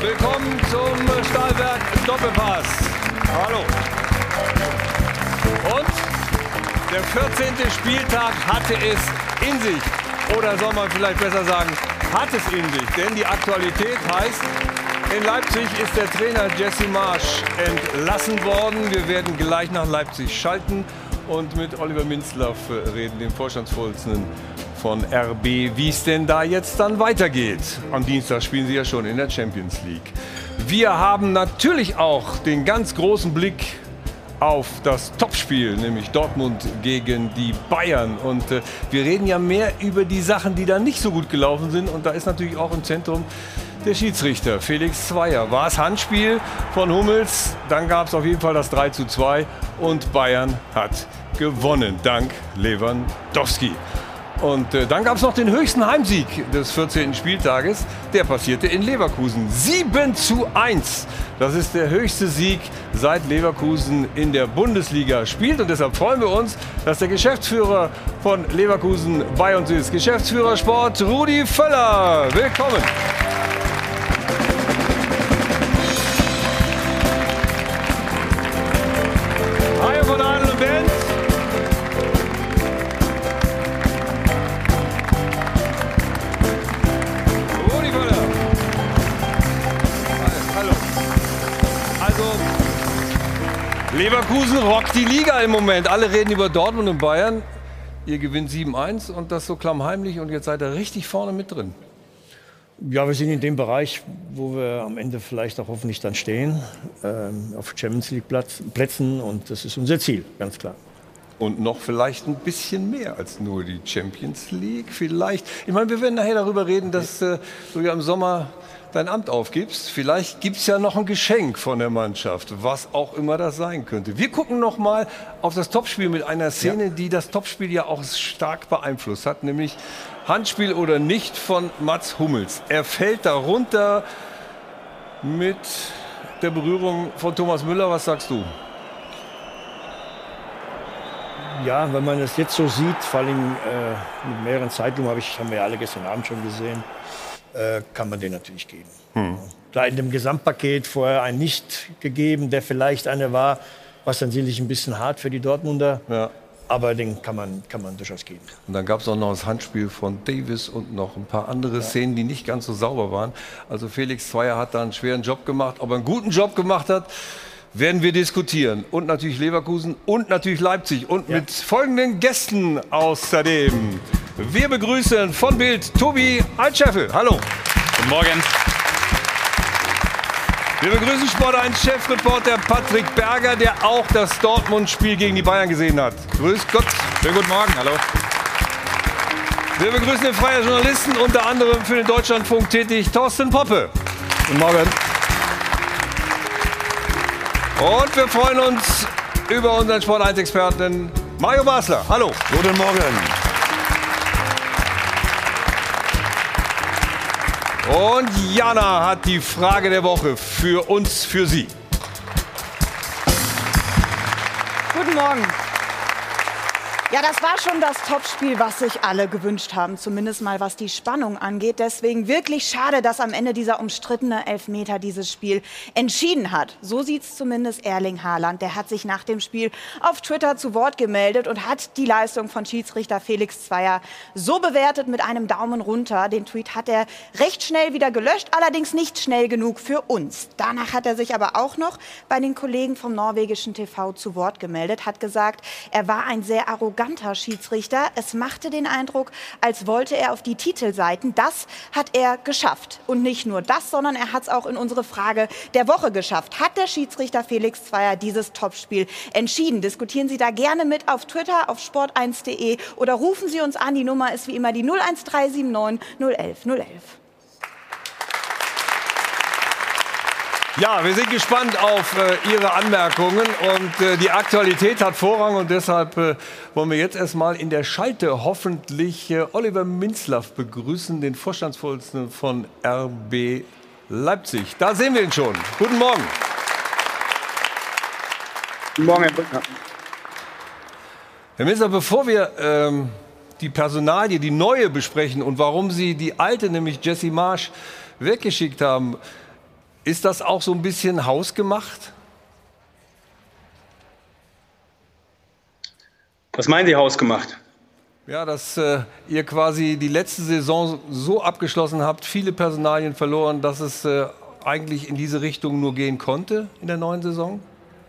Willkommen zum Stahlwerk Doppelpass. Hallo. Und der 14. Spieltag hatte es in sich. Oder soll man vielleicht besser sagen, hat es in sich. Denn die Aktualität heißt, in Leipzig ist der Trainer Jesse Marsch entlassen worden. Wir werden gleich nach Leipzig schalten und mit Oliver Minzlaff reden, dem Vorstandsvorsitzenden von RB, wie es denn da jetzt dann weitergeht. Am Dienstag spielen sie ja schon in der Champions League. Wir haben natürlich auch den ganz großen Blick auf das Topspiel, nämlich Dortmund gegen die Bayern. Und wir reden ja mehr über die Sachen, die da nicht so gut gelaufen sind. Und da ist natürlich auch im Zentrum der Schiedsrichter, Felix Zweier. War es Handspiel von Hummels, dann gab es auf jeden Fall das 3:2 und Bayern hat gewonnen, dank Lewandowski. Und dann gab es noch den höchsten Heimsieg des 14. Spieltages. Der passierte in Leverkusen. 7:1. Das ist der höchste Sieg, seit Leverkusen in der Bundesliga spielt. Und deshalb freuen wir uns, dass der Geschäftsführer von Leverkusen bei uns ist. Geschäftsführer Sport Rudi Völler. Willkommen. Hi von Adel und Benz. Leverkusen rockt die Liga im Moment. Alle reden über Dortmund und Bayern. Ihr gewinnt 7:1 und das so klammheimlich und jetzt seid ihr richtig vorne mit drin. Ja, wir sind in dem Bereich, wo wir am Ende vielleicht auch hoffentlich dann stehen, auf Champions League Plätzen und das ist unser Ziel, ganz klar. Und noch vielleicht ein bisschen mehr als nur die Champions League. Vielleicht, ich meine, wir werden nachher darüber reden, dass du ja im Sommer dein Amt aufgibst. Vielleicht gibt es ja noch ein Geschenk von der Mannschaft, was auch immer das sein könnte. Wir gucken noch mal auf das Topspiel mit einer Szene, die das Topspiel ja auch stark beeinflusst hat, nämlich Handspiel oder nicht von Mats Hummels. Er fällt darunter mit der Berührung von Thomas Müller. Was sagst du? Ja, wenn man das jetzt so sieht, vor allem mit mehreren Zeitungen, haben wir ja alle gestern Abend schon gesehen, kann man den natürlich geben. Klar, in dem Gesamtpaket vorher einen nicht gegeben, der vielleicht einer war, was dann sicherlich ein bisschen hart für die Dortmunder. Ja. Aber den kann man durchaus geben. Und dann gab es auch noch das Handspiel von Davis und noch ein paar andere Szenen, die nicht ganz so sauber waren. Also Felix Zweier hat da einen schweren Job gemacht. Ob er einen guten Job gemacht hat, werden wir diskutieren. Und natürlich Leverkusen und natürlich Leipzig. Und mit folgenden Gästen außerdem. Wir begrüßen von Bild Tobi Altscheffel. Hallo. Guten Morgen. Wir begrüßen Sport 1 Chefreporter Patrick Berger, der auch das Dortmund-Spiel gegen die Bayern gesehen hat. Grüß Gott. Schönen guten Morgen. Hallo. Wir begrüßen den freien Journalisten, unter anderem für den Deutschlandfunk tätig, Thorsten Poppe. Guten Morgen. Und wir freuen uns über unseren Sport 1-Experten Mario Basler. Hallo. Guten Morgen. Und Jana hat die Frage der Woche für uns, für Sie. Guten Morgen. Ja, das war schon das Topspiel, was sich alle gewünscht haben, zumindest mal was die Spannung angeht. Deswegen wirklich schade, dass am Ende dieser umstrittene Elfmeter dieses Spiel entschieden hat. So sieht's zumindest Erling Haaland. Der hat sich nach dem Spiel auf Twitter zu Wort gemeldet und hat die Leistung von Schiedsrichter Felix Zweier so bewertet mit einem Daumen runter. Den Tweet hat er recht schnell wieder gelöscht, allerdings nicht schnell genug für uns. Danach hat er sich aber auch noch bei den Kollegen vom norwegischen TV zu Wort gemeldet, hat gesagt, er war ein sehr arroganter Schiedsrichter. Es machte den Eindruck, als wollte er auf die Titelseiten. Das hat er geschafft. Und nicht nur das, sondern er hat es auch in unsere Frage der Woche geschafft. Hat der Schiedsrichter Felix Zweier dieses Topspiel entschieden? Diskutieren Sie da gerne mit auf Twitter, auf sport1.de oder rufen Sie uns an. Die Nummer ist wie immer die 01379 011 011. Ja, wir sind gespannt auf Ihre Anmerkungen und die Aktualität hat Vorrang und deshalb wollen wir jetzt erstmal in der Schalte hoffentlich Oliver Minzlaff begrüßen, den Vorstandsvorsitzenden von RB Leipzig. Da sehen wir ihn schon. Guten Morgen. Guten Morgen, Herr Brückner. Herr Minzlaff, bevor wir die Personalie, die neue besprechen und warum Sie die alte, nämlich Jesse Marsch, weggeschickt haben, Ist das auch so ein bisschen hausgemacht? Was meinen Sie hausgemacht? Ja, dass ihr quasi die letzte Saison so abgeschlossen habt, viele Personalien verloren, dass es eigentlich in diese Richtung nur gehen konnte in der neuen Saison?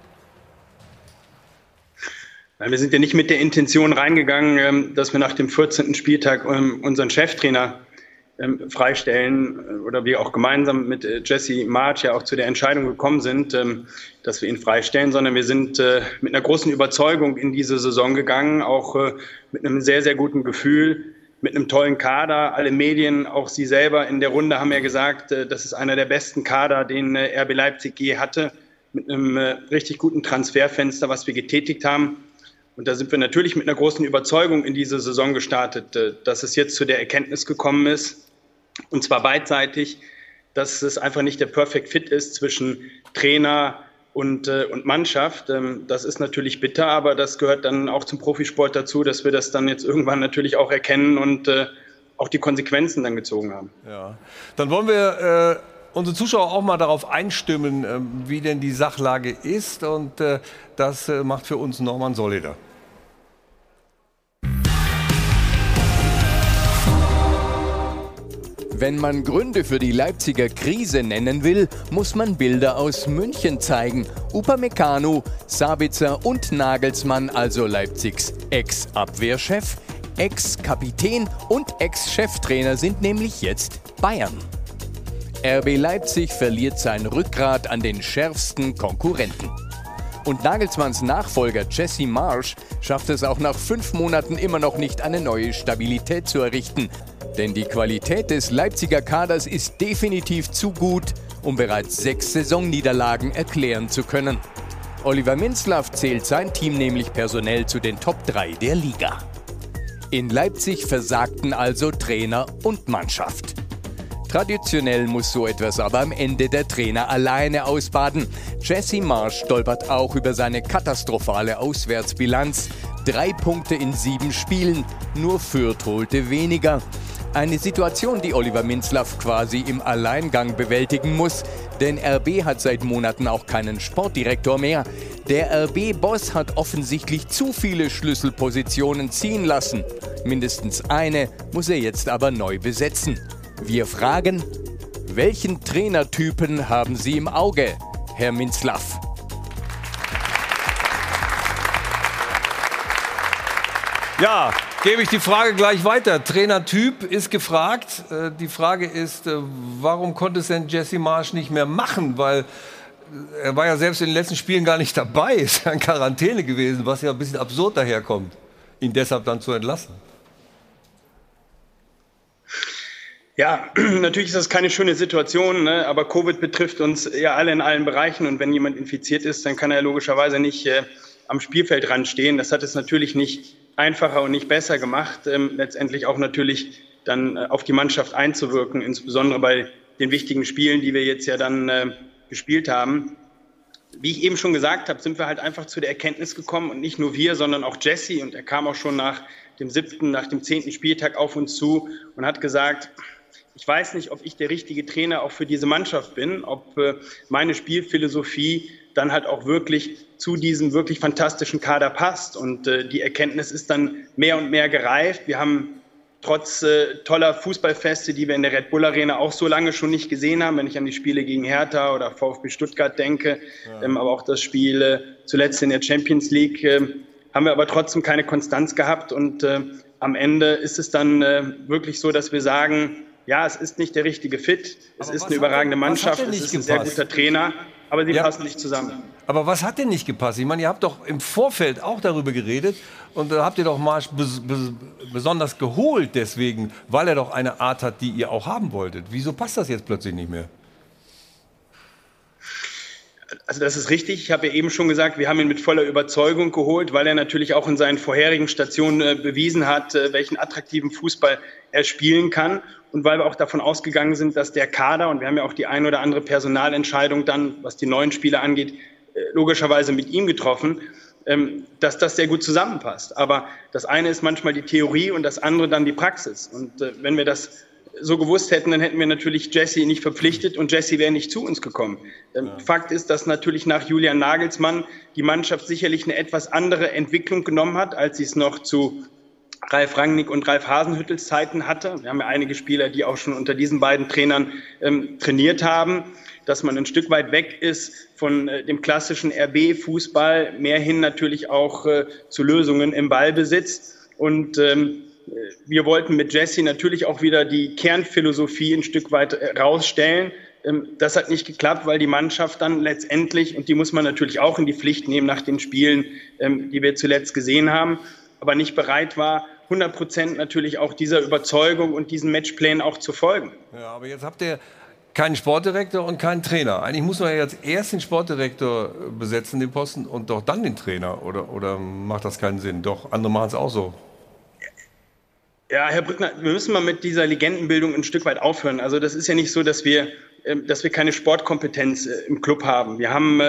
Wir sind ja nicht mit der Intention reingegangen, dass wir nach dem 14. Spieltag unseren Cheftrainer freistellen oder wir auch gemeinsam mit Jesse Marsch ja auch zu der Entscheidung gekommen sind, dass wir ihn freistellen, sondern wir sind mit einer großen Überzeugung in diese Saison gegangen, auch mit einem sehr, sehr guten Gefühl, mit einem tollen Kader. Alle Medien, auch Sie selber in der Runde haben ja gesagt, das ist einer der besten Kader, den RB Leipzig je hatte, mit einem richtig guten Transferfenster, was wir getätigt haben. Und da sind wir natürlich mit einer großen Überzeugung in diese Saison gestartet, dass es jetzt zu der Erkenntnis gekommen ist, und zwar beidseitig, dass es einfach nicht der Perfect Fit ist zwischen Trainer und Mannschaft. Das ist natürlich bitter, aber das gehört dann auch zum Profisport dazu, dass wir das dann jetzt irgendwann natürlich auch erkennen und auch die Konsequenzen dann gezogen haben. Ja, dann wollen wir unsere Zuschauer auch mal darauf einstimmen, wie denn die Sachlage ist. Und das macht für uns Norman Soleder. Wenn man Gründe für die Leipziger Krise nennen will, muss man Bilder aus München zeigen. Upamecano, Sabitzer und Nagelsmann, also Leipzigs Ex-Abwehrchef, Ex-Kapitän und Ex-Cheftrainer sind nämlich jetzt Bayern. RB Leipzig verliert sein Rückgrat an den schärfsten Konkurrenten. Und Nagelsmanns Nachfolger Jesse Marsch schafft es auch nach 5 Monaten immer noch nicht, eine neue Stabilität zu errichten. Denn die Qualität des Leipziger Kaders ist definitiv zu gut, um bereits 6 Saisonniederlagen erklären zu können. Oliver Minzlaff zählt sein Team nämlich personell zu den Top 3 der Liga. In Leipzig versagten also Trainer und Mannschaft. Traditionell muss so etwas aber am Ende der Trainer alleine ausbaden. Jesse Marsch stolpert auch über seine katastrophale Auswärtsbilanz. 3 Punkte in 7 Spielen, nur Fürth holte weniger. Eine Situation, die Oliver Minzlaff quasi im Alleingang bewältigen muss, denn RB hat seit Monaten auch keinen Sportdirektor mehr. Der RB-Boss hat offensichtlich zu viele Schlüsselpositionen ziehen lassen. Mindestens eine muss er jetzt aber neu besetzen. Wir fragen, welchen Trainertypen haben Sie im Auge, Herr Minzlaff? Ja, gebe ich die Frage gleich weiter. Trainertyp ist gefragt. Die Frage ist, warum konnte es denn Jesse Marsch nicht mehr machen? Weil er war ja selbst in den letzten Spielen gar nicht dabei, ist ja in Quarantäne gewesen, was ja ein bisschen absurd daherkommt, ihn deshalb dann zu entlassen. Ja, natürlich ist das keine schöne Situation, ne? Aber Covid betrifft uns ja alle in allen Bereichen. Und wenn jemand infiziert ist, dann kann er logischerweise nicht am Spielfeld ranstehen. Das hat es natürlich nicht einfacher und nicht besser gemacht, letztendlich auch natürlich dann auf die Mannschaft einzuwirken, insbesondere bei den wichtigen Spielen, die wir jetzt ja dann gespielt haben. Wie ich eben schon gesagt habe, sind wir halt einfach zu der Erkenntnis gekommen und nicht nur wir, sondern auch Jesse, und er kam auch schon nach dem 7., nach dem 10. Spieltag auf uns zu und hat gesagt, ich weiß nicht, ob ich der richtige Trainer auch für diese Mannschaft bin, ob meine Spielphilosophie dann halt auch wirklich zu diesem wirklich fantastischen Kader passt. Und die Erkenntnis ist dann mehr und mehr gereift. Wir haben trotz toller Fußballfeste, die wir in der Red Bull Arena auch so lange schon nicht gesehen haben, wenn ich an die Spiele gegen Hertha oder VfB Stuttgart denke, aber auch das Spiel zuletzt in der Champions League, haben wir aber trotzdem keine Konstanz gehabt. Und am Ende ist es dann wirklich so, dass wir sagen, ja, es ist nicht der richtige Fit, es ist eine überragende Mannschaft, es ist ein sehr guter Trainer, aber sie passen nicht zusammen. Aber was hat denn nicht gepasst? Ich meine, ihr habt doch im Vorfeld auch darüber geredet und da habt ihr doch Marsch besonders geholt deswegen, weil er doch eine Art hat, die ihr auch haben wolltet. Wieso passt das jetzt plötzlich nicht mehr? Also das ist richtig. Ich habe ja eben schon gesagt, wir haben ihn mit voller Überzeugung geholt, weil er natürlich auch in seinen vorherigen Stationen bewiesen hat, welchen attraktiven Fußball er spielen kann. Und weil wir auch davon ausgegangen sind, dass der Kader, und wir haben ja auch die ein oder andere Personalentscheidung dann, was die neuen Spieler angeht, logischerweise mit ihm getroffen, dass das sehr gut zusammenpasst. Aber das eine ist manchmal die Theorie und das andere dann die Praxis. Und wenn wir das so gewusst hätten, dann hätten wir natürlich Jesse nicht verpflichtet und Jesse wäre nicht zu uns gekommen. Fakt ist, dass natürlich nach Julian Nagelsmann die Mannschaft sicherlich eine etwas andere Entwicklung genommen hat, als sie es noch zu Ralf Rangnick und Ralf Hasenhüttels Zeiten hatte. Wir haben ja einige Spieler, die auch schon unter diesen beiden Trainern trainiert haben, dass man ein Stück weit weg ist von dem klassischen RB-Fußball, mehr hin natürlich auch zu Lösungen im Ballbesitz. Und wir wollten mit Jesse natürlich auch wieder die Kernphilosophie ein Stück weit rausstellen. Das hat nicht geklappt, weil die Mannschaft dann letztendlich, und die muss man natürlich auch in die Pflicht nehmen nach den Spielen, die wir zuletzt gesehen haben, aber nicht bereit war, 100% natürlich auch dieser Überzeugung und diesen Matchplänen auch zu folgen. Ja, aber jetzt habt ihr keinen Sportdirektor und keinen Trainer. Eigentlich muss man ja jetzt erst den Sportdirektor besetzen, den Posten, und doch dann den Trainer. Oder macht das keinen Sinn? Doch, andere machen es auch so. Ja, Herr Brückner, wir müssen mal mit dieser Legendenbildung ein Stück weit aufhören. Also das ist ja nicht so, dass wir keine Sportkompetenz im Club haben. Wir haben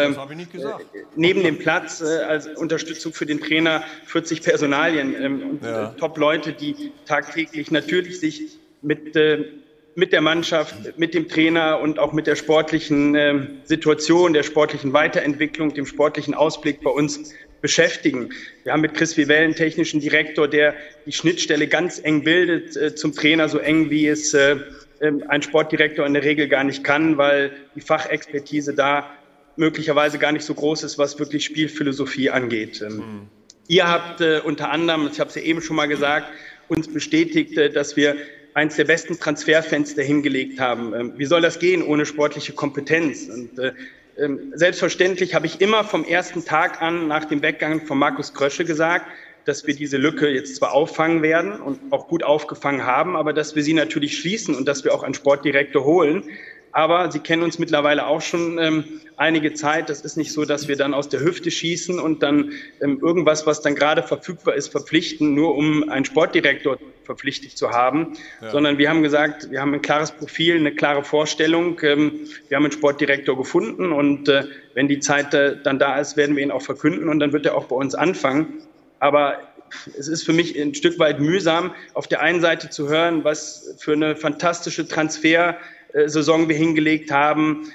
neben dem Platz als Unterstützung für den Trainer 40 Personalien und Top-Leute, die tagtäglich natürlich sich mit der Mannschaft, mit dem Trainer und auch mit der sportlichen Situation, der sportlichen Weiterentwicklung, dem sportlichen Ausblick bei uns beschäftigen. Wir haben mit Chris Vivell einen technischen Direktor, der die Schnittstelle ganz eng bildet zum Trainer, so eng wie es ein Sportdirektor in der Regel gar nicht kann, weil die Fachexpertise da möglicherweise gar nicht so groß ist, was wirklich Spielphilosophie angeht. Ihr habt unter anderem, ich habe es ja eben schon mal gesagt, uns bestätigt, dass wir eins der besten Transferfenster hingelegt haben. Wie soll das gehen ohne sportliche Kompetenz? Und selbstverständlich habe ich immer vom ersten Tag an nach dem Weggang von Markus Krösche gesagt, dass wir diese Lücke jetzt zwar auffangen werden und auch gut aufgefangen haben, aber dass wir sie natürlich schließen und dass wir auch einen Sportdirektor holen. Aber Sie kennen uns mittlerweile auch schon einige Zeit. Das ist nicht so, dass wir dann aus der Hüfte schießen und dann irgendwas, was dann gerade verfügbar ist, verpflichten, nur um einen Sportdirektor verpflichtet zu haben. Ja. Sondern wir haben gesagt, wir haben ein klares Profil, eine klare Vorstellung. Wir haben einen Sportdirektor gefunden und wenn die Zeit dann da ist, werden wir ihn auch verkünden und dann wird er auch bei uns anfangen. Aber es ist für mich ein Stück weit mühsam, auf der einen Seite zu hören, was für eine fantastische Transfersaison wir hingelegt haben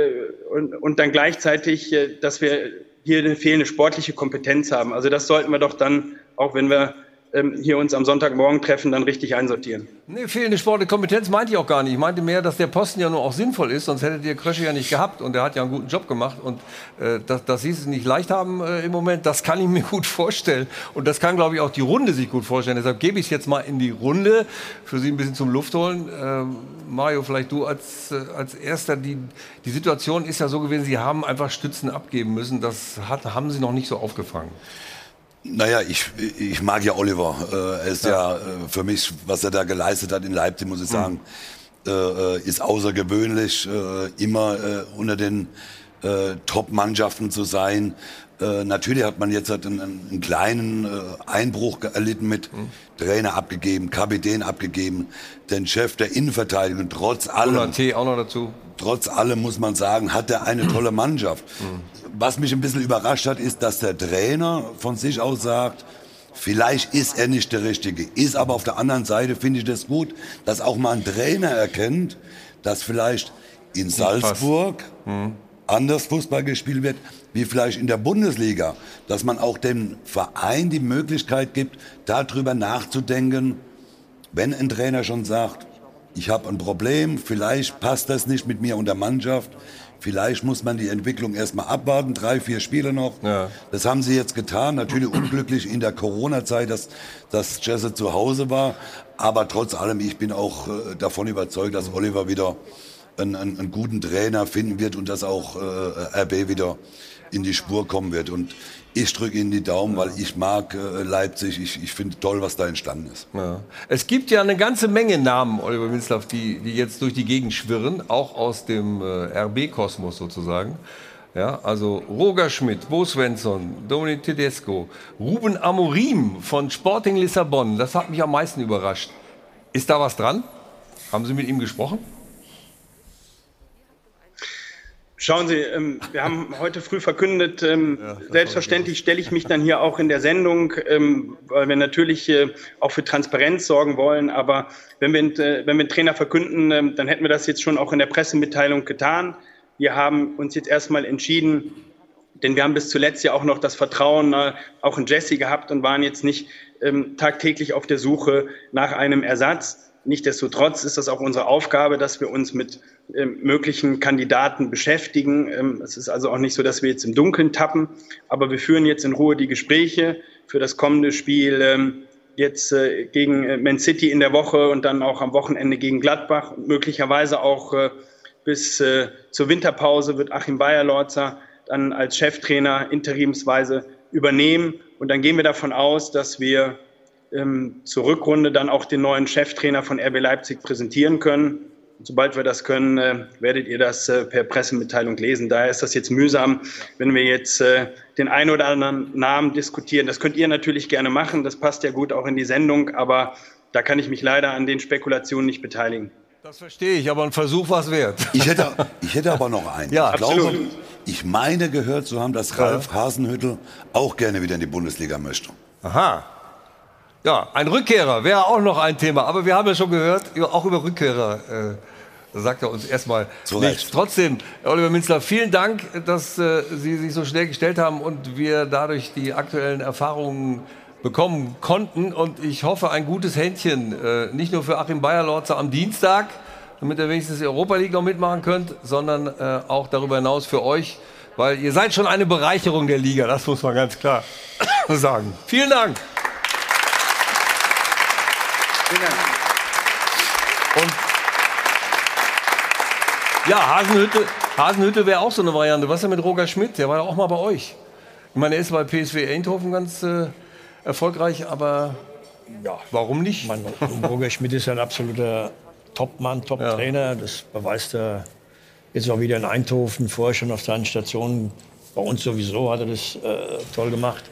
und dann gleichzeitig, dass wir hier eine fehlende sportliche Kompetenz haben. Also das sollten wir doch dann, auch wenn wir hier uns am Sonntagmorgen treffen, dann richtig einsortieren. Nee, fehlende sportliche Kompetenz meinte ich auch gar nicht. Ich meinte mehr, dass der Posten ja nur auch sinnvoll ist, sonst hättet ihr Krösche ja nicht gehabt und er hat ja einen guten Job gemacht und dass sie es nicht leicht haben im Moment, das kann ich mir gut vorstellen und das kann, glaube ich, auch die Runde sich gut vorstellen. Deshalb gebe ich es jetzt mal in die Runde, für Sie ein bisschen zum Luft holen. Mario, vielleicht du als Erster, die Situation ist ja so gewesen, Sie haben einfach Stützen abgeben müssen, das haben Sie noch nicht so aufgefangen. Naja, ich mag ja Oliver. Er ist ja für mich, was er da geleistet hat in Leipzig, muss ich sagen, ist außergewöhnlich, immer unter den Top-Mannschaften zu sein. Natürlich hat man jetzt halt einen kleinen Einbruch erlitten mit Trainer abgegeben, Kapitän abgegeben, den Chef der Innenverteidigung. Trotz allem, auch noch dazu. Trotz allem muss man sagen, hat er eine tolle Mannschaft. Was mich ein bisschen überrascht hat, ist, dass der Trainer von sich aus sagt, vielleicht ist er nicht der Richtige. Ist aber auf der anderen Seite, finde ich das gut, dass auch mal ein Trainer erkennt, dass vielleicht in Salzburg anders Fußball gespielt wird, wie vielleicht in der Bundesliga. Dass man auch dem Verein die Möglichkeit gibt, darüber nachzudenken, wenn ein Trainer schon sagt, ich habe ein Problem, vielleicht passt das nicht mit mir und der Mannschaft, vielleicht muss man die Entwicklung erstmal abwarten, 3, 4 Spiele noch. Ja. Das haben sie jetzt getan, natürlich unglücklich in der Corona-Zeit, dass Jesse zu Hause war, aber trotz allem, ich bin auch davon überzeugt, dass Oliver wieder einen guten Trainer finden wird und dass auch RB wieder in die Spur kommen wird. Und ich drücke Ihnen die Daumen, weil ich mag Leipzig. Ich finde toll, was da entstanden ist. Ja. Es gibt ja eine ganze Menge Namen, Oliver Minzlaff, die jetzt durch die Gegend schwirren, auch aus dem RB-Kosmos sozusagen. Ja, also Roger Schmidt, Bo Svensson, Dominic Tedesco, Ruben Amorim von Sporting Lissabon. Das hat mich am meisten überrascht. Ist da was dran? Haben Sie mit ihm gesprochen? Schauen Sie, wir haben heute früh verkündet, selbstverständlich stelle ich mich dann hier auch in der Sendung, weil wir natürlich auch für Transparenz sorgen wollen. Aber wenn wir einen Trainer verkünden, dann hätten wir das jetzt schon auch in der Pressemitteilung getan. Wir haben uns jetzt erstmal entschieden, denn wir haben bis zuletzt ja auch noch das Vertrauen auch in Jesse gehabt und waren jetzt nicht tagtäglich auf der Suche nach einem Ersatz. Nichtsdestotrotz ist das auch unsere Aufgabe, dass wir uns mit möglichen Kandidaten beschäftigen. Es ist also auch nicht so, dass wir jetzt im Dunkeln tappen, aber wir führen jetzt in Ruhe die Gespräche für das kommende Spiel jetzt gegen Man City in der Woche und dann auch am Wochenende gegen Gladbach. Und möglicherweise auch bis zur Winterpause wird Achim Beierlorzer dann als Cheftrainer interimsweise übernehmen. Und dann gehen wir davon aus, dass wir zur Rückrunde dann auch den neuen Cheftrainer von RB Leipzig präsentieren können. Und sobald wir das können, werdet ihr das per Pressemitteilung lesen. Daher ist das jetzt mühsam, wenn wir jetzt den einen oder anderen Namen diskutieren. Das könnt ihr natürlich gerne machen, das passt ja gut auch in die Sendung, aber da kann ich mich leider an den Spekulationen nicht beteiligen. Das verstehe ich, aber ein Versuch war es wert. Ich hätte aber noch einen. Ja, Ich meine gehört zu haben, dass Ralf Hasenhüttl auch gerne wieder in die Bundesliga möchte. Aha. Ja, ein Rückkehrer wäre auch noch ein Thema. Aber wir haben ja schon gehört, auch über Rückkehrer sagt er uns erstmal nichts. Trotzdem, Oliver Minzlaff, vielen Dank, dass Sie sich so schnell gestellt haben und wir dadurch die aktuellen Erfahrungen bekommen konnten. Und ich hoffe, ein gutes Händchen, nicht nur für Achim Beierlorzer am Dienstag, damit ihr wenigstens die Europa League noch mitmachen könnt, sondern auch darüber hinaus für euch, weil ihr seid schon eine Bereicherung der Liga, das muss man ganz klar sagen. Vielen Dank. Und ja, Hasenhüttl wäre auch so eine Variante. Was ist denn mit Roger Schmidt? Der war ja auch mal bei euch. Ich meine, er ist bei PSV Eindhoven ganz erfolgreich, aber ja, warum nicht? Roger Schmidt ist ja ein absoluter Top-Mann, Top-Trainer. Das beweist er jetzt auch wieder in Eindhoven, vorher schon auf seinen Stationen. Bei uns sowieso hat er das toll gemacht.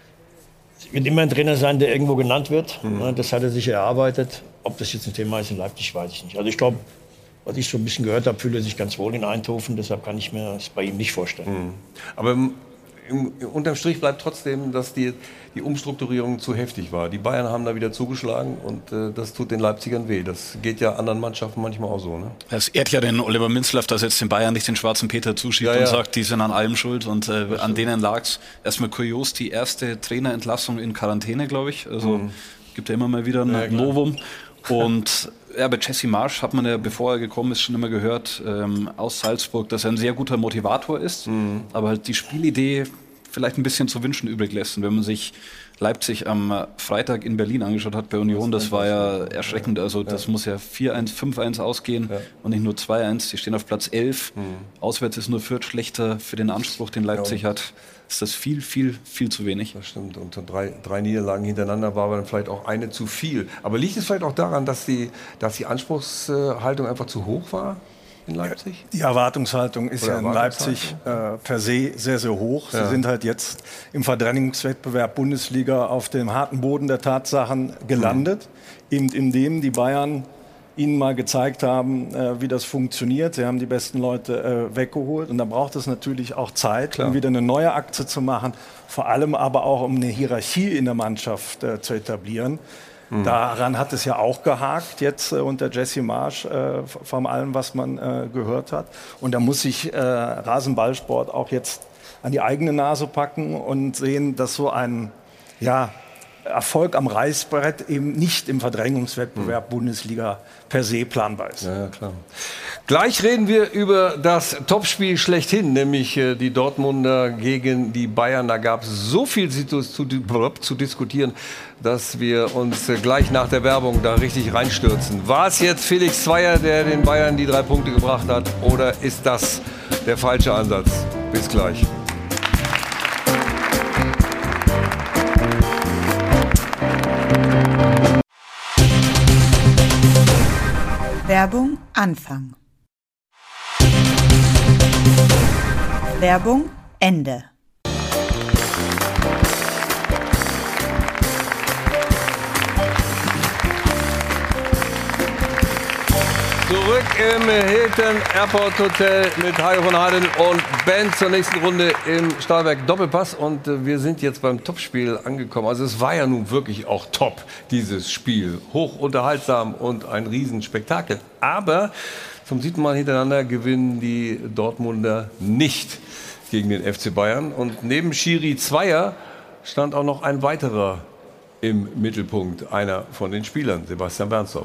Es wird immer ein Trainer sein, der irgendwo genannt wird. Das hat er sich erarbeitet. Ob das jetzt ein Thema ist in Leipzig, weiß ich nicht. Also ich glaube, was ich so ein bisschen gehört habe, fühlt er sich ganz wohl in Eindhoven. Deshalb kann ich mir das bei ihm nicht vorstellen. Aber unterm Strich bleibt trotzdem, dass die Umstrukturierung zu heftig war. Die Bayern haben da wieder zugeschlagen und das tut den Leipzigern weh. Das geht ja anderen Mannschaften manchmal auch so. Ne? Es ehrt ja den Oliver Minzlaff, dass jetzt den Bayern nicht den schwarzen Peter zuschiebt und sagt, die sind an allem schuld und an denen lag's. Erstmal kurios, die erste Trainerentlassung in Quarantäne, glaube ich. Also gibt ja immer mal wieder ein Novum. Und bei Jesse Marsch hat man ja, bevor er gekommen ist, schon immer gehört, aus Salzburg, dass er ein sehr guter Motivator ist, aber halt die Spielidee vielleicht ein bisschen zu wünschen übrig lässt. Und wenn man sich Leipzig am Freitag in Berlin angeschaut hat bei Union, das war ja erschreckend. Also das muss ja 4-1, 5-1 ausgehen und nicht nur 2-1. Die stehen auf Platz 11. Auswärts ist nur Fürth schlechter für den Anspruch, den Leipzig hat. Ist das viel, viel, viel zu wenig. Das stimmt. Und drei Niederlagen hintereinander war aber dann vielleicht auch eine zu viel. Aber liegt es vielleicht auch daran, dass die Anspruchshaltung einfach zu hoch war in Leipzig? Die Erwartungshaltung ist ja in Leipzig per se sehr, sehr hoch. Sie sind halt jetzt im Verdrängungswettbewerb Bundesliga auf dem harten Boden der Tatsachen gelandet, eben indem die Bayern ihnen mal gezeigt haben, wie das funktioniert. Sie haben die besten Leute weggeholt und da braucht es natürlich auch Zeit, um wieder eine neue Aktie zu machen, vor allem aber auch, um eine Hierarchie in der Mannschaft zu etablieren. Daran hat es ja auch gehakt jetzt unter Jesse Marsch, von allem, was man gehört hat. Und da muss sich Rasenballsport auch jetzt an die eigene Nase packen und sehen, dass so ein Erfolg am Reißbrett eben nicht im Verdrängungswettbewerb Bundesliga per se planbar ist. Ja, klar. Gleich reden wir über das Topspiel schlechthin, nämlich die Dortmunder gegen die Bayern. Da gab es so viel zu diskutieren, dass wir uns gleich nach der Werbung da richtig reinstürzen. War es jetzt Felix Zweier, der den Bayern die 3 Punkte gebracht hat, oder ist das der falsche Ansatz? Bis gleich. Werbung Anfang. Werbung Ende. Zurück im Hilton Airport Hotel mit Hajo von Heiden und Ben zur nächsten Runde im Stahlwerk Doppelpass. Und wir sind jetzt beim Topspiel angekommen. Also es war ja nun wirklich auch top, dieses Spiel. Hoch unterhaltsam und ein Riesenspektakel. Aber zum 7. Mal hintereinander gewinnen die Dortmunder nicht gegen den FC Bayern. Und neben Schiri Zweier stand auch noch ein weiterer im Mittelpunkt, einer von den Spielern, Sebastian Bernstorff.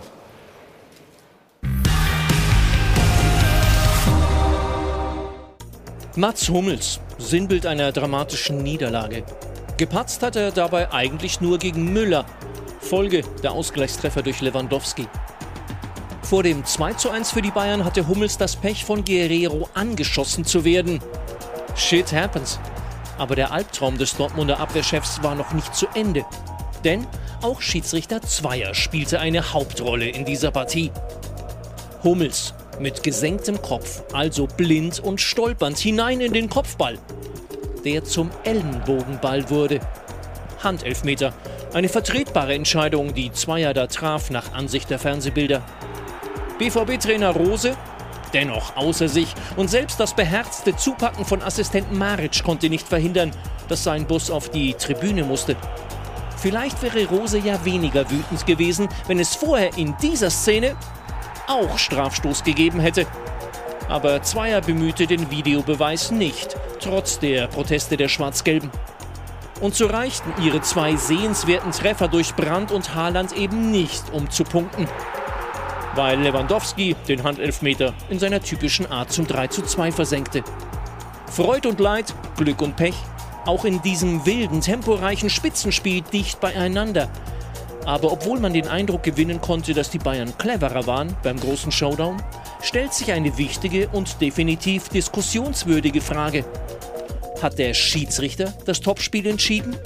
Mats Hummels, Sinnbild einer dramatischen Niederlage. Gepatzt hat er dabei eigentlich nur gegen Müller. Folge der Ausgleichstreffer durch Lewandowski. Vor dem 2:1 für die Bayern hatte Hummels das Pech, von Guerrero angeschossen zu werden. Shit happens. Aber der Albtraum des Dortmunder Abwehrchefs war noch nicht zu Ende. Denn auch Schiedsrichter Zweier spielte eine Hauptrolle in dieser Partie. Hummels mit gesenktem Kopf, also blind und stolpernd, hinein in den Kopfball, der zum Ellenbogenball wurde. Handelfmeter, eine vertretbare Entscheidung, die Zweier da traf nach Ansicht der Fernsehbilder. BVB-Trainer Rose, dennoch außer sich, und selbst das beherzte Zupacken von Assistent Maric konnte nicht verhindern, dass sein Bus auf die Tribüne musste. Vielleicht wäre Rose ja weniger wütend gewesen, wenn es vorher in dieser Szene auch Strafstoß gegeben hätte. Aber Zweier bemühte den Videobeweis nicht, trotz der Proteste der Schwarz-Gelben. Und so reichten ihre 2 sehenswerten Treffer durch Brandt und Haaland eben nicht, um zu punkten. Weil Lewandowski den Handelfmeter in seiner typischen Art zum 3:2 versenkte. Freud und Leid, Glück und Pech, auch in diesem wilden, temporeichen Spitzenspiel dicht beieinander. Aber obwohl man den Eindruck gewinnen konnte, dass die Bayern cleverer waren beim großen Showdown, stellt sich eine wichtige und definitiv diskussionswürdige Frage. Hat der Schiedsrichter das Topspiel entschieden?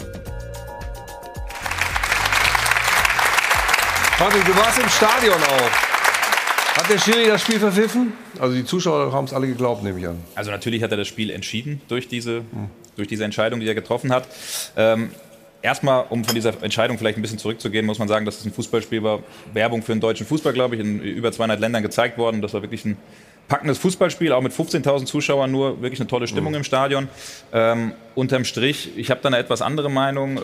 Patrick, du warst im Stadion auch. Hat der Schiri das Spiel verpfiffen? Also die Zuschauer haben es alle geglaubt, nehme ich an. Also natürlich hat er das Spiel entschieden durch diese Entscheidung, die er getroffen hat. Erstmal, um von dieser Entscheidung vielleicht ein bisschen zurückzugehen, muss man sagen, dass es ein Fußballspiel war. Werbung für den deutschen Fußball, glaube ich, in über 200 Ländern gezeigt worden. Das war wirklich ein packendes Fußballspiel, auch mit 15.000 Zuschauern nur. Wirklich eine tolle Stimmung im Stadion. Unterm Strich, ich habe da eine etwas andere Meinung.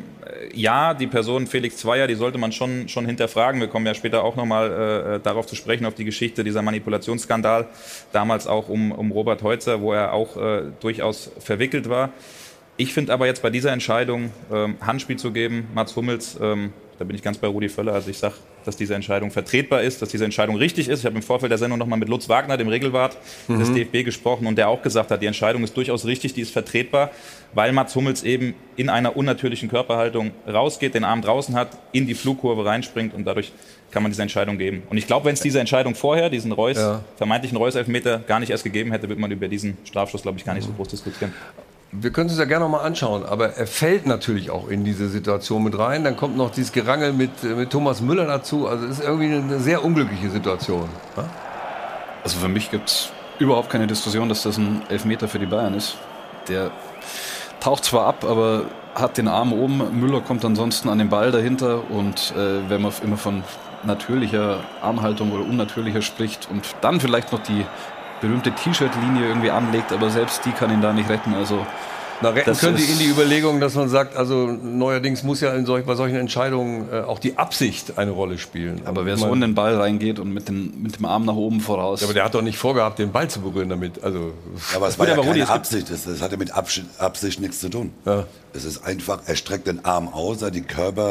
Ja, die Person Felix Zweier, die sollte man schon hinterfragen. Wir kommen ja später auch nochmal darauf zu sprechen, auf die Geschichte dieser Manipulationsskandal. Damals auch um Robert Heutzer, wo er auch durchaus verwickelt war. Ich finde aber jetzt bei dieser Entscheidung, Handspiel zu geben, Mats Hummels, da bin ich ganz bei Rudi Völler. Also ich sage, dass diese Entscheidung vertretbar ist, dass diese Entscheidung richtig ist. Ich habe im Vorfeld der Sendung nochmal mit Lutz Wagner, dem Regelwart des DFB, gesprochen und der auch gesagt hat, die Entscheidung ist durchaus richtig, die ist vertretbar, weil Mats Hummels eben in einer unnatürlichen Körperhaltung rausgeht, den Arm draußen hat, in die Flugkurve reinspringt und dadurch kann man diese Entscheidung geben. Und ich glaube, wenn es diese Entscheidung vorher, diesen vermeintlichen Reus-Elfmeter gar nicht erst gegeben hätte, würde man über diesen Strafschuss, glaube ich, gar nicht so groß diskutieren. Wir können es ja gerne noch mal anschauen, aber er fällt natürlich auch in diese Situation mit rein. Dann kommt noch dieses Gerangel mit Thomas Müller dazu. Also es ist irgendwie eine sehr unglückliche Situation. Ja? Also für mich gibt es überhaupt keine Diskussion, dass das ein Elfmeter für die Bayern ist. Der taucht zwar ab, aber hat den Arm oben. Müller kommt ansonsten an den Ball dahinter. Und wenn man immer von natürlicher Armhaltung oder unnatürlicher spricht und dann vielleicht noch die berühmte T-Shirt-Linie irgendwie anlegt, aber selbst die kann ihn da nicht retten. Also retten könnte ihn die Überlegung, dass man sagt, also neuerdings muss ja bei solchen Entscheidungen auch die Absicht eine Rolle spielen. Aber wer so in den Ball reingeht und mit dem Arm nach oben voraus... Ja, aber der hat doch nicht vorgehabt, den Ball zu berühren damit. Also, ja, aber es war ja keine Absicht. Das hatte mit Absicht nichts zu tun. Ja. Es ist einfach, er streckt den Arm aus, er den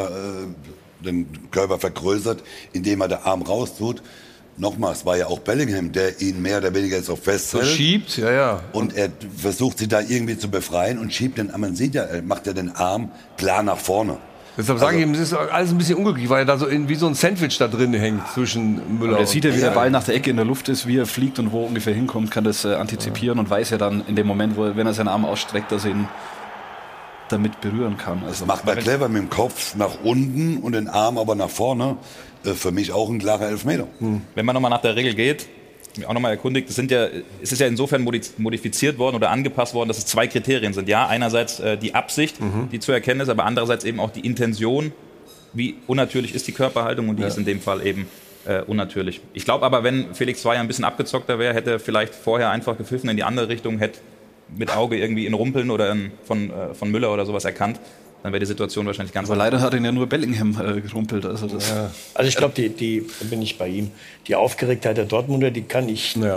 Körper vergrößert, indem er den Arm raustut. Nochmal, es war ja auch Bellingham, der ihn mehr oder weniger jetzt auch festhält. Verschiebt, ja. Und er versucht, sie da irgendwie zu befreien und schiebt den, man sieht ja, er macht ja den Arm klar nach vorne. Deshalb sage ich ihm, es ist alles ein bisschen unglücklich, weil er da so wie so ein Sandwich da drin hängt zwischen Müller und... Er sieht ja, wie der Ball nach der Ecke in der Luft ist, wie er fliegt und wo er ungefähr hinkommt, kann das antizipieren und weiß ja dann in dem Moment, wenn er seinen Arm ausstreckt, dass er ihn damit berühren kann. Also das macht man clever mit dem Kopf nach unten und den Arm aber nach vorne. Für mich auch ein klarer Elfmeter. Wenn man nochmal nach der Regel geht, auch nochmal erkundigt, es ist ja insofern modifiziert worden oder angepasst worden, dass es 2 Kriterien sind. Ja, einerseits die Absicht, die zu erkennen ist, aber andererseits eben auch die Intention, wie unnatürlich ist die Körperhaltung und die ist in dem Fall eben unnatürlich. Ich glaube aber, wenn Felix Zweier ein bisschen abgezockter wäre, hätte er vielleicht vorher einfach gepfiffen in die andere Richtung, hätte mit Auge irgendwie in Rumpeln oder von Müller oder sowas erkannt. Dann wäre die Situation wahrscheinlich ganz anders. Aber leider hat ihn ja nur Bellingham gerumpelt. Also ich glaube, da bin ich bei ihm. Die Aufgeregtheit der Dortmunder, die können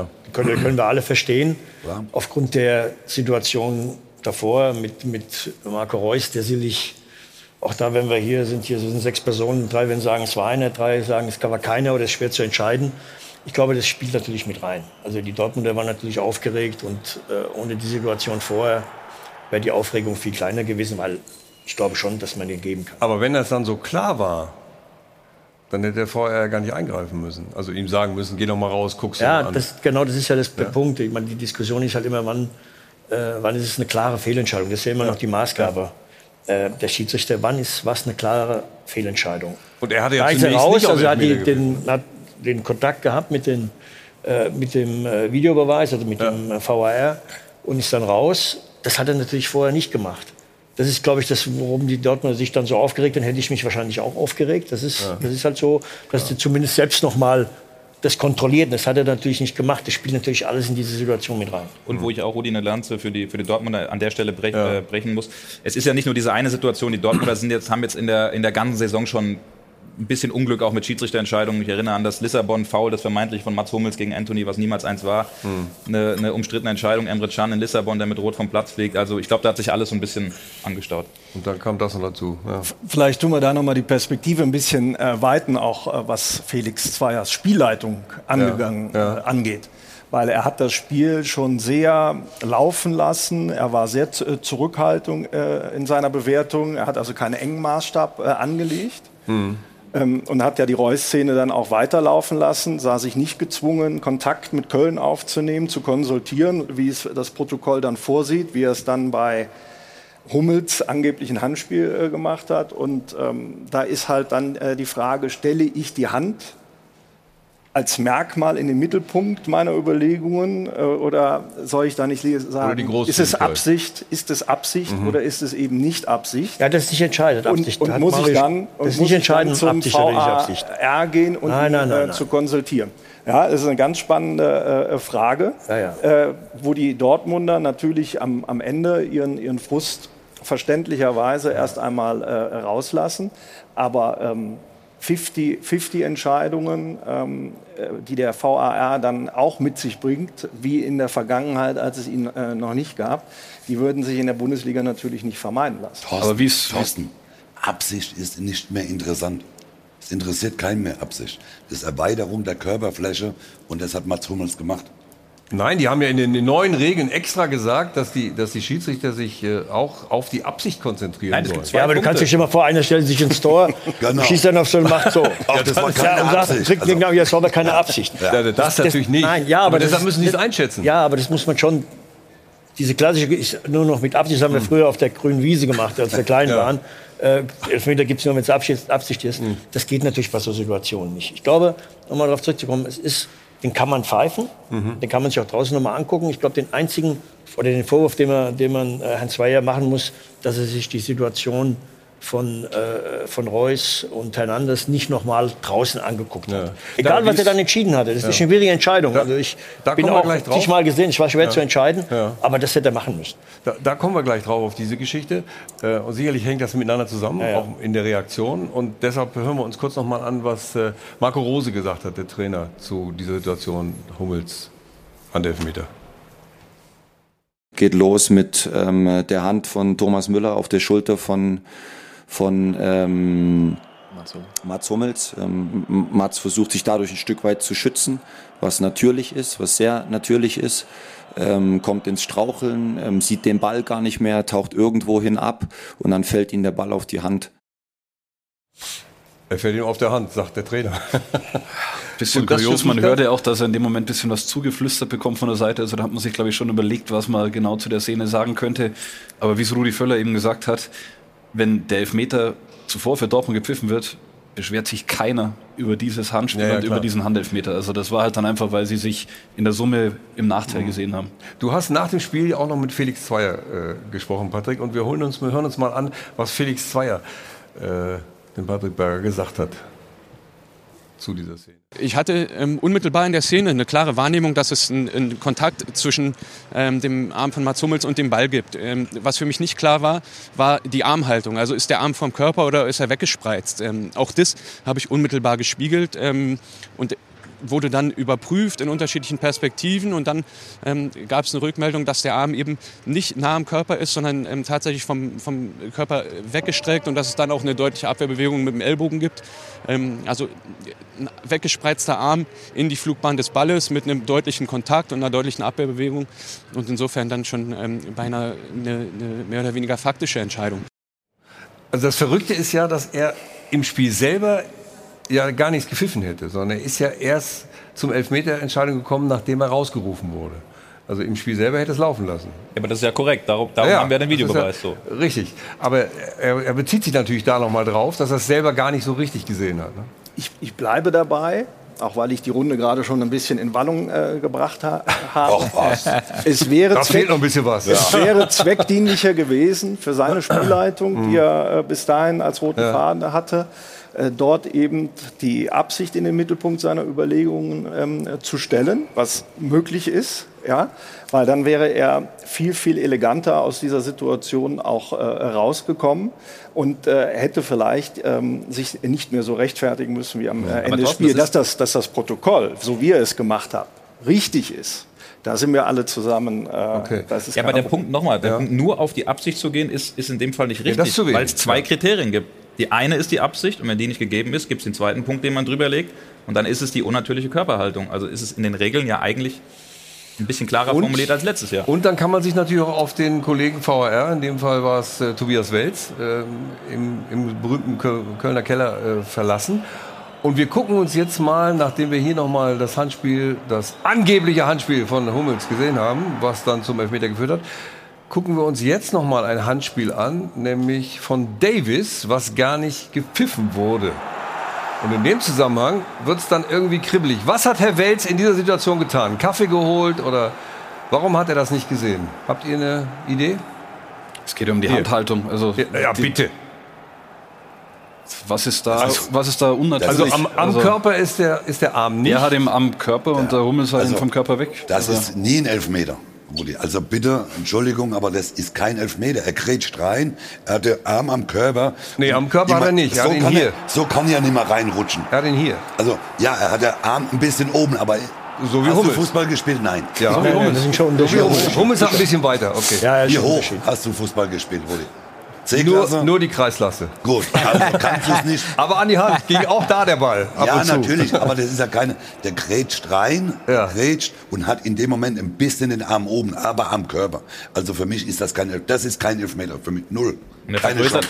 wir alle verstehen. Ja. Aufgrund der Situation davor mit Marco Reus, der sicherlich, auch da, wenn wir hier sind 6 Personen, 3 werden sagen, es war einer, 3 sagen, es war keiner oder es ist schwer zu entscheiden. Ich glaube, das spielt natürlich mit rein. Also die Dortmunder waren natürlich aufgeregt und ohne die Situation vorher wäre die Aufregung viel kleiner gewesen, weil ich glaube schon, dass man den geben kann. Aber wenn das dann so klar war, dann hätte er vorher gar nicht eingreifen müssen. Also ihm sagen müssen, geh doch mal raus, guck's dir mal an. Das ist ja der Punkt. Ich meine, die Diskussion ist halt immer, wann ist es eine klare Fehlentscheidung. Das ist ja immer noch die Maßgabe. Der Schiedsrichter, wann ist was eine klare Fehlentscheidung? Und er hatte ja zunächst er hat den Kontakt gehabt mit dem Videobeweis, also mit dem VAR und ist dann raus. Das hat er natürlich vorher nicht gemacht. Das ist, glaube ich, worum die Dortmunder sich dann so aufgeregt haben. Hätte ich mich wahrscheinlich auch aufgeregt. Das ist halt so, dass die zumindest selbst noch mal das kontrolliert. Das hat er natürlich nicht gemacht. Das spielt natürlich alles in diese Situation mit rein. Und wo ich auch Rudi eine Lanze für die Dortmunder an der Stelle brechen muss. Es ist ja nicht nur diese eine Situation. Die Dortmunder haben jetzt in der ganzen Saison schon ein bisschen Unglück auch mit Schiedsrichterentscheidungen. Ich erinnere an das Lissabon-Foul, das vermeintlich von Mats Hummels gegen Anthony, was niemals eins war. Eine umstrittene Entscheidung. Emre Can in Lissabon, der mit Rot vom Platz fliegt. Also ich glaube, da hat sich alles so ein bisschen angestaut. Und dann kam das noch dazu. Ja. Vielleicht tun wir da nochmal die Perspektive ein bisschen weiten, auch was Felix Zweiers Spielleitung angeht. Weil er hat das Spiel schon sehr laufen lassen. Er war sehr zurückhaltend in seiner Bewertung. Er hat also keinen engen Maßstab angelegt. Und hat ja die Reus-Szene dann auch weiterlaufen lassen, sah sich nicht gezwungen, Kontakt mit Köln aufzunehmen, zu konsultieren, wie es das Protokoll dann vorsieht, wie er es dann bei Hummels angeblich ein Handspiel gemacht hat. Und da ist halt dann die Frage, stelle ich die Hand als Merkmal in den Mittelpunkt meiner Überlegungen oder soll ich da nicht sagen, ist es Absicht oder ist es eben nicht Absicht? Ja, das ist nicht entscheidend. Absicht. Und muss ich dann zum VAR gehen und zu konsultieren? Ja, das ist eine ganz spannende Frage, wo die Dortmunder natürlich am Ende ihren Frust verständlicherweise erst einmal rauslassen. Aber 50 Entscheidungen, die der VAR dann auch mit sich bringt, wie in der Vergangenheit, als es ihn noch nicht gab, die würden sich in der Bundesliga natürlich nicht vermeiden lassen. Thorsten, Absicht ist nicht mehr interessant. Es interessiert keinen mehr Absicht. Das ist Erweiterung der Körperfläche und das hat Mats Hummels gemacht. Nein, die haben ja in den neuen Regeln extra gesagt, dass die Schiedsrichter sich auch auf die Absicht konzentrieren sollen. Ja, aber du kannst dich immer vor, einer stellt sich ins Tor, schießt dann auf so und macht so. Das war keine Absicht. Das war aber keine Absicht. Ja, das natürlich nicht. Nein, aber deshalb müssen die es einschätzen. Ja, aber das muss man schon. Diese klassische ist nur noch mit Absicht, das haben wir früher auf der grünen Wiese gemacht, als wir klein waren. Elfmeter gibt es nur, wenn es Absicht ist. Das geht natürlich bei so Situationen nicht. Ich glaube, um mal darauf zurückzukommen, den kann man pfeifen, den kann man sich auch draußen noch mal angucken. Ich glaube, den Vorwurf, den man Herrn Zweier machen muss, dass er sich die Situation von Reus und Hernandez nicht noch mal draußen angeguckt hat. Egal, was er dann entschieden hatte. Das ist eine schwierige Entscheidung. Also ich bin auch zigmal gesehen, es war schwer zu entscheiden, aber das hätte er machen müssen. Da kommen wir gleich drauf auf diese Geschichte. Und sicherlich hängt das miteinander zusammen, auch in der Reaktion. Und deshalb hören wir uns kurz noch mal an, was Marco Rose gesagt hat, der Trainer, zu dieser Situation Hummels Handelfmeter. Geht los mit der Hand von Thomas Müller auf der Schulter von Mats Hummels. Mats versucht sich dadurch ein Stück weit zu schützen, was natürlich ist, was sehr natürlich ist. Kommt ins Straucheln, sieht den Ball gar nicht mehr, taucht irgendwohin ab und dann fällt ihm der Ball auf die Hand. Er fällt ihm auf der Hand, sagt der Trainer. Bisschen kurios, man hörte auch, dass er in dem Moment ein bisschen was zugeflüstert bekommt von der Seite. Also da hat man sich, glaube ich, schon überlegt, was man genau zu der Szene sagen könnte. Aber wie es Rudi Völler eben gesagt hat, wenn der Elfmeter zuvor für Dortmund gepfiffen wird, beschwert sich keiner über dieses Handspiel und über diesen Handelfmeter. Also das war halt dann einfach, weil sie sich in der Summe im Nachteil gesehen haben. Du hast nach dem Spiel auch noch mit Felix Zweier gesprochen, Patrick. Und wir hören uns mal an, was Felix Zweier dem Patrick Berger gesagt hat. zu dieser Szene? Ich hatte unmittelbar in der Szene eine klare Wahrnehmung, dass es einen Kontakt zwischen dem Arm von Mats Hummels und dem Ball gibt. Was für mich nicht klar war die Armhaltung. Also ist der Arm vom Körper oder ist er weggespreizt? Auch das habe ich unmittelbar gespiegelt und wurde dann überprüft in unterschiedlichen Perspektiven und dann gab es eine Rückmeldung, dass der Arm eben nicht nah am Körper ist, sondern tatsächlich vom Körper weggestreckt und dass es dann auch eine deutliche Abwehrbewegung mit dem Ellbogen gibt. Also ein weggespreizter Arm in die Flugbahn des Balles mit einem deutlichen Kontakt und einer deutlichen Abwehrbewegung und insofern dann schon beinahe eine mehr oder weniger faktische Entscheidung. Also das Verrückte ist ja, dass er im Spiel selber ja gar nichts gepfiffen hätte, sondern er ist ja erst zum Elfmeter-Entscheidung gekommen, nachdem er rausgerufen wurde. Also im Spiel selber hätte es laufen lassen. Ja, aber das ist ja korrekt, darum haben wir den Videobeweis. Ja, so. Richtig, aber er bezieht sich natürlich da nochmal drauf, dass er es selber gar nicht so richtig gesehen hat. Ne? Ich bleibe dabei, auch weil ich die Runde gerade schon ein bisschen in Wallung gebracht habe. Es wäre da fehlt noch ein bisschen was. Es wäre zweckdienlicher gewesen für seine Spielleitung, die er bis dahin als roten Faden hatte, dort eben die Absicht in den Mittelpunkt seiner Überlegungen zu stellen, was möglich ist, ja, weil dann wäre er viel, viel eleganter aus dieser Situation auch rausgekommen und hätte vielleicht sich nicht mehr so rechtfertigen müssen wie am Ende des Spiels, dass das Protokoll, so wie er es gemacht hat, richtig ist. Da sind wir alle zusammen. Okay. Ja, aber der Punkt nochmal, nur auf die Absicht zu gehen, ist in dem Fall nicht richtig, weil es zwei Kriterien gibt. Die eine ist die Absicht und wenn die nicht gegeben ist, gibt es den zweiten Punkt, den man drüber legt und dann ist es die unnatürliche Körperhaltung. Also ist es in den Regeln ja eigentlich ein bisschen klarer formuliert als letztes Jahr. Und dann kann man sich natürlich auch auf den Kollegen VAR, in dem Fall war es Tobias Welz, im berühmten Kölner Keller verlassen. Und wir gucken uns jetzt mal, nachdem wir hier nochmal das Handspiel, das angebliche Handspiel von Hummels gesehen haben, was dann zum Elfmeter geführt hat, gucken wir uns jetzt noch mal ein Handspiel an, nämlich von Davis, was gar nicht gepfiffen wurde. Und in dem Zusammenhang wird es dann irgendwie kribbelig. Was hat Herr Welz in dieser Situation getan? Kaffee geholt oder warum hat er das nicht gesehen? Habt ihr eine Idee? Es geht um die Handhaltung. Also ja, bitte. Was ist da unnatürlich? Also am Körper ist der Arm nicht. Er hat ihn am Körper und der Hummels hat ihn vom Körper weg. Das ist nie ein Elfmeter. Also bitte, Entschuldigung, aber das ist kein Elfmeter. Er grätscht rein, er hat den Arm am Körper. Nee, am Körper hat er nicht, er hat ihn hier. So kann er nicht mal reinrutschen. Er hat ihn hier. Also, ja, er hat den Arm ein bisschen oben, aber so wie hast Hummels. du Fußball gespielt? Nein. Ja, so wie Hummels. Das sind schon Hummels hat ein bisschen weiter, okay. Ja, wie hoch hast du Fußball gespielt, Rudi? Nur die Kreisklasse. Gut, also kannst du es nicht. Aber an die Hand ging auch da der Ball. Ja, natürlich, aber das ist ja keine. Der grätscht rein, grätscht und hat in dem Moment ein bisschen den Arm oben, aber am Körper. Also für mich ist das kein Elfmeter. Für mich null. Keine Chance.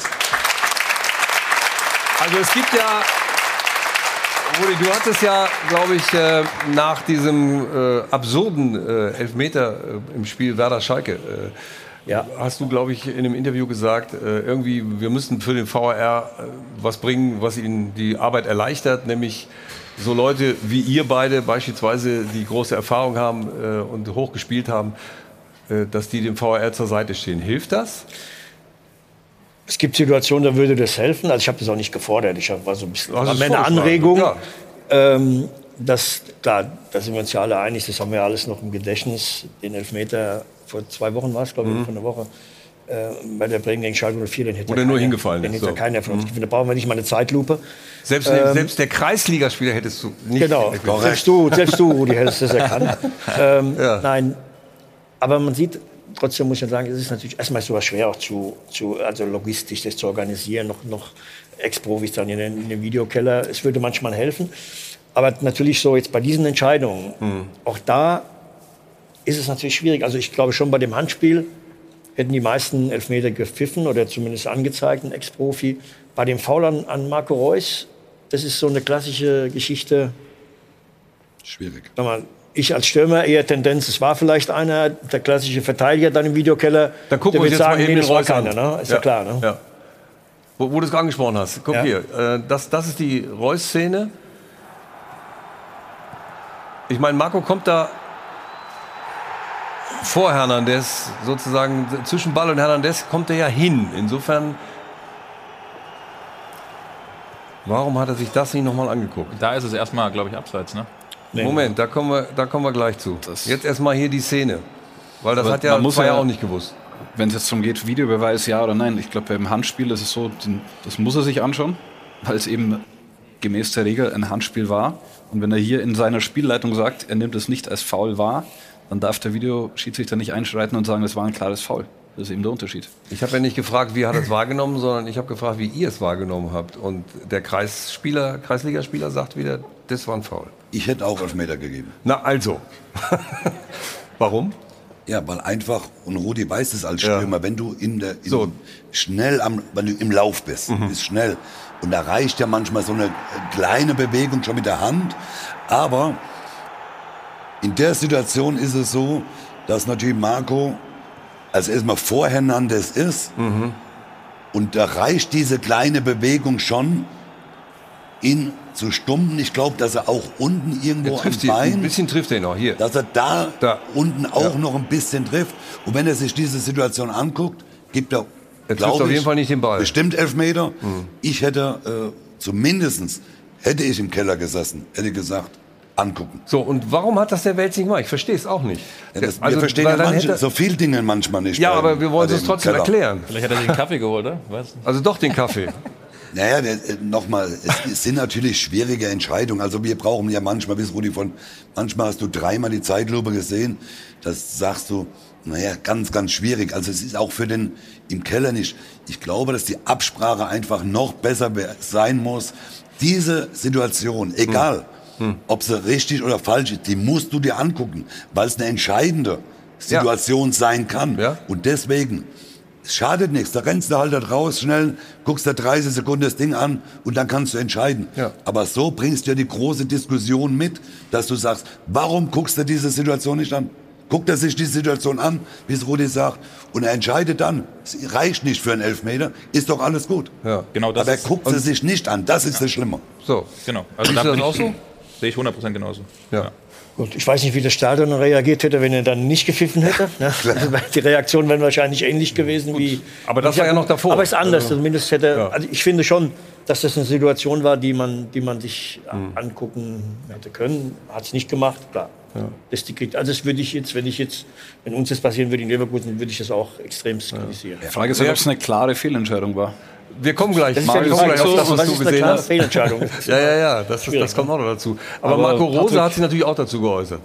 Also es gibt ja. Rudi, du hattest ja, glaube ich, nach diesem absurden Elfmeter im Spiel Werder-Schalke. Hast du, glaube ich, in einem Interview gesagt, irgendwie, wir müssen für den VAR was bringen, was ihnen die Arbeit erleichtert, nämlich so Leute wie ihr beide beispielsweise, die große Erfahrung haben und hochgespielt haben, dass die dem VAR zur Seite stehen. Hilft das? Es gibt Situationen, da würde das helfen. Also ich habe das auch nicht gefordert. Ich war so ein bisschen eine Anregung. Ja. Da sind wir uns ja alle einig, das haben wir alles noch im Gedächtnis, den Elfmeter. Vor 2 Wochen war es, glaube ich, vor einer Woche, bei der Bremen gegen Schalke 04, den hätte nur hingefallen. Den hätte keiner von uns gefunden. Da brauchen wir nicht mal eine Zeitlupe. Selbst der Kreisligaspieler hättest du nicht. Genau, selbst du, Rudi, hättest das erkannt. Nein, aber man sieht, trotzdem muss ich sagen, es ist natürlich erstmal sowas schwer auch also logistisch das zu organisieren, noch Ex-Profis dann in den Videokeller. Es würde manchmal helfen. Aber natürlich so jetzt bei diesen Entscheidungen, auch da ist es natürlich schwierig. Also ich glaube schon bei dem Handspiel hätten die meisten Elfmeter gepfiffen oder zumindest angezeigt, ein Ex-Profi. Bei dem Foul an Marco Reus, das ist so eine klassische Geschichte. Schwierig. Ich als Stürmer eher Tendenz, es war vielleicht einer, der klassische Verteidiger dann im Videokeller. Da gucken wir uns jetzt mal eben den Reus an. Ne? Ist ja klar. Ne? Ja. Wo du es angesprochen hast. Guck hier, das ist die Reus-Szene. Ich meine, Marco kommt da vor Hernandez, sozusagen zwischen Ball und Hernandez, kommt er ja hin. Insofern Warum hat er sich das nicht nochmal angeguckt? Da ist es erstmal, glaube ich, abseits, ne? Nee. Moment, da kommen wir gleich zu. Jetzt erstmal hier die Szene. Weil das hat man ja auch nicht gewusst. Wenn es jetzt darum geht, Videobeweis ja oder nein, ich glaube, beim Handspiel ist es so, das muss er sich anschauen, weil es eben gemäß der Regel ein Handspiel war. Und wenn er hier in seiner Spielleitung sagt, er nimmt es nicht als Foul wahr, dann darf der Videoschiedsrichter nicht einschreiten und sagen, das war ein klares Foul. Das ist eben der Unterschied. Ich habe ja nicht gefragt, wie hat er es wahrgenommen, sondern ich habe gefragt, wie ihr es wahrgenommen habt. Und der Kreisligaspieler sagt wieder, das war ein Foul. Ich hätte auch Elfmeter gegeben. Na also. Warum? Ja, weil einfach, und Rudi weiß es als Stürmer, wenn du wenn du im Lauf bist, bist schnell. Und da reicht ja manchmal so eine kleine Bewegung schon mit der Hand. Aber in der Situation ist es so, dass natürlich Marco als erstmal vor Hernandez ist. Und da reicht diese kleine Bewegung schon, ihn zu stumpen. Ich glaube, dass er auch unten irgendwo am Bein, ein bisschen trifft er noch hier, dass er da unten auch noch ein bisschen trifft. Und wenn er sich diese Situation anguckt, gibt er trifft auf jeden Fall nicht den Ball. Bestimmt Elfmeter. Ich hätte zumindest hätte ich im Keller gesessen, hätte gesagt, angucken. So, und warum hat das der Welt nicht gemacht? Ich verstehe es auch nicht. Ja, wir verstehen ja so viele Dinge manchmal nicht. Ja, aber wir wollen es trotzdem erklären. Vielleicht hat er sich einen Kaffee geholt, oder? Also doch den Kaffee. Naja, nochmal, es sind natürlich schwierige Entscheidungen. Also wir brauchen ja manchmal, manchmal hast du dreimal die Zeitlupe gesehen, das sagst du, naja, ganz, ganz schwierig. Also es ist auch für den im Keller nicht. Ich glaube, dass die Absprache einfach noch besser sein muss. Diese Situation, egal, ob sie richtig oder falsch ist, die musst du dir angucken, weil es eine entscheidende Situation sein kann. Ja. Und deswegen, es schadet nichts, da rennst du halt da raus schnell, guckst da 30 Sekunden das Ding an und dann kannst du entscheiden. Ja. Aber so bringst du ja die große Diskussion mit, dass du sagst, warum guckst du diese Situation nicht an? Guckt er sich die Situation an, wie es Rudi sagt, und er entscheidet dann, es reicht nicht für einen Elfmeter, ist doch alles gut. Ja. Genau das aber er guckt sie sich nicht an, das ist das Schlimme. So. Genau. Also ist das auch so? Sehe ich 100% genauso. Ja. Gut, ich weiß nicht, wie das Stadion reagiert hätte, wenn er dann nicht gepfiffen hätte. Die Reaktionen wären wahrscheinlich ähnlich gewesen wie. Aber das war ja noch davor. Aber es ist anders. Zumindest hätte. Also ich finde schon, dass das eine Situation war, die man sich angucken hätte können. Hat es nicht gemacht, klar. Ja. Also das würde ich jetzt, wenn uns das passieren würde in Leverkusen, würde ich das auch extrem kritisieren. Die Frage ist, ob es eine klare Fehlentscheidung war. Wir kommen gleich. Das ist ja auf das, was du gesehen hast. Fehlentscheidung. Ja, das kommt auch noch dazu. Aber Marco Rose hat sich natürlich auch dazu geäußert.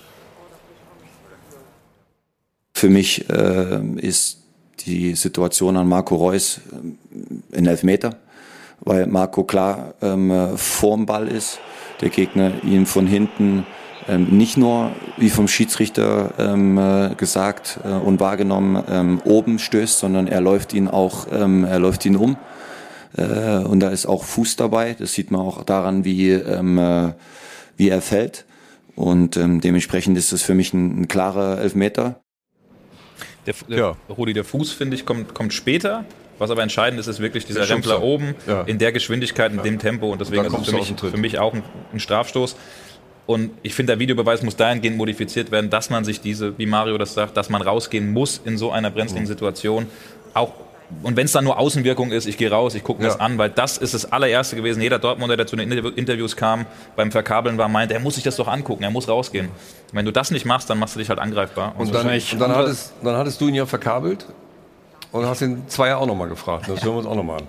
Für mich ist die Situation an Marco Reus ein Elfmeter, weil Marco klar vorm Ball ist, der Gegner ihn von hinten nicht nur, wie vom Schiedsrichter gesagt und wahrgenommen, oben stößt, sondern er läuft ihn um. Und da ist auch Fuß dabei. Das sieht man auch daran, wie er fällt. Und dementsprechend ist das für mich ein klarer Elfmeter. Rudi, der Fuß, finde ich, kommt später. Was aber entscheidend ist, ist wirklich dieser Rempler oben in der Geschwindigkeit, in dem Tempo. Und deswegen ist es für mich auch ein Strafstoß. Und ich finde, der Videobeweis muss dahingehend modifiziert werden, dass man sich wie Mario das sagt, dass man rausgehen muss in so einer brenzligen Situation. Und wenn es dann nur Außenwirkung ist, ich gehe raus, ich gucke mir das an, weil das ist das allererste gewesen. Jeder Dortmunder, der zu den Interviews kam, beim Verkabeln war, meinte, er muss sich das doch angucken, er muss rausgehen. Wenn du das nicht machst, dann machst du dich halt angreifbar. Und dann hattest du ihn ja verkabelt und hast den Zweier auch nochmal gefragt. Das hören wir uns auch nochmal an.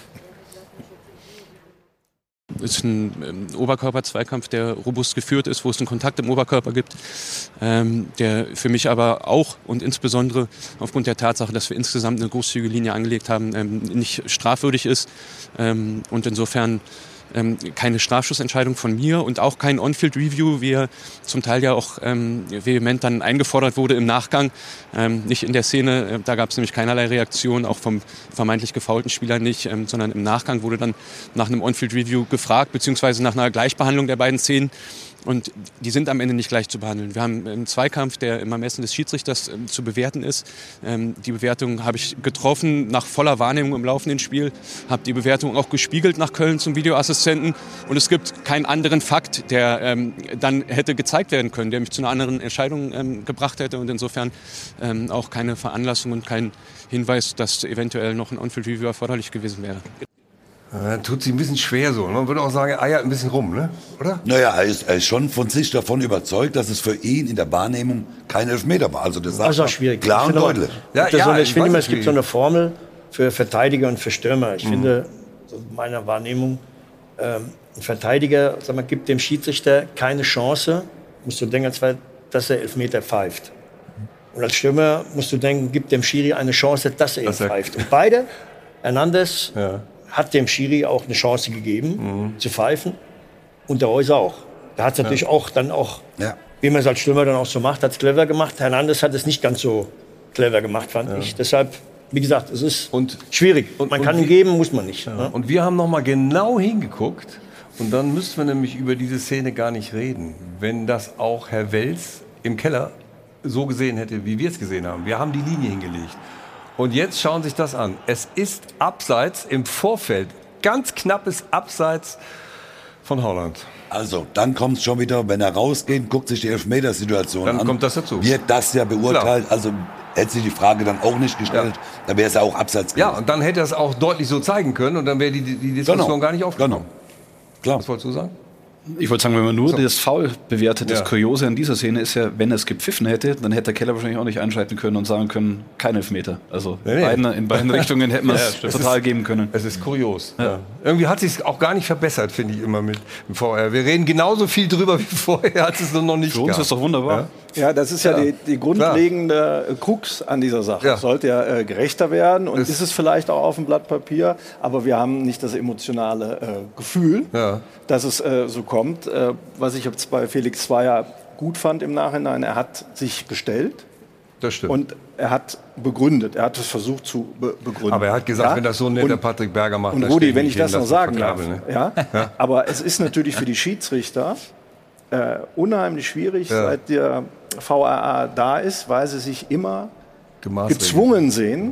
Es ist ein Oberkörper-Zweikampf, der robust geführt ist, wo es einen Kontakt im Oberkörper gibt, der für mich aber auch und insbesondere aufgrund der Tatsache, dass wir insgesamt eine großzügige Linie angelegt haben, nicht strafwürdig ist und insofern keine Strafschussentscheidung von mir und auch kein On-Field-Review, wie er zum Teil ja auch vehement dann eingefordert wurde im Nachgang. Nicht in der Szene, da gab es nämlich keinerlei Reaktion, auch vom vermeintlich gefoulten Spieler nicht, sondern im Nachgang wurde dann nach einem On-Field-Review gefragt, beziehungsweise nach einer Gleichbehandlung der beiden Szenen. Und die sind am Ende nicht gleich zu behandeln. Wir haben einen Zweikampf, der im Ermessen des Schiedsrichters zu bewerten ist. Die Bewertung habe ich getroffen nach voller Wahrnehmung im laufenden Spiel, habe die Bewertung auch gespiegelt nach Köln zum Videoassistenten. Und es gibt keinen anderen Fakt, der dann hätte gezeigt werden können, der mich zu einer anderen Entscheidung gebracht hätte. Und insofern auch keine Veranlassung und kein Hinweis, dass eventuell noch ein On-Field-Review erforderlich gewesen wäre. Tut sich ein bisschen schwer so. Man würde auch sagen, eiert ein bisschen rum, ne? Oder? Naja, er ist schon von sich davon überzeugt, dass es für ihn in der Wahrnehmung kein Elfmeter war. Also das ist auch schwierig. Klar und deutlich. Ich finde immer, es gibt so eine Formel für Verteidiger und für Stürmer. Ich finde, so meiner Wahrnehmung, ein Verteidiger gibt dem Schiedsrichter keine Chance, musst du denken, dass er Elfmeter pfeift. Und als Stürmer musst du denken, gibt dem Schiri eine Chance, dass er ihn pfeift. Und beide, Hernandez hat dem Schiri auch eine Chance gegeben, zu pfeifen. Und der Reus auch. Da hat es natürlich auch, wie man es als Stürmer dann auch so macht, hat es clever gemacht. Hernandez hat es nicht ganz so clever gemacht, fand ich. Deshalb, wie gesagt, es ist schwierig. Man kann ihn geben, muss man nicht. Ja. Und wir haben noch mal genau hingeguckt. Und dann müssten wir nämlich über diese Szene gar nicht reden. Wenn das auch Herr Wels im Keller so gesehen hätte, wie wir es gesehen haben. Wir haben die Linie hingelegt. Und jetzt schauen Sie sich das an. Es ist abseits im Vorfeld, ganz knappes Abseits von Holland. Also, dann kommt es schon wieder, wenn er rausgeht, guckt sich die Elfmetersituation an. Dann kommt das dazu. Wird das ja beurteilt. Klar. Also, hätte sie die Frage dann auch nicht gestellt, dann wäre es ja auch abseits gewesen. Ja, und dann hätte er es auch deutlich so zeigen können und dann wäre die Diskussion gar nicht aufgekommen. Klar. Was wolltest du sagen? Ich wollte sagen, wenn man nur das Foul bewertet, das Kuriose an dieser Szene ist ja, wenn er es gepfiffen hätte, dann hätte der Keller wahrscheinlich auch nicht einschreiten können und sagen können, kein Elfmeter. Also in beiden Richtungen hätten wir es total geben können. Es ist kurios. Ja. Irgendwie hat es sich auch gar nicht verbessert, finde ich immer mit dem VR. Wir reden genauso viel drüber wie vorher, als es noch nicht gab. Für uns ist doch wunderbar. Ja, das ist ja die grundlegende Krux an dieser Sache. Es sollte ja gerechter werden und ist es vielleicht auch auf dem Blatt Papier, aber wir haben nicht das emotionale Gefühl, dass es so kommt. Was ich jetzt bei Felix Zweier gut fand im Nachhinein, er hat sich gestellt. Das stimmt. Und er hat begründet, er hat es versucht zu begründen. Aber er hat gesagt, wenn das so nett der Patrick Berger macht, und Rudi, wenn ich das noch sagen darf, aber es ist natürlich für die Schiedsrichter unheimlich schwierig, seit der VAR da ist, weil sie sich immer gezwungen sehen,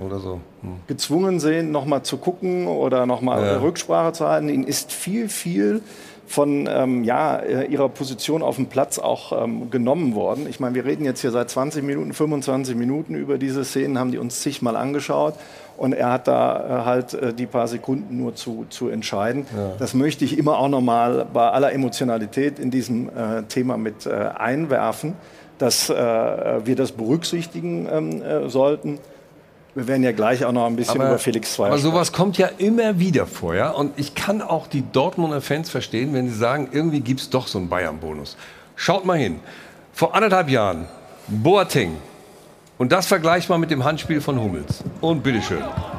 gezwungen sehen, nochmal zu gucken oder nochmal Rücksprache zu halten. Ihnen ist viel von ihrer Position auf dem Platz auch genommen worden. Ich meine, wir reden jetzt hier seit 20 Minuten, 25 Minuten über diese Szenen, haben die uns zigmal angeschaut. Und er hat da die paar Sekunden nur zu entscheiden. Ja. Das möchte ich immer auch nochmal bei aller Emotionalität in diesem Thema mit einwerfen, dass wir das berücksichtigen sollten. Wir werden ja gleich auch noch ein bisschen über Felix Zweier sprechen. Aber sowas kommt ja immer wieder vor. Ja? Und ich kann auch die Dortmunder Fans verstehen, wenn sie sagen, irgendwie gibt es doch so einen Bayern-Bonus. Schaut mal hin. Vor 1,5 Jahren, Boateng. Und das vergleichbar mit dem Handspiel von Hummels. Und bitteschön.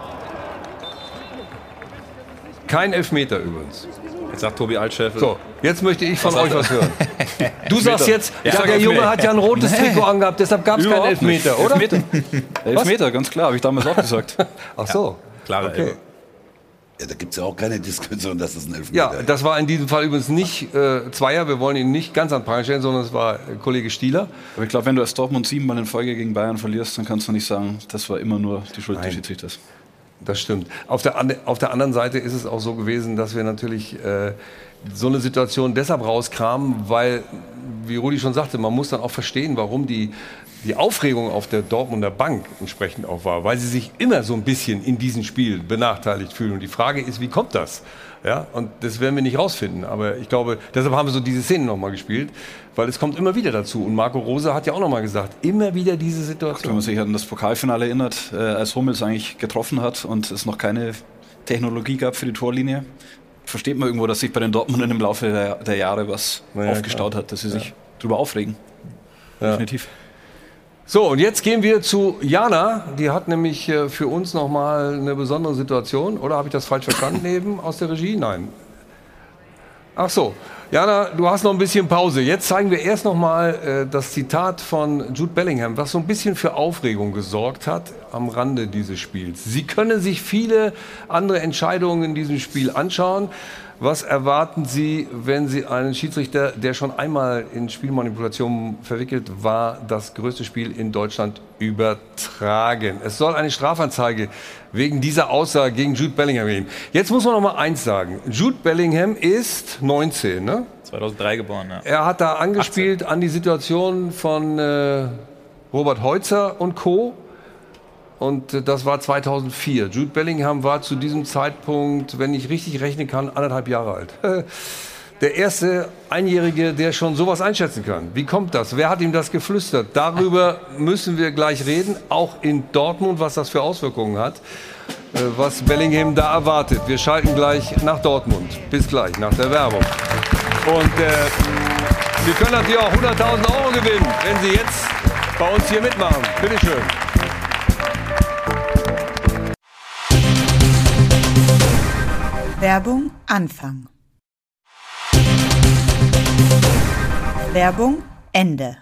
Kein Elfmeter übrigens. Jetzt sagt Tobi Altschäfer. So, jetzt möchte ich von euch was hören. Du sagst jetzt, der Junge hat ja ein rotes Trikot angehabt, deshalb gab es keinen Elfmeter, oder? Elfmeter, ganz klar, habe ich damals auch gesagt. Ach so. Klare Elfmeter. Ja, da gibt es ja auch keine Diskussion, dass es ein Elfmeter ist. Ja, das war in diesem Fall übrigens nicht Zweier. Wir wollen ihn nicht ganz an Pranger stellen, sondern es war Kollege Stieler. Aber ich glaube, wenn du als Dortmund 7 Mal in Folge gegen Bayern verlierst, dann kannst du nicht sagen, das war immer nur die Schuld des Schiedsrichters. Das stimmt. Auf der anderen Seite ist es auch so gewesen, dass wir natürlich so eine Situation deshalb rauskramen, weil, wie Rudi schon sagte, man muss dann auch verstehen, warum die Aufregung auf der Dortmunder Bank entsprechend auch war, weil sie sich immer so ein bisschen in diesem Spiel benachteiligt fühlen. Und die Frage ist, wie kommt das? Ja, und das werden wir nicht rausfinden. Aber ich glaube, deshalb haben wir so diese Szene nochmal gespielt, weil es kommt immer wieder dazu. Und Marco Rose hat ja auch nochmal gesagt, immer wieder diese Situation. Wenn man sich an das Pokalfinale erinnert, als Hummels eigentlich getroffen hat und es noch keine Technologie gab für die Torlinie, versteht man irgendwo, dass sich bei den Dortmundern im Laufe der Jahre was aufgestaut hat, dass sie sich drüber aufregen. Definitiv. So, und jetzt gehen wir zu Jana. Die hat nämlich für uns nochmal eine besondere Situation. Oder habe ich das falsch verstanden eben aus der Regie? Nein. Ach so. Jana, du hast noch ein bisschen Pause. Jetzt zeigen wir erst nochmal das Zitat von Jude Bellingham, was so ein bisschen für Aufregung gesorgt hat am Rande dieses Spiels. Sie können sich viele andere Entscheidungen in diesem Spiel anschauen. Was erwarten Sie, wenn Sie einen Schiedsrichter, der schon einmal in Spielmanipulationen verwickelt war, das größte Spiel in Deutschland übertragen? Es soll eine Strafanzeige wegen dieser Aussage gegen Jude Bellingham geben. Jetzt muss man noch mal eins sagen. Jude Bellingham ist 19, ne? 2003 geboren, ja. Er hat da angespielt 18. An die Situation von Robert Heutzer und Co. und das war 2004. Jude Bellingham war zu diesem Zeitpunkt, wenn ich richtig rechnen kann, 1,5 Jahre alt. Der erste Einjährige, der schon sowas einschätzen kann. Wie kommt das? Wer hat ihm das geflüstert? Darüber müssen wir gleich reden, auch in Dortmund, was das für Auswirkungen hat, was Bellingham da erwartet. Wir schalten gleich nach Dortmund. Bis gleich, nach der Werbung. Und wir können natürlich auch 100.000 € gewinnen, wenn Sie jetzt bei uns hier mitmachen. Bitte schön. Werbung Anfang. Werbung Ende.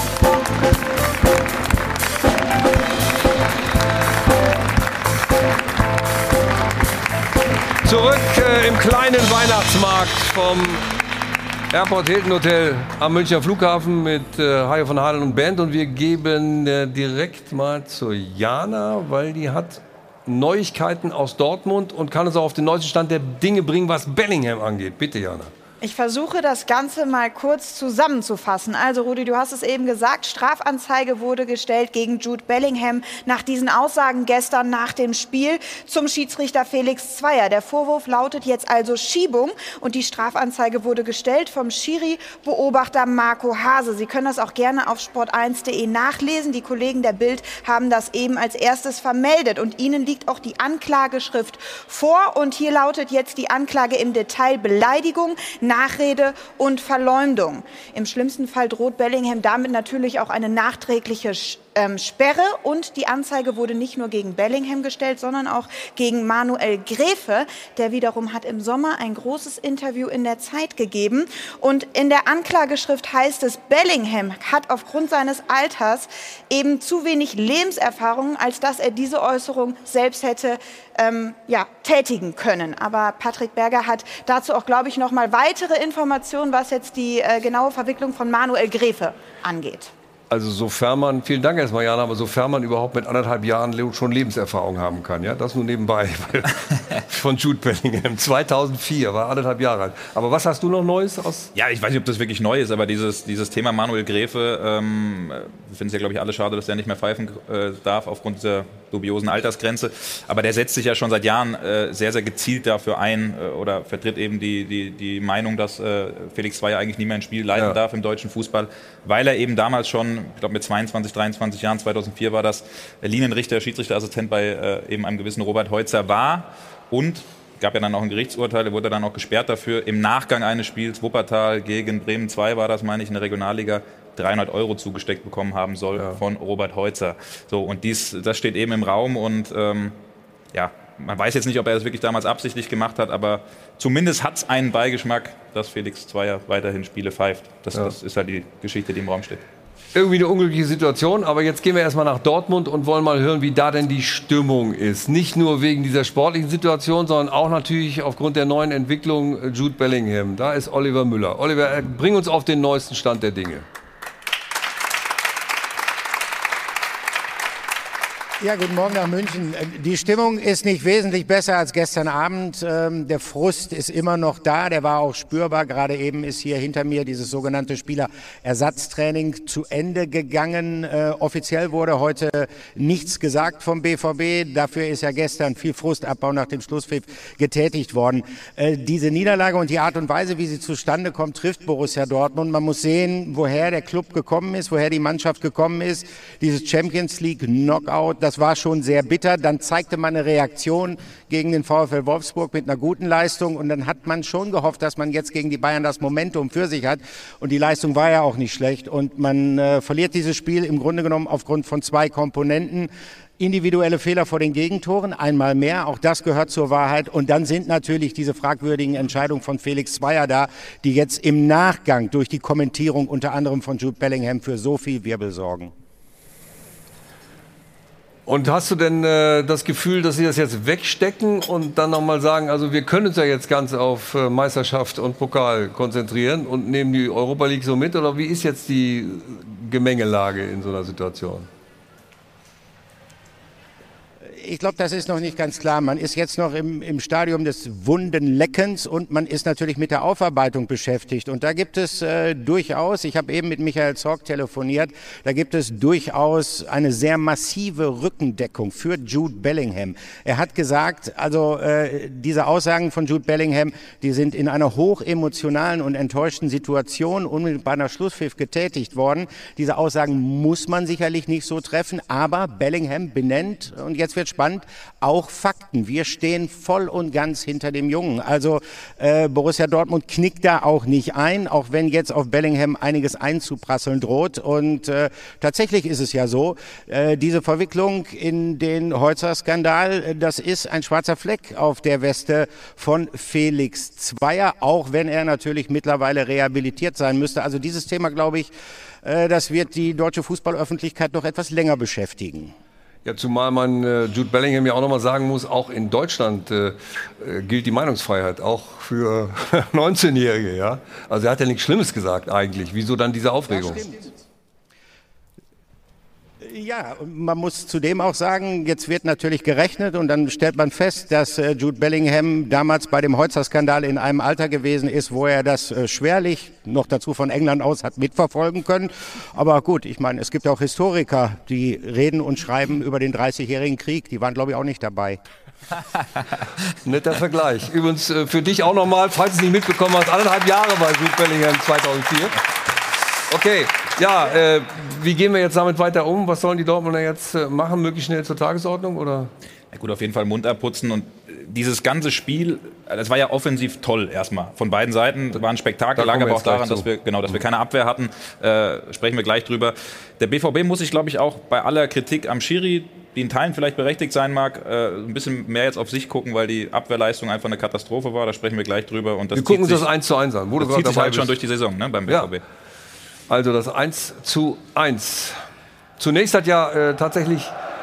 Zurück im kleinen Weihnachtsmarkt vom Airport Hilton Hotel am Münchner Flughafen mit Hajo von Hahn und Band. Und wir geben direkt mal zu Jana, weil die hat Neuigkeiten aus Dortmund und kann uns auch auf den neuesten Stand der Dinge bringen, was Bellingham angeht. Bitte, Jana. Ich versuche das Ganze mal kurz zusammenzufassen. Also Rudi, du hast es eben gesagt, Strafanzeige wurde gestellt gegen Jude Bellingham nach diesen Aussagen gestern nach dem Spiel zum Schiedsrichter Felix Zweier. Der Vorwurf lautet jetzt also Schiebung und die Strafanzeige wurde gestellt vom Schiri-Beobachter Marco Hase. Sie können das auch gerne auf sport1.de nachlesen. Die Kollegen der Bild haben das eben als erstes vermeldet und ihnen liegt auch die Anklageschrift vor. Und hier lautet jetzt die Anklage im Detail Beleidigung, Nachrede und Verleumdung. Im schlimmsten Fall droht Bellingham damit natürlich auch eine nachträgliche Sperre und die Anzeige wurde nicht nur gegen Bellingham gestellt, sondern auch gegen Manuel Gräfe. Der wiederum hat im Sommer ein großes Interview in der Zeit gegeben und in der Anklageschrift heißt es, Bellingham hat aufgrund seines Alters eben zu wenig Lebenserfahrung, als dass er diese Äußerung selbst hätte tätigen können. Aber Patrick Berger hat dazu auch, glaube ich, noch mal weitere Informationen, was jetzt die genaue Verwicklung von Manuel Gräfe angeht. Also sofern man, vielen Dank erstmal, Jana, aber sofern man überhaupt mit 1,5 Jahren schon Lebenserfahrung haben kann, ja, das nur nebenbei, von Jude Bellingham, 2004, war 1,5 Jahre alt. Aber was hast du noch Neues aus? Ja, ich weiß nicht, ob das wirklich neu ist, aber dieses Thema Manuel Gräfe, wir finden es ja, glaube ich, alle schade, dass der nicht mehr pfeifen darf aufgrund dieser dubiosen Altersgrenze. Aber der setzt sich ja schon seit Jahren sehr, sehr gezielt dafür ein oder vertritt eben die Meinung, dass Felix Zweier eigentlich nie mehr ein Spiel leiten darf im deutschen Fußball, weil er eben damals schon, ich glaube mit 22, 23 Jahren, 2004 war das, Linienrichter, Schiedsrichterassistent bei eben einem gewissen Robert Heutzer war und gab ja dann auch ein Gerichtsurteil, er wurde dann auch gesperrt dafür, im Nachgang eines Spiels, Wuppertal gegen Bremen 2 war das, meine ich, in der Regionalliga, 300 € zugesteckt bekommen haben soll von Robert Heutzer. So, und das steht eben im Raum und man weiß jetzt nicht, ob er das wirklich damals absichtlich gemacht hat, aber zumindest hat es einen Beigeschmack, dass Felix Zweier weiterhin Spiele pfeift. Das ist halt die Geschichte, die im Raum steht. Irgendwie eine unglückliche Situation, aber jetzt gehen wir erstmal nach Dortmund und wollen mal hören, wie da denn die Stimmung ist. Nicht nur wegen dieser sportlichen Situation, sondern auch natürlich aufgrund der neuen Entwicklung Jude Bellingham. Da ist Oliver Müller. Oliver, bring uns auf den neuesten Stand der Dinge. Ja, guten Morgen nach München. Die Stimmung ist nicht wesentlich besser als gestern Abend. Der Frust ist immer noch da, der war auch spürbar. Gerade eben ist hier hinter mir dieses sogenannte Spielerersatztraining zu Ende gegangen. Offiziell wurde heute nichts gesagt vom BVB. Dafür ist ja gestern viel Frustabbau nach dem Schlusspfiff getätigt worden. Diese Niederlage und die Art und Weise, wie sie zustande kommt, trifft Borussia Dortmund. Man muss sehen, woher der Club gekommen ist, woher die Mannschaft gekommen ist. Dieses Champions League Knockout, das war schon sehr bitter. Dann zeigte man eine Reaktion gegen den VfL Wolfsburg mit einer guten Leistung und dann hat man schon gehofft, dass man jetzt gegen die Bayern das Momentum für sich hat und die Leistung war ja auch nicht schlecht und man verliert dieses Spiel im Grunde genommen aufgrund von 2 Komponenten. Individuelle Fehler vor den Gegentoren, einmal mehr, auch das gehört zur Wahrheit. Und dann sind natürlich diese fragwürdigen Entscheidungen von Felix Zweier da, die jetzt im Nachgang durch die Kommentierung unter anderem von Jude Bellingham für so viel Wirbel sorgen. Und hast du denn das Gefühl, dass Sie das jetzt wegstecken und dann nochmal sagen, also wir können uns ja jetzt ganz auf Meisterschaft und Pokal konzentrieren und nehmen die Europa League so mit? Oder wie ist jetzt die Gemengelage in so einer Situation? Ich glaube, das ist noch nicht ganz klar. Man ist jetzt noch im Stadium des Wundenleckens und man ist natürlich mit der Aufarbeitung beschäftigt. Und da gibt es durchaus, ich habe eben mit Michael Zorc telefoniert, da gibt es durchaus eine sehr massive Rückendeckung für Jude Bellingham. Er hat gesagt, also diese Aussagen von Jude Bellingham, die sind in einer hochemotionalen und enttäuschten Situation unmittelbar nach Schlusspfiff getätigt worden. Diese Aussagen muss man sicherlich nicht so treffen, aber Bellingham benennt, und jetzt wird spannend, auch Fakten. Wir stehen voll und ganz hinter dem Jungen. Also Borussia Dortmund knickt da auch nicht ein, auch wenn jetzt auf Bellingham einiges einzuprasseln droht. Und tatsächlich ist es ja so, diese Verwicklung in den Holzer-Skandal, das ist ein schwarzer Fleck auf der Weste von Felix Zweier, auch wenn er natürlich mittlerweile rehabilitiert sein müsste. Also dieses Thema, glaube ich, das wird die deutsche Fußballöffentlichkeit noch etwas länger beschäftigen. Ja, zumal man Jude Bellingham ja auch nochmal sagen muss, auch in Deutschland gilt die Meinungsfreiheit, auch für 19-Jährige. Ja? Also er hat ja nichts Schlimmes gesagt eigentlich. Wieso dann diese Aufregung? Ja, man muss zudem auch sagen, jetzt wird natürlich gerechnet und dann stellt man fest, dass Jude Bellingham damals bei dem Holzer-Skandal in einem Alter gewesen ist, wo er das schwerlich, noch dazu von England aus, hat mitverfolgen können. Aber gut, ich meine, es gibt auch Historiker, die reden und schreiben über den 30-jährigen Krieg. Die waren, glaube ich, auch nicht dabei. Netter Vergleich. Übrigens für dich auch nochmal, falls du es nicht mitbekommen hast, 1,5 Jahre bei Jude Bellingham 2004. Okay, ja, wie gehen wir jetzt damit weiter um? Was sollen die Dortmunder jetzt machen? Möglichst schnell zur Tagesordnung? Oder? Ja gut, auf jeden Fall Mund abputzen. Und dieses ganze Spiel, das war ja offensiv toll erstmal. Von beiden Seiten war ein Spektakel, lag aber auch daran, dass wir keine Abwehr hatten. Sprechen wir gleich drüber. Der BVB muss sich, glaube ich, auch bei aller Kritik am Schiri, die in Teilen vielleicht berechtigt sein mag, ein bisschen mehr jetzt auf sich gucken, weil die Abwehrleistung einfach eine Katastrophe war. Da sprechen wir gleich drüber. Und das wir gucken uns das 1:1 an. Das zieht sich halt schon durch die Saison, ne, beim BVB. Ja. Also das 1:1. Zunächst hat ja tatsächlich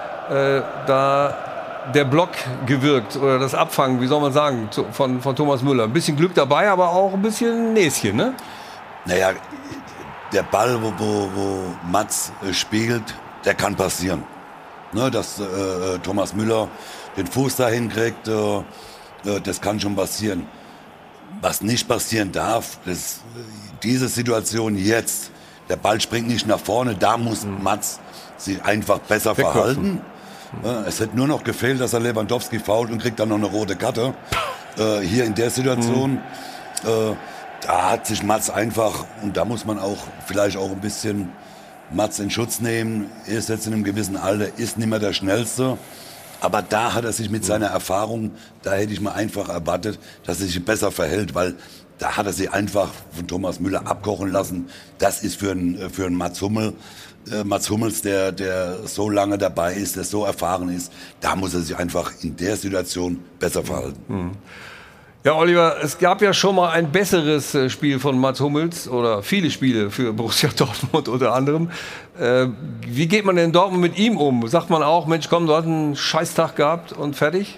da der Block gewirkt oder das Abfangen, wie soll man sagen, von Thomas Müller. Ein bisschen Glück dabei, aber auch ein bisschen Näschen, ne? Naja, der Ball, wo Mats spiegelt, der kann passieren. Ne, dass Thomas Müller den Fuß dahin kriegt, das kann schon passieren. Was nicht passieren darf, diese Situation jetzt, der Ball springt nicht nach vorne, da muss Mats sich einfach besser verhalten. Es hätte nur noch gefehlt, dass er Lewandowski fault und kriegt dann noch eine rote Karte. Hier in der Situation, da hat sich Mats einfach, und da muss man auch vielleicht auch ein bisschen Mats in Schutz nehmen. Er ist jetzt in einem gewissen Alter, ist nicht mehr der Schnellste. Aber da hat er sich mit seiner Erfahrung, da hätte ich mir einfach erwartet, dass er sich besser verhält, weil da hat er sich einfach von Thomas Müller abkochen lassen. Das ist für einen Mats Hummels, der so lange dabei ist, der so erfahren ist, da muss er sich einfach in der Situation besser verhalten. Ja, Oliver, es gab ja schon mal ein besseres Spiel von Mats Hummels oder viele Spiele für Borussia Dortmund unter anderem. Wie geht man denn in Dortmund mit ihm um? Sagt man auch, Mensch, komm, du hast einen Scheißtag gehabt und fertig?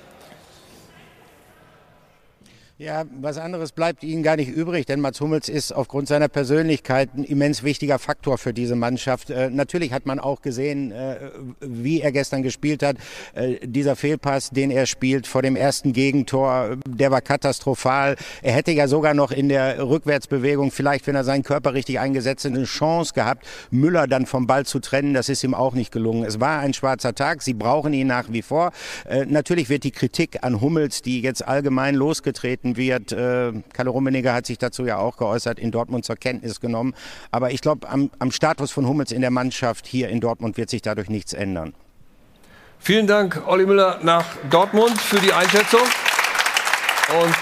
Ja, was anderes bleibt ihnen gar nicht übrig, denn Mats Hummels ist aufgrund seiner Persönlichkeit ein immens wichtiger Faktor für diese Mannschaft. Natürlich hat man auch gesehen, wie er gestern gespielt hat. Dieser Fehlpass, den er spielt vor dem ersten Gegentor, der war katastrophal. Er hätte ja sogar noch in der Rückwärtsbewegung, vielleicht wenn er seinen Körper richtig eingesetzt hätte, eine Chance gehabt, Müller dann vom Ball zu trennen. Das ist ihm auch nicht gelungen. Es war ein schwarzer Tag, sie brauchen ihn nach wie vor. Natürlich wird die Kritik an Hummels, die jetzt allgemein losgetreten wird. Kalle Rummenigge hat sich dazu ja auch geäußert, in Dortmund zur Kenntnis genommen. Aber ich glaube, am Status von Hummels in der Mannschaft hier in Dortmund wird sich dadurch nichts ändern. Vielen Dank, Olli Müller, nach Dortmund für die Einschätzung. Und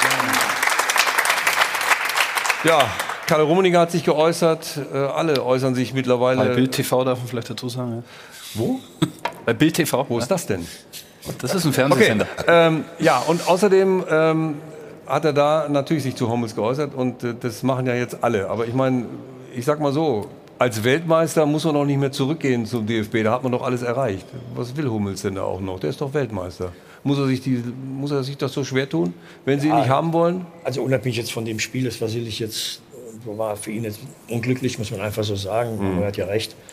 ja, Kalle Rummenigge hat sich geäußert. Alle äußern sich mittlerweile. Bei Bild TV darf man vielleicht dazu sagen. Ja. Wo? Bei Bild TV. Wo ist das denn? Das ist ein Fernsehsender. Okay. Ja, und außerdem hat er da natürlich sich zu Hummels geäußert und das machen ja jetzt alle. Aber ich meine, ich sag mal so, als Weltmeister muss man auch nicht mehr zurückgehen zum DFB. Da hat man doch alles erreicht. Was will Hummels denn da auch noch? Der ist doch Weltmeister. Muss er sich das so schwer tun, wenn sie ihn nicht haben wollen? Also unabhängig jetzt von dem Spiel ist Vasilic jetzt, war für ihn jetzt unglücklich, muss man einfach so sagen. Er hat ja recht.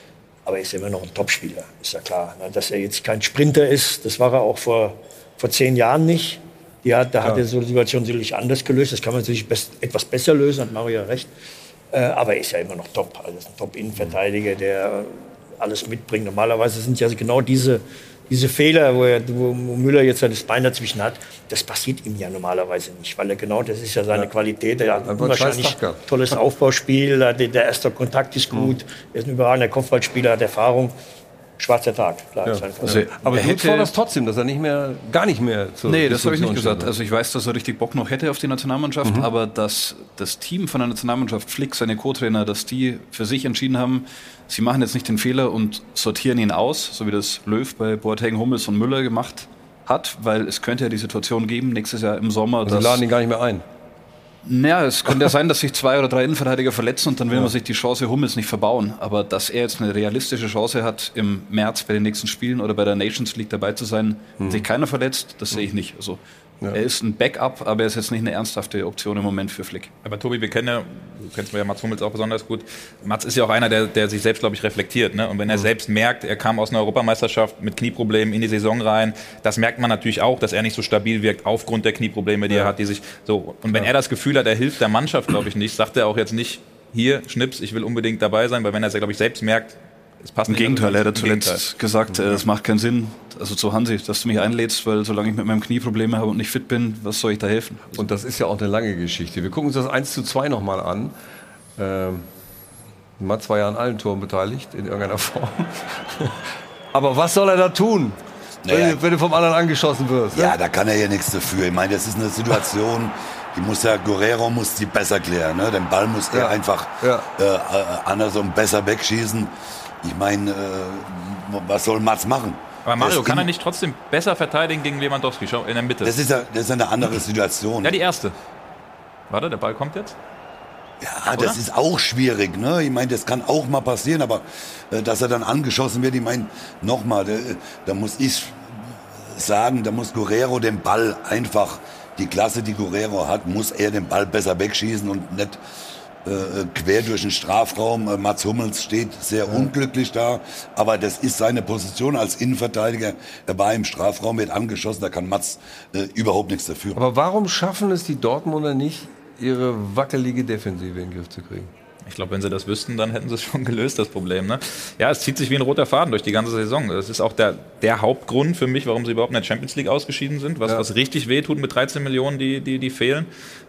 Aber er ist immer noch ein Topspieler, ist ja klar. Dass er jetzt kein Sprinter ist, das war er auch vor 10 Jahren nicht. Da hat er so eine Situation sicherlich anders gelöst. Das kann man natürlich etwas besser lösen, hat Mario recht. Aber er ist ja immer noch top. Also ist ein Top-Innenverteidiger, der alles mitbringt. Normalerweise sind ja genau diese Fehler, wo Müller jetzt das Bein dazwischen hat, das passiert ihm ja normalerweise nicht. Weil das ist ja seine Qualität. Er hat unwahrscheinlich tolles Aufbauspiel, der erste Kontakt ist gut, er ist ein überragender Kopfballspieler, hat Erfahrung. Schwarzer Tag, klar. Ja. Aber du forderst trotzdem, dass er gar nicht mehr zur Nee, das habe ich nicht gesagt. Also ich weiß, dass er richtig Bock noch hätte auf die Nationalmannschaft, aber dass das Team von der Nationalmannschaft, Flick, seine Co-Trainer, dass die für sich entschieden haben, sie machen jetzt nicht den Fehler und sortieren ihn aus, so wie das Löw bei Boateng, Hummels und Müller gemacht hat, weil es könnte ja die Situation geben, nächstes Jahr im Sommer, Sie laden ihn gar nicht mehr ein. Naja, es könnte ja sein, dass sich 2 oder 3 Innenverteidiger verletzen und dann will man sich die Chance Hummels nicht verbauen. Aber dass er jetzt eine realistische Chance hat, im März bei den nächsten Spielen oder bei der Nations League dabei zu sein, wenn sich keiner verletzt, das sehe ich nicht. Also, er ist ein Backup, aber er ist jetzt nicht eine ernsthafte Option im Moment für Flick. Aber Tobi, du kennst ja Mats Hummels auch besonders gut. Mats ist ja auch einer, der sich selbst, glaube ich, reflektiert. Ne? Und wenn er selbst merkt, er kam aus einer Europameisterschaft mit Knieproblemen in die Saison rein, das merkt man natürlich auch, dass er nicht so stabil wirkt aufgrund der Knieprobleme, die er hat. Und wenn er das Gefühl hat, er hilft der Mannschaft, glaube ich, nicht, sagt er auch jetzt nicht, hier, Schnips, ich will unbedingt dabei sein, weil wenn er es, glaube ich, selbst merkt, es passt nicht. Im Gegenteil, er hat zuletzt gesagt, es macht keinen Sinn, also zu Hansi, dass du mich einlädst, weil solange ich mit meinem Knie Probleme habe und nicht fit bin, was soll ich da helfen? Und das ist ja auch eine lange Geschichte. Wir gucken uns das 1:2 nochmal an. Mats war ja an allen Toren beteiligt, in irgendeiner Form. Aber was soll er da tun, wenn du vom anderen angeschossen wirst? Ja, da kann er ja nichts dafür. Ich meine, das ist eine Situation, Guerrero muss die besser klären. Ne? Den Ball muss er einfach anders und besser wegschießen. Ich meine, was soll Mats machen? Aber Mario, kann er nicht trotzdem besser verteidigen gegen Lewandowski? Schau, in der Mitte. Das ist eine andere Situation. Ja, die erste. Warte, der Ball kommt jetzt. Ja, das ist auch schwierig. Ne? Ich meine, das kann auch mal passieren, aber dass er dann angeschossen wird, ich meine, nochmal, da muss ich sagen, da muss Guerrero den Ball einfach, die Klasse, die Guerrero hat, muss er den Ball besser wegschießen und nicht quer durch den Strafraum. Mats Hummels steht sehr unglücklich da, aber das ist seine Position als Innenverteidiger. Er war im Strafraum, wird angeschossen, da kann Mats überhaupt nichts dafür. Aber warum schaffen es die Dortmunder nicht, ihre wackelige Defensive in den Griff zu kriegen? Ich glaube, wenn sie das wüssten, dann hätten sie es schon gelöst, das Problem. Ne? Ja, es zieht sich wie ein roter Faden durch die ganze Saison. Das ist auch der Hauptgrund für mich, warum sie überhaupt in der Champions League ausgeschieden sind, was richtig wehtut mit 13 Millionen, die fehlen.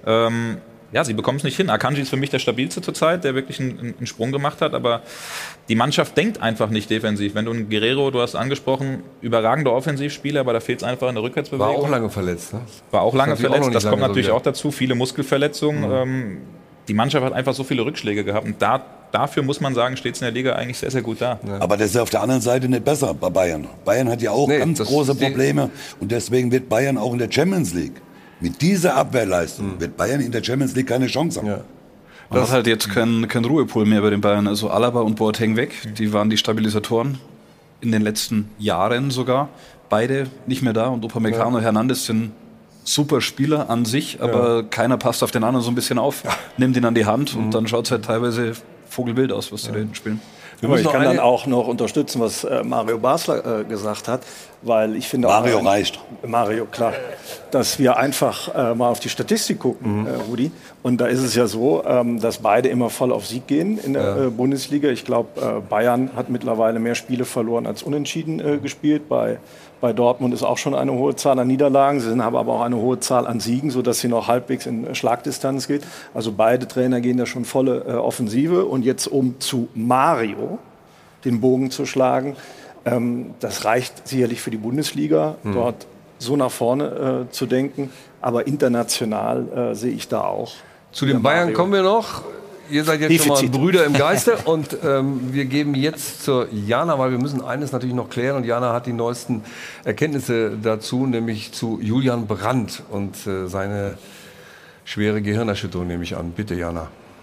Sie bekommen es nicht hin. Akanji ist für mich der stabilste zurzeit, der wirklich einen Sprung gemacht hat, aber die Mannschaft denkt einfach nicht defensiv. Wenn du einen Guerrero, du hast angesprochen, überragender Offensivspieler, aber da fehlt es einfach in der Rückwärtsbewegung. War auch lange verletzt, ne? War auch lange verletzt, das kommt natürlich auch dazu, viele Muskelverletzungen. Die Mannschaft hat einfach so viele Rückschläge gehabt und dafür muss man sagen, steht es in der Liga eigentlich sehr, sehr gut da. Ja. Aber das ist auf der anderen Seite nicht besser bei Bayern. Bayern hat ja auch ganz große Probleme und deswegen wird Bayern auch in der Champions League mit dieser Abwehrleistung wird Bayern in der Champions League keine Chance haben. Ja. Man hat halt jetzt kein Ruhepool mehr bei den Bayern. Also Alaba und Boateng weg, die waren die Stabilisatoren in den letzten Jahren sogar. Beide nicht mehr da und Upamecano und Hernandez sind super Spieler an sich, aber keiner passt auf den anderen so ein bisschen auf, nimmt ihn an die Hand und dann schaut es halt teilweise vogelwild aus, was die da hinten spielen. Aber ich kann dann auch noch unterstützen, was Mario Basler gesagt hat, weil ich finde Mario reicht. Mario, klar. Dass wir einfach mal auf die Statistik gucken, Rudi. Und da ist es ja so, dass beide immer voll auf Sieg gehen in der Bundesliga. Ich glaube, Bayern hat mittlerweile mehr Spiele verloren als unentschieden gespielt. Bei Dortmund ist auch schon eine hohe Zahl an Niederlagen. Sie haben aber auch eine hohe Zahl an Siegen, sodass sie noch halbwegs in Schlagdistanz geht. Also beide Trainer gehen da schon volle Offensive. Und jetzt um zu Mario den Bogen zu schlagen, das reicht sicherlich für die Bundesliga, dort so nach vorne zu denken. Aber international sehe ich da auch. Zu den Bayern kommen wir noch. Ihr seid jetzt schon mal Brüder im Geiste und wir geben jetzt zur Jana, weil wir müssen eines natürlich noch klären und Jana hat die neuesten Erkenntnisse dazu, nämlich zu Julian Brandt und seine schwere Gehirnerschütterung nehme ich an. Bitte, Jana.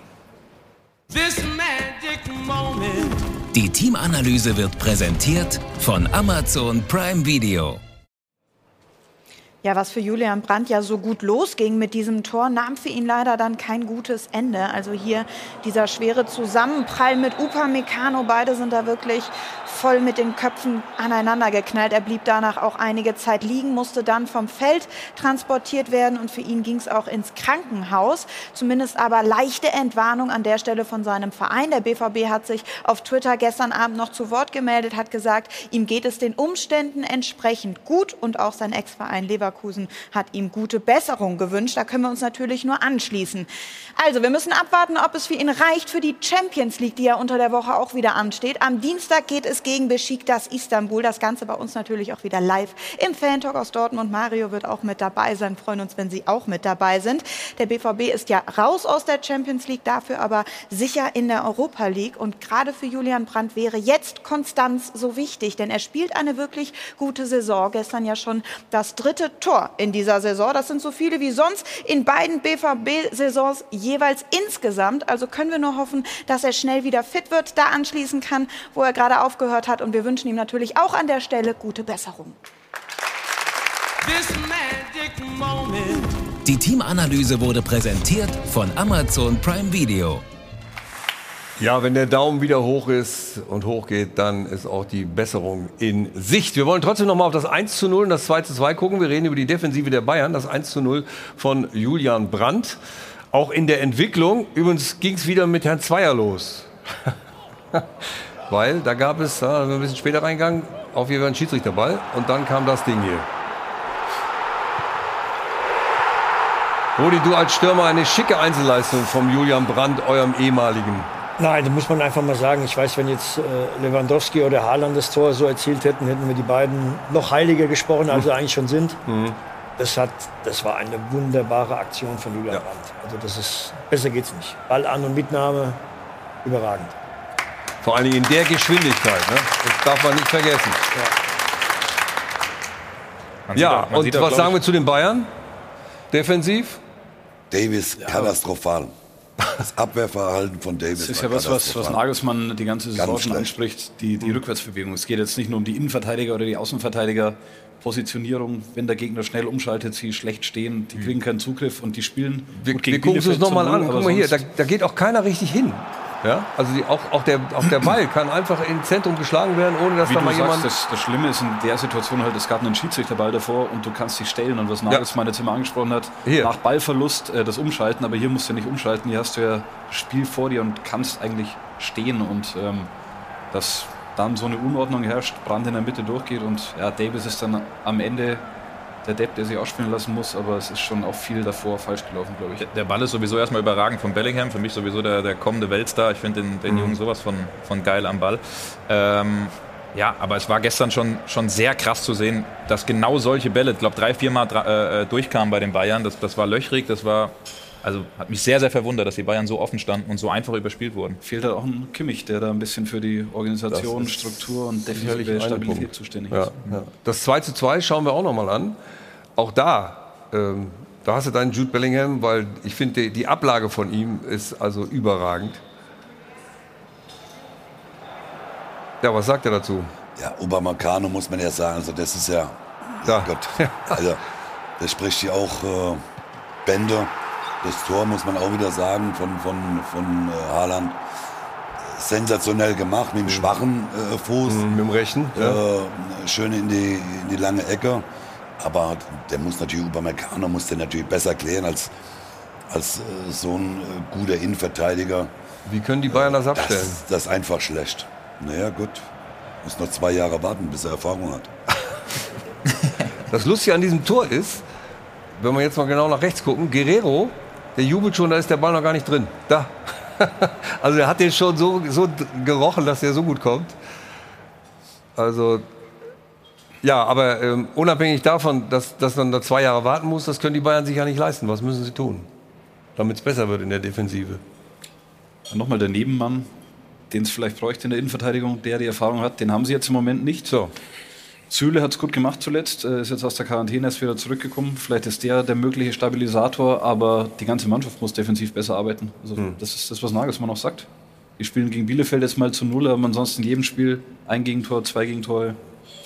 Die Teamanalyse wird präsentiert von Amazon Prime Video. Ja, was für Julian Brandt ja so gut losging mit diesem Tor, nahm für ihn leider dann kein gutes Ende. Also hier dieser schwere Zusammenprall mit Upamecano. Beide sind da wirklich voll mit den Köpfen aneinander geknallt. Er blieb danach auch einige Zeit liegen, musste dann vom Feld transportiert werden und für ihn ging es auch ins Krankenhaus. Zumindest aber leichte Entwarnung an der Stelle von seinem Verein. Der BVB hat sich auf Twitter gestern Abend noch zu Wort gemeldet, hat gesagt, ihm geht es den Umständen entsprechend gut und auch sein Ex-Verein Leverkusen hat ihm gute Besserung gewünscht. Da können wir uns natürlich nur anschließen. Also, wir müssen abwarten, ob es für ihn reicht für die Champions League, die ja unter der Woche auch wieder ansteht. Am Dienstag geht es gegen Beşiktaş Istanbul. Das Ganze bei uns natürlich auch wieder live im Fan-Talk aus Dortmund. Mario wird auch mit dabei sein. Wir freuen uns, wenn Sie auch mit dabei sind. Der BVB ist ja raus aus der Champions League, dafür aber sicher in der Europa League. Und gerade für Julian Brandt wäre jetzt Konstanz so wichtig, denn er spielt eine wirklich gute Saison. Gestern ja schon das 3. Tor in dieser Saison. Das sind so viele wie sonst in beiden BVB-Saisons jeweils insgesamt. Also können wir nur hoffen, dass er schnell wieder fit wird, da anschließen kann, wo er gerade aufgehört hat. Und wir wünschen ihm natürlich auch an der Stelle gute Besserung. Die Teamanalyse wurde präsentiert von Amazon Prime Video. Ja, wenn der Daumen wieder hoch ist und hoch geht, dann ist auch die Besserung in Sicht. Wir wollen trotzdem noch mal auf das 1:0 und das 2:2 gucken. Wir reden über die Defensive der Bayern, das 1:0 von Julian Brandt. Auch in der Entwicklung, übrigens ging es wieder mit Herrn Zweier los. Weil da gab es, da sind wir ein bisschen später reingegangen, auf jeden Fall ein Schiedsrichterball und dann kam das Ding hier. Rudi, du als Stürmer, eine schicke Einzelleistung vom Julian Brandt, eurem ehemaligen. Nein, da muss man einfach mal sagen, ich weiß, wenn jetzt Lewandowski oder Haaland das Tor so erzielt hätten, hätten wir die beiden noch heiliger gesprochen, als sie eigentlich schon sind. Das war eine wunderbare Aktion von Julian Brandt. Also besser geht's nicht. Ball an und Mitnahme, überragend. Vor allen Dingen in der Geschwindigkeit, ne? Das darf man nicht vergessen. Ja, und was sagen wir zu den Bayern? Defensiv? Davis, katastrophal. Das Abwehrverhalten von Davis. Das ist ja was Nagelsmann die ganze Saison schon anspricht, die Rückwärtsbewegung. Es geht jetzt nicht nur um die Innenverteidiger oder die Außenverteidiger-Positionierung. Wenn der Gegner schnell umschaltet, sie schlecht stehen, die kriegen keinen Zugriff und die spielen. Wir gucken uns das nochmal an. Guck mal hier, da geht auch keiner richtig hin. Ja? Also auch der Ball kann einfach ins Zentrum geschlagen werden, ohne dass da mal jemand... Das Schlimme ist in der Situation halt, es gab einen Schiedsrichterball davor und du kannst dich stellen. Und was Nagelsmann jetzt immer angesprochen hat, nach Ballverlust das Umschalten. Aber hier musst du nicht umschalten, hier hast du ja Spiel vor dir und kannst eigentlich stehen. Und dass dann so eine Unordnung herrscht, Brandt in der Mitte durchgeht und Davis ist dann am Ende der Depp, der sich ausspielen lassen muss, aber es ist schon auch viel davor falsch gelaufen, glaube ich. Der Ball ist sowieso erstmal überragend von Bellingham, für mich sowieso der kommende Weltstar. Ich finde den Jungen sowas von geil am Ball. Aber es war gestern schon sehr krass zu sehen, dass genau solche Bälle, ich glaube 3-4 Mal durchkamen bei den Bayern. Das war löchrig, hat mich sehr, sehr verwundert, dass die Bayern so offen standen und so einfach überspielt wurden. Fehlt halt auch ein Kimmich, der da ein bisschen für die Organisation, Struktur und defensive Stabilität zuständig ist. Ja. Das 2:2 schauen wir auch noch mal an. Auch da hast du deinen Jude Bellingham, weil ich finde, die Ablage von ihm ist also überragend. Ja, was sagt er dazu? Ja, Upamecano muss man ja sagen, also das ist ja, Gott, also das spricht ja auch Bände. Das Tor muss man auch wieder sagen von Haaland. Sensationell gemacht, mit dem schwachen Fuß. Mit dem rechten. Schön in die lange Ecke. Aber der muss natürlich, Upamecano muss den natürlich besser klären als so ein guter Innenverteidiger. Wie können die Bayern das abstellen? Das ist einfach schlecht. Naja, gut. Muss noch 2 Jahre warten, bis er Erfahrung hat. Das Lustige an diesem Tor ist, wenn wir jetzt mal genau nach rechts gucken, Guerrero, der jubelt schon, da ist der Ball noch gar nicht drin. Da. Also er hat den schon so gerochen, dass der so gut kommt. Also, ja, aber unabhängig davon, dass man da 2 Jahre warten muss, das können die Bayern sich ja nicht leisten. Was müssen sie tun, damit es besser wird in der Defensive? Nochmal der Nebenmann, den es vielleicht bräuchte in der Innenverteidigung, der die Erfahrung hat, den haben sie jetzt im Moment nicht. So. Süle hat es gut gemacht zuletzt, ist jetzt aus der Quarantäne erst wieder zurückgekommen. Vielleicht ist der mögliche Stabilisator, aber die ganze Mannschaft muss defensiv besser arbeiten. Also das ist das, was Nagelsmann auch sagt. Die spielen gegen Bielefeld jetzt mal zu 0, aber ansonsten in jedem Spiel 1 Gegentor, 2 Gegentore.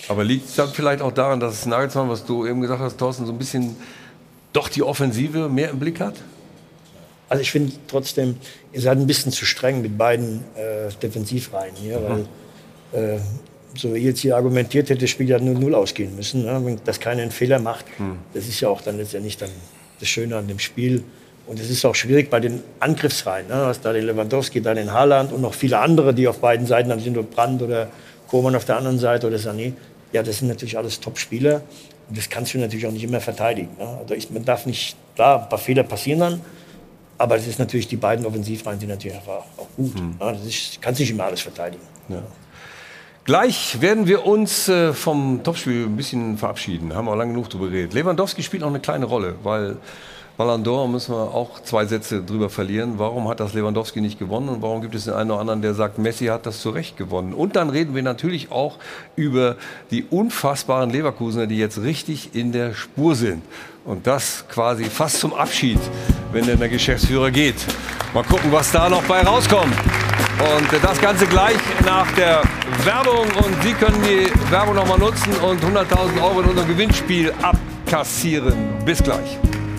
Aber liegt es dann vielleicht auch daran, dass Nagelsmann, was du eben gesagt hast, Thorsten, so ein bisschen doch die Offensive mehr im Blick hat? Also ich finde trotzdem, ihr seid ein bisschen zu streng mit beiden Defensivreihen hier, weil so wie jetzt hier argumentiert hätte, das Spiel ja 0-0 ausgehen müssen, ne? Dass keiner einen Fehler macht. Das ist ja auch dann letztendlich dann das Schöne an dem Spiel. Und es ist auch schwierig bei den Angriffsreihen. Ne? Du hast da den Lewandowski, da den Haaland und noch viele andere, die auf beiden Seiten dann sind, oder Brandt oder Koeman auf der anderen Seite oder Sané. Ja, das sind natürlich alles Top-Spieler. Und das kannst du natürlich auch nicht immer verteidigen. Ne? Also man darf nicht, klar, ein paar Fehler passieren dann. Aber es ist natürlich, die beiden Offensivreihen sind natürlich auch gut. Ja, kannst nicht immer alles verteidigen. Ja. Gleich werden wir uns vom Topspiel ein bisschen verabschieden. Haben wir auch lange genug darüber geredet. Lewandowski spielt auch eine kleine Rolle, weil Ballon d'Or müssen wir auch 2 Sätze drüber verlieren. Warum hat das Lewandowski nicht gewonnen und warum gibt es den einen oder anderen, der sagt, Messi hat das zu Recht gewonnen? Und dann reden wir natürlich auch über die unfassbaren Leverkusener, die jetzt richtig in der Spur sind. Und das quasi fast zum Abschied, wenn denn der Geschäftsführer geht. Mal gucken, was da noch bei rauskommt. Und das Ganze gleich nach der Werbung. Und Sie können die Werbung noch mal nutzen und 100.000 € in unserem Gewinnspiel abkassieren. Bis gleich.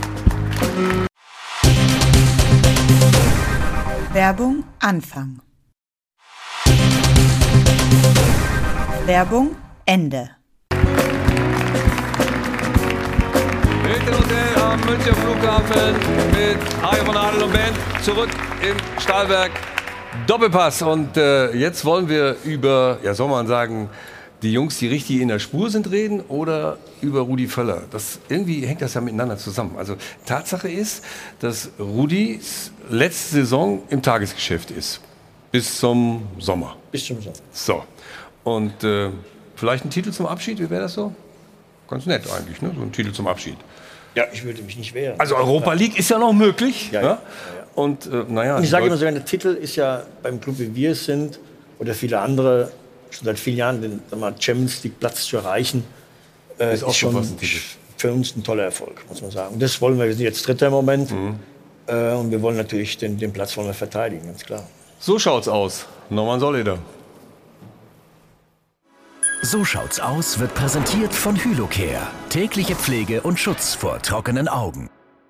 Werbung Anfang. Werbung Ende. Hilton Hotel am Münchner Flughafen mit Hajo von Adel und Band zurück im Stahlwerk Doppelpass. Und jetzt wollen wir über, ja soll man sagen, die Jungs, die richtig in der Spur sind, reden oder über Rudi Völler. Irgendwie hängt das ja miteinander zusammen. Also Tatsache ist, dass Rudis letzte Saison im Tagesgeschäft ist. Bis zum Sommer. Bis zum Sommer. So. Und vielleicht ein Titel zum Abschied, wie wäre das so? Ganz nett eigentlich, ne? So ein Titel zum Abschied. Ja, ich würde mich nicht wehren. Also Europa League ist ja noch möglich. Ja, ne? ja. Und naja. Und ich sage immer so, der Titel ist ja beim Club, wie wir es sind, oder viele andere, schon seit vielen Jahren den Champions League Platz zu erreichen, ist auch schon für uns ein toller Erfolg, muss man sagen. Und das wollen wir. Wir sind jetzt Dritter im Moment. Und wir wollen natürlich den Platz wollen wir verteidigen, ganz klar. So schaut's aus. Norman Soleder. So schaut's aus wird präsentiert von Hylocare. Tägliche Pflege und Schutz vor trockenen Augen.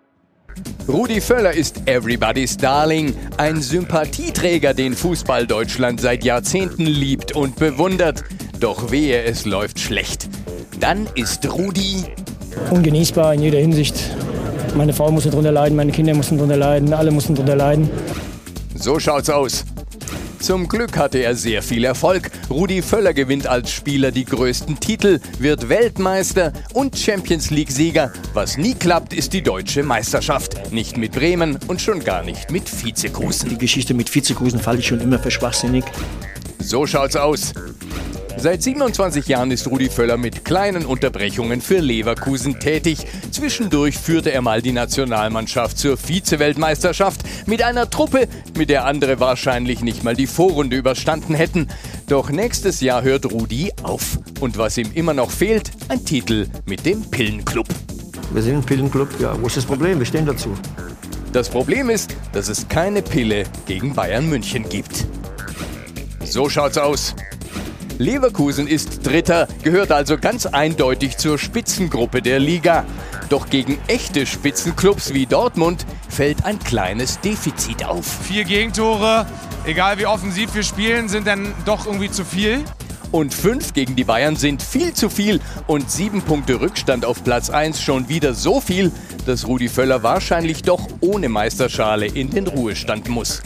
Rudi Völler ist everybody's Darling, ein Sympathieträger, den Fußball Deutschland seit Jahrzehnten liebt und bewundert. Doch wehe, es läuft schlecht. Dann ist Rudi ungenießbar in jeder Hinsicht. Meine Frau muss darunter leiden, meine Kinder mussten darunter leiden, alle mussten darunter leiden. So schaut's aus. Zum Glück hatte er sehr viel Erfolg. Rudi Völler gewinnt als Spieler die größten Titel, wird Weltmeister und Champions-League-Sieger. Was nie klappt, ist die deutsche Meisterschaft. Nicht mit Bremen und schon gar nicht mit Vizekusen. Die Geschichte mit Vizekusen fand ich schon immer für schwachsinnig. So schaut's aus. Seit 27 Jahren ist Rudi Völler mit kleinen Unterbrechungen für Leverkusen tätig. Zwischendurch führte er mal die Nationalmannschaft zur Vize-Weltmeisterschaft mit einer Truppe, mit der andere wahrscheinlich nicht mal die Vorrunde überstanden hätten. Doch nächstes Jahr hört Rudi auf. Und was ihm immer noch fehlt, ein Titel mit dem Pillenclub. Wir sind ein Pillenclub, ja, wo ist das Problem? Wir stehen dazu. Das Problem ist, dass es keine Pille gegen Bayern München gibt. So schaut's aus. Leverkusen ist Dritter, gehört also ganz eindeutig zur Spitzengruppe der Liga. Doch gegen echte Spitzenclubs wie Dortmund fällt ein kleines Defizit auf. 4 Gegentore, egal wie offensiv wir spielen, sind dann doch irgendwie zu viel. Und 5 gegen die Bayern sind viel zu viel und 7 Punkte Rückstand auf Platz 1 schon wieder so viel, dass Rudi Völler wahrscheinlich doch ohne Meisterschale in den Ruhestand muss.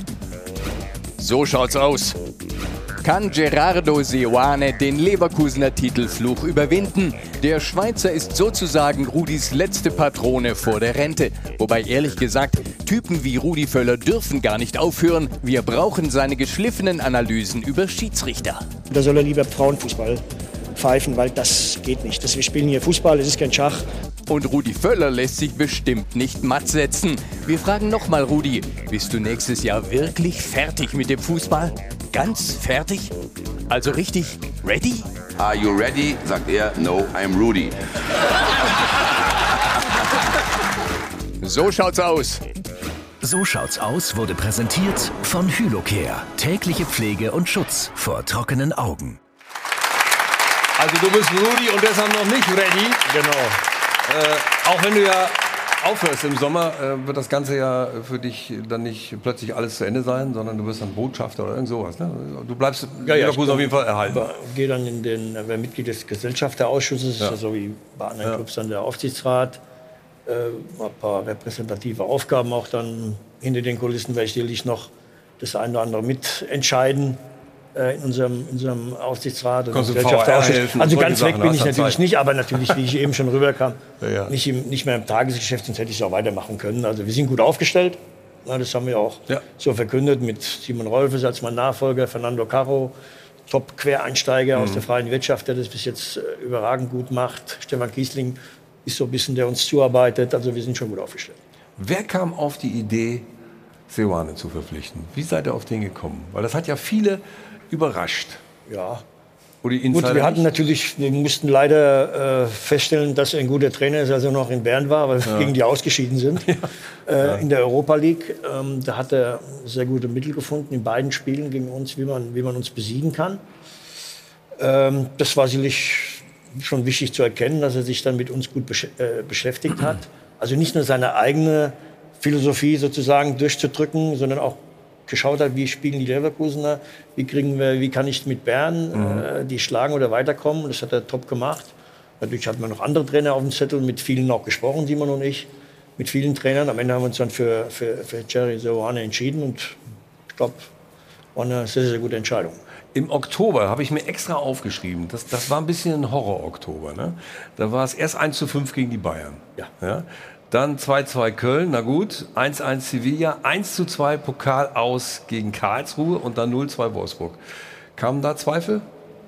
So schaut's aus. Kann Gerardo Seoane den Leverkusener Titelfluch überwinden? Der Schweizer ist sozusagen Rudis letzte Patrone vor der Rente. Wobei ehrlich gesagt, Typen wie Rudi Völler dürfen gar nicht aufhören. Wir brauchen seine geschliffenen Analysen über Schiedsrichter. Da soll er lieber Frauenfußball pfeifen, weil das geht nicht. Wir spielen hier Fußball, es ist kein Schach. Und Rudi Völler lässt sich bestimmt nicht matt setzen. Wir fragen nochmal, Rudi, bist du nächstes Jahr wirklich fertig mit dem Fußball? Ganz fertig? Also richtig ready? Are you ready? Sagt er, no, I'm Rudi. So schaut's aus. So schaut's aus wurde präsentiert von Hylocare. Tägliche Pflege und Schutz vor trockenen Augen. Also du bist Rudi und deshalb noch nicht ready. Genau. Auch wenn du ja aufhörst im Sommer, wird das Ganze ja für dich dann nicht plötzlich alles zu Ende sein, sondern du wirst dann Botschafter oder irgend sowas. Ne? Du bleibst Leverkusen auf jeden Fall erhalten. Ich gehe dann in den Mitglied des Gesellschafterausschusses, so wie bei anderen Clubs dann der Aufsichtsrat. Ein paar repräsentative Aufgaben auch dann hinter den Kulissen, werde ich sicherlich noch das eine oder andere mitentscheiden in unserem Aufsichtsrat. Kannst du VR helfen? Also ganz weg bin ich natürlich nicht, aber natürlich, wie ich eben schon rüberkam, nicht mehr im Tagesgeschäft, sonst hätte ich es auch weitermachen können. Also wir sind gut aufgestellt, das haben wir auch so verkündet mit Simon Rolfes als mein Nachfolger, Fernando Carro, Top-Quereinsteiger aus der freien Wirtschaft, der das bis jetzt überragend gut macht. Stefan Kiesling ist so ein bisschen, der uns zuarbeitet. Also wir sind schon gut aufgestellt. Wer kam auf die Idee, Seoane zu verpflichten? Wie seid ihr auf den gekommen? Weil das hat ja viele überrascht. Ja. Gut, wir mussten leider feststellen, dass er ein guter Trainer ist, als er noch in Bern war, weil wir gegen die ausgeschieden sind in der Europa League. Da hat er sehr gute Mittel gefunden in beiden Spielen gegen uns, wie man uns besiegen kann. Das war sicherlich schon wichtig zu erkennen, dass er sich dann mit uns gut beschäftigt hat. Also nicht nur seine eigene Philosophie sozusagen durchzudrücken, sondern auch geschaut hat, wie spielen die Leverkusener, wie kann ich mit Bern die schlagen oder weiterkommen. Das hat er top gemacht. Natürlich hatten wir noch andere Trainer auf dem Zettel, mit vielen auch gesprochen, Simon und ich, mit vielen Trainern. Am Ende haben wir uns dann für Jerry Seoane entschieden und ich glaube, war eine sehr, sehr gute Entscheidung. Im Oktober habe ich mir extra aufgeschrieben, das war ein bisschen ein Horror-Oktober. Ne? Da war es erst 1:5 gegen die Bayern. Ja? Dann 2:2 Köln, na gut, 1:1 Sevilla, 1:2 Pokal aus gegen Karlsruhe und dann 0:2 Wolfsburg. Kamen da Zweifel?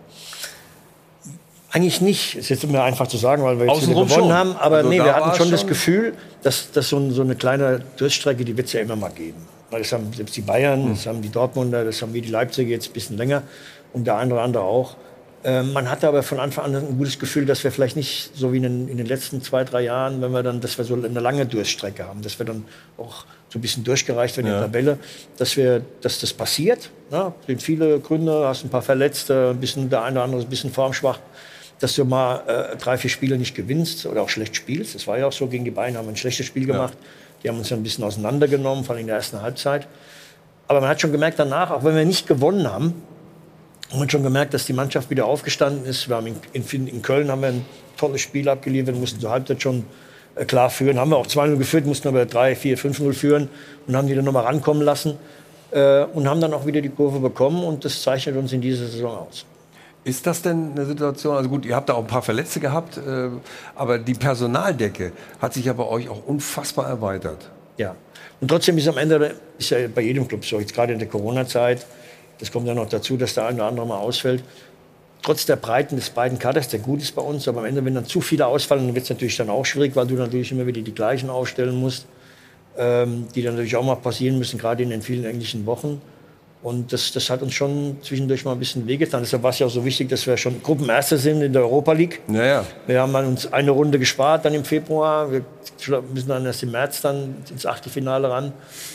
Eigentlich nicht. Ist jetzt immer einfach zu sagen, weil wir jetzt wieder gewonnen haben. Aber also wir hatten schon das Gefühl, dass so eine kleine Durststrecke, die wird es ja immer mal geben. Weil das haben selbst die Bayern, das haben die Dortmunder, das haben wir die Leipziger jetzt ein bisschen länger und der eine oder andere auch. Man hatte aber von Anfang an ein gutes Gefühl, dass wir vielleicht nicht so wie in den letzten 2-3 Jahren, dass wir so eine lange Durststrecke haben, dass wir dann auch so ein bisschen durchgereicht werden in der Tabelle, dass das passiert. Ne? Es sind viele Gründe, hast ein paar Verletzte, der eine oder andere ist ein bisschen formschwach, dass du mal 3-4 Spiele nicht gewinnst oder auch schlecht spielst. Das war ja auch so, gegen die Bayern haben wir ein schlechtes Spiel gemacht. Die haben uns ja ein bisschen auseinandergenommen, vor allem in der ersten Halbzeit. Aber man hat schon gemerkt danach, auch wenn wir nicht gewonnen haben, hat man schon gemerkt, dass die Mannschaft wieder aufgestanden ist. Wir haben in Köln haben wir ein tolles Spiel abgeliefert, mussten zur Halbzeit schon klar führen. Haben wir auch 2-0 geführt, mussten aber 3-4, 5-0 führen und haben die dann nochmal rankommen lassen. Und haben dann auch wieder die Kurve bekommen und das zeichnet uns in dieser Saison aus. Ist das denn eine Situation, also gut, ihr habt da auch ein paar Verletzte gehabt, aber die Personaldecke hat sich ja bei euch auch unfassbar erweitert. Ja, und trotzdem ist am Ende, ist ja bei jedem Club so, jetzt gerade in der Corona-Zeit, das kommt ja noch dazu, dass der eine oder andere mal ausfällt. Trotz der Breiten des beiden Kaders, der gut ist bei uns, aber am Ende, wenn dann zu viele ausfallen, dann wird es natürlich dann auch schwierig, weil du natürlich immer wieder die gleichen aufstellen musst, die dann natürlich auch mal passieren müssen, gerade in den vielen englischen Wochen. Und das hat uns schon zwischendurch mal ein bisschen wehgetan. Deshalb war es ja auch so wichtig, dass wir schon Gruppenerster sind in der Europa League. Ja. Wir haben uns eine Runde gespart dann im Februar. Wir müssen dann erst im März dann ins Achtelfinale ran.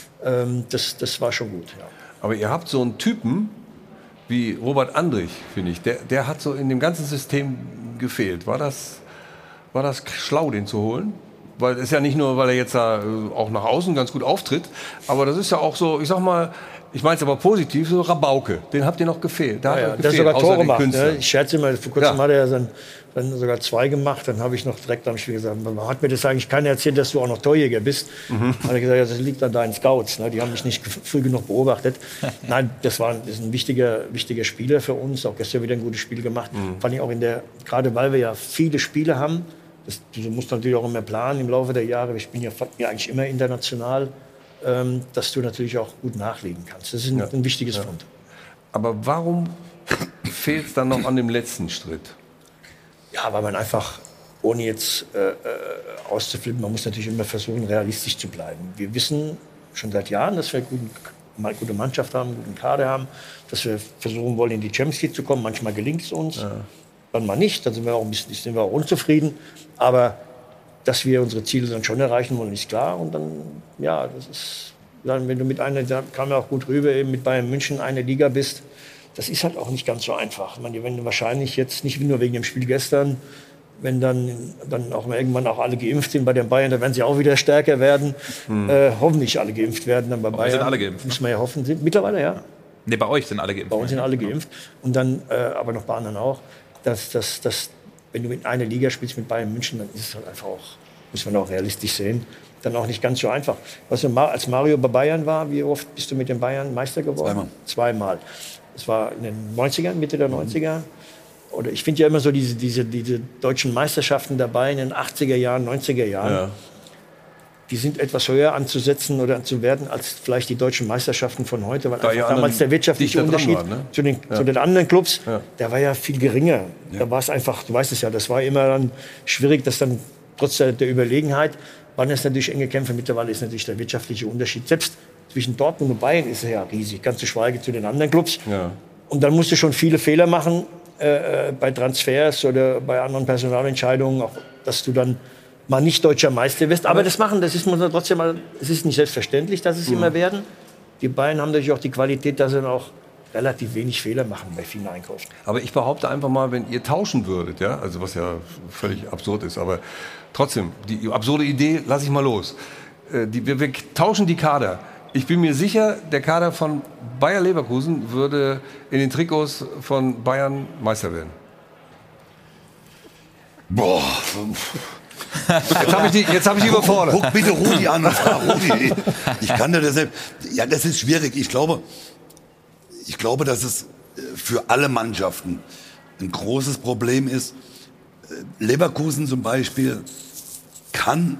Das war schon gut, ja. Aber ihr habt so einen Typen wie Robert Andrich, finde ich. Der hat so in dem ganzen System gefehlt. War das schlau, den zu holen? Weil es ist ja nicht nur, weil er jetzt da auch nach außen ganz gut auftritt, aber das ist ja auch so, ich sag mal, ich meine es aber positiv, so Rabauke, den habt ihr noch gefehlt. Der hat sogar Tore gemacht. Ne? Ich scherze immer, vor kurzem hat er dann sogar 2 gemacht. Dann habe ich noch direkt am Spiel gesagt, hat mir das eigentlich keiner erzählt, dass du auch noch Torjäger bist. Hat er gesagt, ja, das liegt an deinen Scouts. Ne? Die haben mich nicht früh genug beobachtet. Nein, das ist ein wichtiger Spieler für uns. Auch gestern wieder ein gutes Spiel gemacht. Vor allem auch gerade weil wir ja viele Spiele haben, du musst natürlich auch immer planen im Laufe der Jahre. Wir spielen ja eigentlich immer international. Dass du natürlich auch gut nachlegen kannst. Das ist ein wichtiges Fund. Aber warum fehlt es dann noch an dem letzten Schritt? Ja, weil man einfach, ohne jetzt auszuflippen, man muss natürlich immer versuchen, realistisch zu bleiben. Wir wissen schon seit Jahren, dass wir eine gute Mannschaft haben, einen guten Kader haben, dass wir versuchen wollen, in die Champions League zu kommen. Manchmal gelingt es uns, dann mal nicht. Dann sind wir auch unzufrieden. Aber dass wir unsere Ziele dann schon erreichen wollen, ist klar. Und dann, ja, das ist, dann, wenn du da kam ja auch gut rüber, eben mit Bayern München eine Liga bist, das ist halt auch nicht ganz so einfach. Ich meine, die werden wahrscheinlich jetzt nicht nur wegen dem Spiel gestern, wenn dann auch mal irgendwann auch alle geimpft sind bei den Bayern, dann werden sie auch wieder stärker werden. Hoffentlich alle geimpft werden dann bei Bayern. Sind alle geimpft. Muss man ja hoffen. Mittlerweile, ja. Nee, bei euch sind alle geimpft. Bei uns sind alle geimpft. Und dann, aber noch bei anderen auch, dass wenn du in einer Liga spielst mit Bayern München, dann ist es halt einfach auch, muss man auch realistisch sehen, dann auch nicht ganz so einfach. Weißt du, als Mario bei Bayern war, wie oft bist du mit den Bayern Meister geworden? Zweimal. Das war in den 90ern, Mitte der 90er. Oder ich finde ja immer so diese deutschen Meisterschaften dabei in den 80er Jahren, 90er Jahren. Ja. Die sind etwas höher anzusetzen oder zu werden als vielleicht die deutschen Meisterschaften von heute, weil damals der wirtschaftliche Unterschied zu den anderen Clubs, der war ja viel geringer. Da war es einfach, du weißt es ja, das war immer dann schwierig, dass dann trotz der Überlegenheit waren es natürlich enge Kämpfe. Mittlerweile ist natürlich der wirtschaftliche Unterschied selbst zwischen Dortmund und Bayern ist ja riesig, ganz zu schweigen zu den anderen Clubs. Ja. Und dann musst du schon viele Fehler machen bei Transfers oder bei anderen Personalentscheidungen, auch, dass du dann mal nicht deutscher Meister wirst. Aber das ist trotzdem mal, es ist nicht selbstverständlich, dass es immer werden. Die Bayern haben natürlich auch die Qualität, dass sie dann auch relativ wenig Fehler machen bei vielen Einkäufen. Aber ich behaupte einfach mal, wenn ihr tauschen würdet, ja, also was ja völlig absurd ist, aber trotzdem, die absurde Idee lasse ich mal los. Wir tauschen die Kader. Ich bin mir sicher, der Kader von Bayer Leverkusen würde in den Trikots von Bayern Meister werden. Boah. Jetzt hab ich überfordert. Guck bitte Rudi an und frag Rudi. Ich kann dir das selbst. Ja, das ist schwierig. Ich glaube, dass es für alle Mannschaften ein großes Problem ist. Leverkusen zum Beispiel kann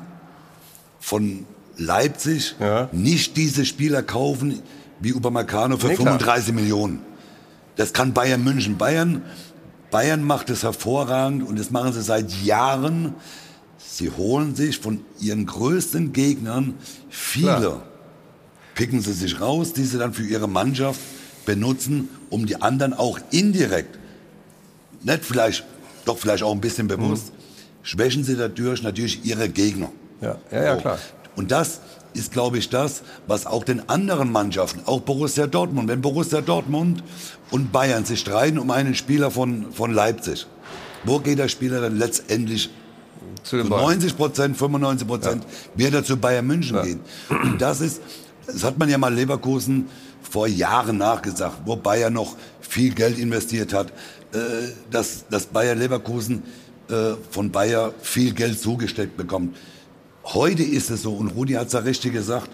von Leipzig nicht diese Spieler kaufen wie Upamecano für 35 Millionen. Das kann Bayern München. Bayern macht es hervorragend und das machen sie seit Jahren. Sie holen sich von ihren größten Gegnern viele. Picken sie sich raus, die sie dann für ihre Mannschaft benutzen, um die anderen auch indirekt, nicht vielleicht, doch vielleicht auch ein bisschen bewusst, schwächen sie dadurch natürlich ihre Gegner. Ja, klar. Und das ist, glaube ich, das, was auch den anderen Mannschaften, auch Borussia Dortmund, wenn Borussia Dortmund und Bayern sich streiten um einen Spieler von Leipzig, wo geht der Spieler dann letztendlich zu 90%, 95% wird er zu Bayern München gehen. Und das hat man ja mal Leverkusen vor Jahren nachgesagt, wo Bayern noch viel Geld investiert hat, dass Bayer Leverkusen von Bayer viel Geld zugesteckt bekommt. Heute ist es so, und Rudi hat es ja richtig gesagt,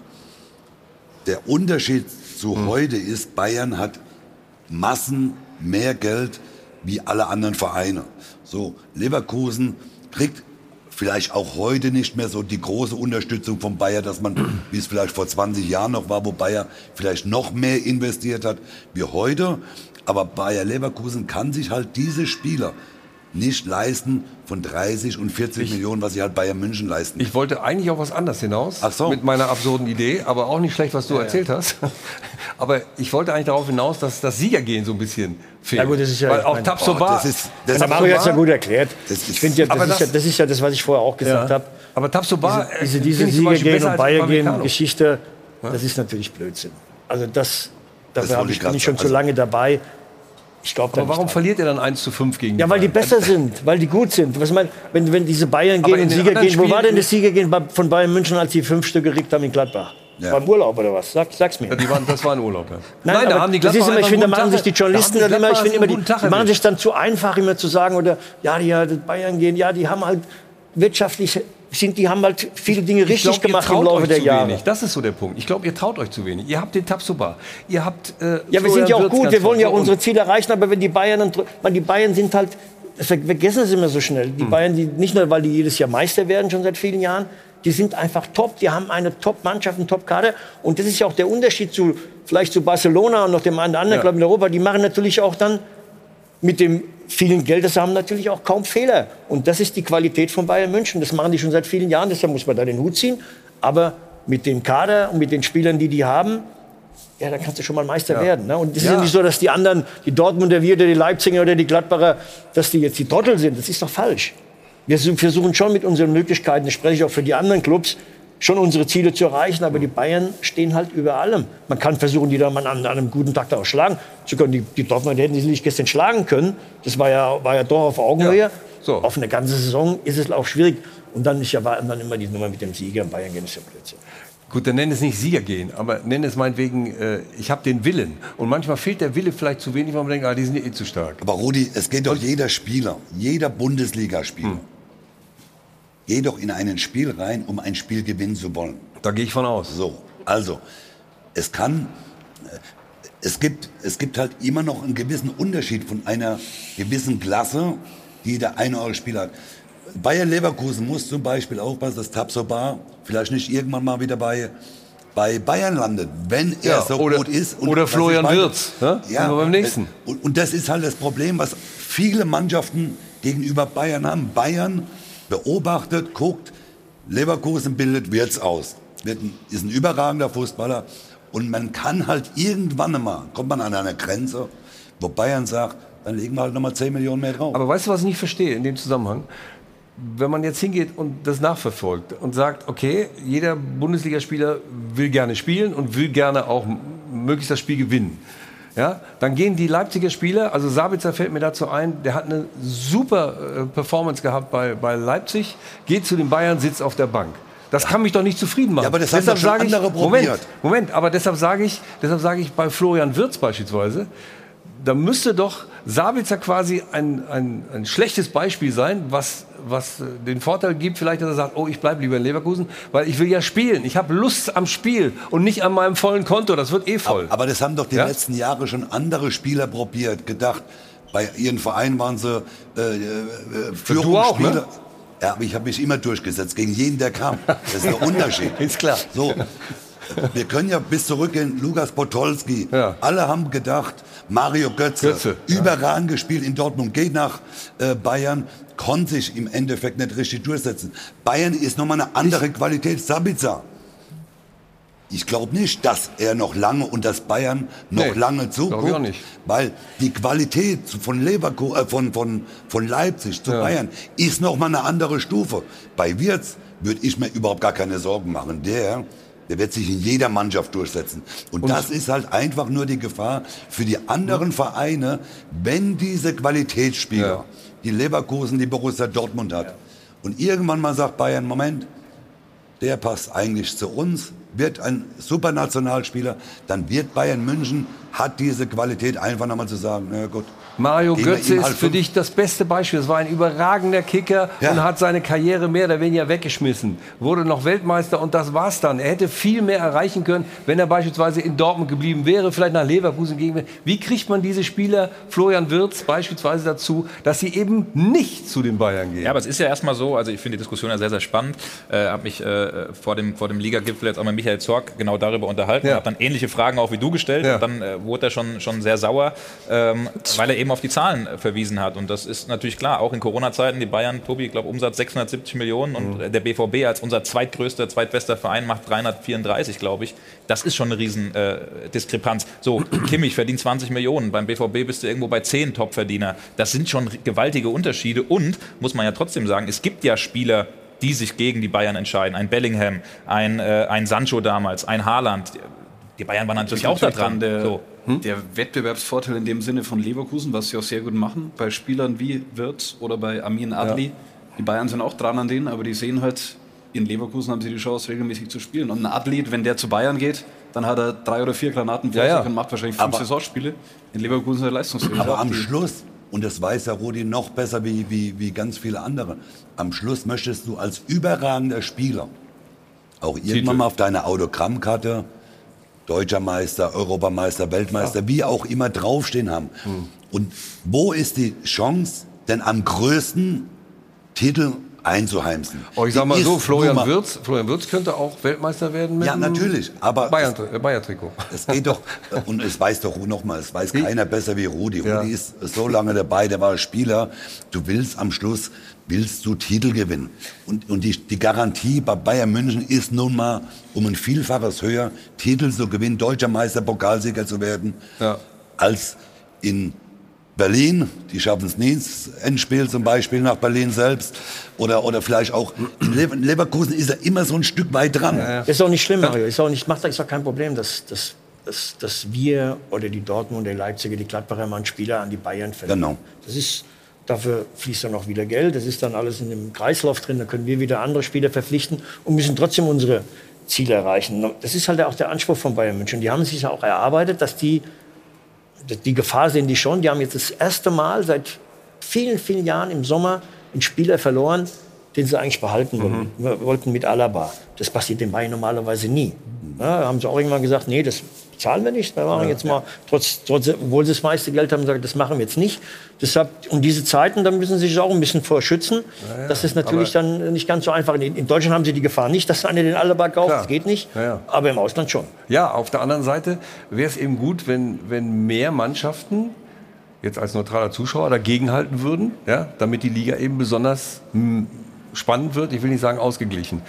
der Unterschied zu heute ist, Bayern hat Massen mehr Geld wie alle anderen Vereine. So, Leverkusen kriegt vielleicht auch heute nicht mehr so die große Unterstützung von Bayer, dass man, wie es vielleicht vor 20 Jahren noch war, wo Bayer vielleicht noch mehr investiert hat wie heute. Aber Bayer Leverkusen kann sich halt diese Spieler nicht leisten von 30 und 40 Millionen, was sie halt Bayern München leisten. Ich wollte eigentlich auf was anderes hinaus mit meiner absurden Idee, aber auch nicht schlecht, was du erzählt hast. Aber ich wollte eigentlich darauf hinaus, dass das Siegergehen so ein bisschen fehlt. Ja gut, das ist ja, weil auch Tabsoba, Mario hat es ja gut erklärt. Ich finde ja, das ist ja das, was ich vorher auch gesagt habe. Aber Tabsoba, diese Siegergehen und Bayergehen-Geschichte, das ist natürlich Blödsinn. Also dafür bin ich schon zu lange dabei. Ich glaub, aber warum verliert ihr dann 1:5 gegen die Bayern? Weil die besser sind, weil die gut sind. Was man, wenn diese Bayern gehen und Sieger gehen, wo war denn das Siegergehen von Bayern München, als die 5 Stück gekriegt haben in Gladbach? Ja. Beim Urlaub oder was? Sag's mir. Ja, das war ein Urlaub. Ja. Nein, da haben die Gladbach immer, ich finde, da machen sich die Journalisten die machen sich dann zu einfach, immer zu sagen, oder die Bayern gehen, die haben halt wirtschaftlich die haben halt viele Dinge richtig gemacht im Laufe der Jahre. Das ist so der Punkt. Ich glaube, ihr traut euch zu wenig. Ihr habt den Tabsoba. Ihr habt wir sind ja auch gut. Wir wollen ja unsere Ziele erreichen. Aber wenn die Bayern sind halt, das vergessen sie immer so schnell. Die Bayern, nicht nur, weil die jedes Jahr Meister werden, schon seit vielen Jahren, die sind einfach top. Die haben eine Top-Mannschaft, einen Top-Kader. Und das ist ja auch der Unterschied vielleicht zu Barcelona und noch dem anderen Club in Europa. Die machen natürlich auch dann mit dem vielen Geld, das haben natürlich auch kaum Fehler. Und das ist die Qualität von Bayern München. Das machen die schon seit vielen Jahren, deshalb muss man da den Hut ziehen. Aber mit dem Kader und mit den Spielern, die haben, da kannst du schon mal Meister werden. Ne? Und es ist ja nicht so, dass die anderen, die Dortmunder, wir oder die Leipziger oder die Gladbacher, dass die jetzt die Trottel sind. Das ist doch falsch. Wir versuchen schon mit unseren Möglichkeiten, das spreche ich auch für die anderen Clubs, schon unsere Ziele zu erreichen, aber die Bayern stehen halt über allem. Man kann versuchen, die da mal an einem guten Tag da auch schlagen zu können. Die Dortmund hätten sie nicht gestern schlagen können. Das war ja doch auf Augenhöhe. Ja. So. Auf eine ganze Saison ist es auch schwierig. Und dann ist ja dann immer die Nummer mit dem Sieger. In Bayern gehen ist ja Blödsinn. Gut, dann nenn es nicht Sieger gehen, aber nenn es meinetwegen, ich habe den Willen. Und manchmal fehlt der Wille vielleicht zu wenig, weil man denkt, die sind eh zu stark. Aber Rudi, es geht doch jeder Spieler, jeder Bundesligaspieler, geht doch in ein Spiel rein, um ein Spiel gewinnen zu wollen. Da gehe ich von aus. So, also, es gibt halt immer noch einen gewissen Unterschied von einer gewissen Klasse, die der eine oder andere Spieler hat. Bayer Leverkusen muss zum Beispiel aufpassen, dass Tabsoba vielleicht nicht irgendwann mal wieder bei Bayern landet, wenn er so gut ist. Oder Florian Wirtz, ja, beim nächsten. Und das ist halt das Problem, was viele Mannschaften gegenüber Bayern haben. Bayern beobachtet, guckt, Leverkusen bildet Wirtz aus. Ist ein überragender Fußballer. Und man kann halt irgendwann mal, kommt man an eine Grenze, wo Bayern sagt, dann legen wir halt nochmal 10 Millionen mehr drauf. Aber weißt du, was ich nicht verstehe in dem Zusammenhang? Wenn man jetzt hingeht und das nachverfolgt und sagt, okay, jeder Bundesligaspieler will gerne spielen und will gerne auch möglichst das Spiel gewinnen. Ja, dann gehen die Leipziger Spieler, also Sabitzer fällt mir dazu ein, der hat eine super Performance gehabt bei Leipzig, geht zu den Bayern, sitzt auf der Bank. Das kann mich doch nicht zufrieden machen. Ja, aber das haben doch schon andere probiert. Moment, aber deshalb sage ich bei Florian Wirtz beispielsweise, da müsste doch Sabitzer quasi ein schlechtes Beispiel sein, was den Vorteil gibt, vielleicht, dass er sagt, oh, ich bleibe lieber in Leverkusen, weil ich will ja spielen. Ich habe Lust am Spiel und nicht an meinem vollen Konto. Das wird eh voll. Aber das haben doch die letzten Jahre schon andere Spieler probiert, gedacht. Bei ihren Vereinen waren sie Führungsspieler. Du auch, ne? Ja, aber ich habe mich immer durchgesetzt, gegen jeden, der kam. Das ist der Unterschied. Ist klar. So, wir können ja bis zurück in Lukas Podolski. Ja. Alle haben gedacht, Mario Götze. Überragend gespielt in Dortmund, geht nach Bayern, konnte sich im Endeffekt nicht richtig durchsetzen. Bayern ist nochmal eine andere Qualität. Sabitzer. Ich glaube nicht, dass er noch lange und dass Bayern noch lange zuguckt, weil die Qualität von von Leipzig zu Bayern ist noch mal eine andere Stufe. Bei Wirtz würde ich mir überhaupt gar keine Sorgen machen. Der wird sich in jeder Mannschaft durchsetzen. Und das ist halt einfach nur die Gefahr für die anderen Vereine, wenn diese Qualitätsspieler, die Leverkusen, die Borussia Dortmund hat, und irgendwann mal sagt Bayern, Moment, der passt eigentlich zu uns, wird ein Supernationalspieler, dann wird Bayern München, hat diese Qualität einfach nochmal zu sagen, na gut. Mario Götze ist für dich das beste Beispiel. Es war ein überragender Kicker und hat seine Karriere mehr oder weniger weggeschmissen. Wurde noch Weltmeister und das war's dann. Er hätte viel mehr erreichen können, wenn er beispielsweise in Dortmund geblieben wäre, vielleicht nach Leverkusen gegangen wäre. Wie kriegt man diese Spieler, Florian Wirtz beispielsweise, dazu, dass sie eben nicht zu den Bayern gehen? Ja, aber es ist ja erstmal so, also ich finde die Diskussion ja sehr, sehr spannend. Habe mich vor dem Liga-Gipfel jetzt auch mit Michael Zorc genau darüber unterhalten. Habe dann ähnliche Fragen auch wie du gestellt. Und dann wurde er schon sehr sauer, weil er eben auf die Zahlen verwiesen hat. Und das ist natürlich klar, auch in Corona-Zeiten, die Bayern, Tobi, ich glaube Umsatz 670 Millionen und der BVB als unser zweitbester Verein macht 334, glaube ich. Das ist schon eine riesen Diskrepanz. So, Kimmich verdient 20 Millionen, beim BVB bist du irgendwo bei 10 Topverdiener. Das sind schon gewaltige Unterschiede und, muss man ja trotzdem sagen, es gibt ja Spieler, die sich gegen die Bayern entscheiden. Ein Bellingham, ein Sancho damals, ein Haaland. Die Bayern waren natürlich auch da dran. Der Wettbewerbsvorteil in dem Sinne von Leverkusen, was sie auch sehr gut machen, bei Spielern wie Wirtz oder bei Amin Adli. Ja. Die Bayern sind auch dran an denen, aber die sehen halt, in Leverkusen haben sie die Chance, regelmäßig zu spielen. Und ein Adli, wenn der zu Bayern geht, dann hat er 3 oder 4 Granaten vor sich und macht wahrscheinlich 5 Saisonspiele. In Leverkusen ist er leistungsfähig. Aber am Schluss, und das weiß der Rudi noch besser wie ganz viele andere, am Schluss möchtest du als überragender Spieler auch irgendwann mal auf deiner Autogrammkarte Deutscher Meister, Europameister, Weltmeister, wie auch immer draufstehen haben. Und wo ist die Chance, denn am größten Titel einzuheimsen? Oh, ich sag mal so, Florian Wirtz könnte auch Weltmeister werden mit natürlich, aber Bayer-Trikot. Es geht doch, und es weiß doch nochmal, es weiß keiner besser wie Rudi. Rudi ist so lange dabei, der war Spieler. Du willst am Schluss, Titel gewinnen. Und die Garantie bei Bayern München ist nun mal, um ein Vielfaches höher Titel zu gewinnen, Deutscher Meister, Pokalsieger zu werden, als in Berlin, die schaffen es nie ins Endspiel zum Beispiel nach Berlin selbst. Oder vielleicht auch in Leverkusen ist er immer so ein Stück weit dran. Ja. Ist auch nicht schlimm, Mario. Ist auch kein Problem, dass wir oder die Dortmunder, die Leipziger, die Gladbacher mal einen Spieler an die Bayern verlieren. Genau. Dafür fließt dann auch wieder Geld. Das ist dann alles in dem Kreislauf drin. Da können wir wieder andere Spieler verpflichten und müssen trotzdem unsere Ziele erreichen. Das ist halt auch der Anspruch von Bayern München. Die haben sich ja auch erarbeitet, dass die Gefahr sehen die schon. Die haben jetzt das erste Mal seit vielen, vielen Jahren im Sommer einen Spieler verloren, den sie eigentlich behalten wollten mit Alaba. Das passiert den Bayern normalerweise nie. Ja, haben sie auch irgendwann gesagt, nee, das zahlen wir nicht. Wir machen jetzt mal, obwohl sie das meiste Geld haben, gesagt, das machen wir jetzt nicht. Deshalb, um diese Zeiten, da müssen sie sich auch ein bisschen vorschützen. Das ist natürlich dann nicht ganz so einfach. In Deutschland haben sie die Gefahr nicht, dass einer den Alaba kauft. Das geht nicht. Aber im Ausland schon. Ja, auf der anderen Seite wäre es eben gut, wenn mehr Mannschaften jetzt als neutraler Zuschauer dagegenhalten würden, ja, damit die Liga eben besonders spannend wird. Ich will nicht sagen ausgeglichen.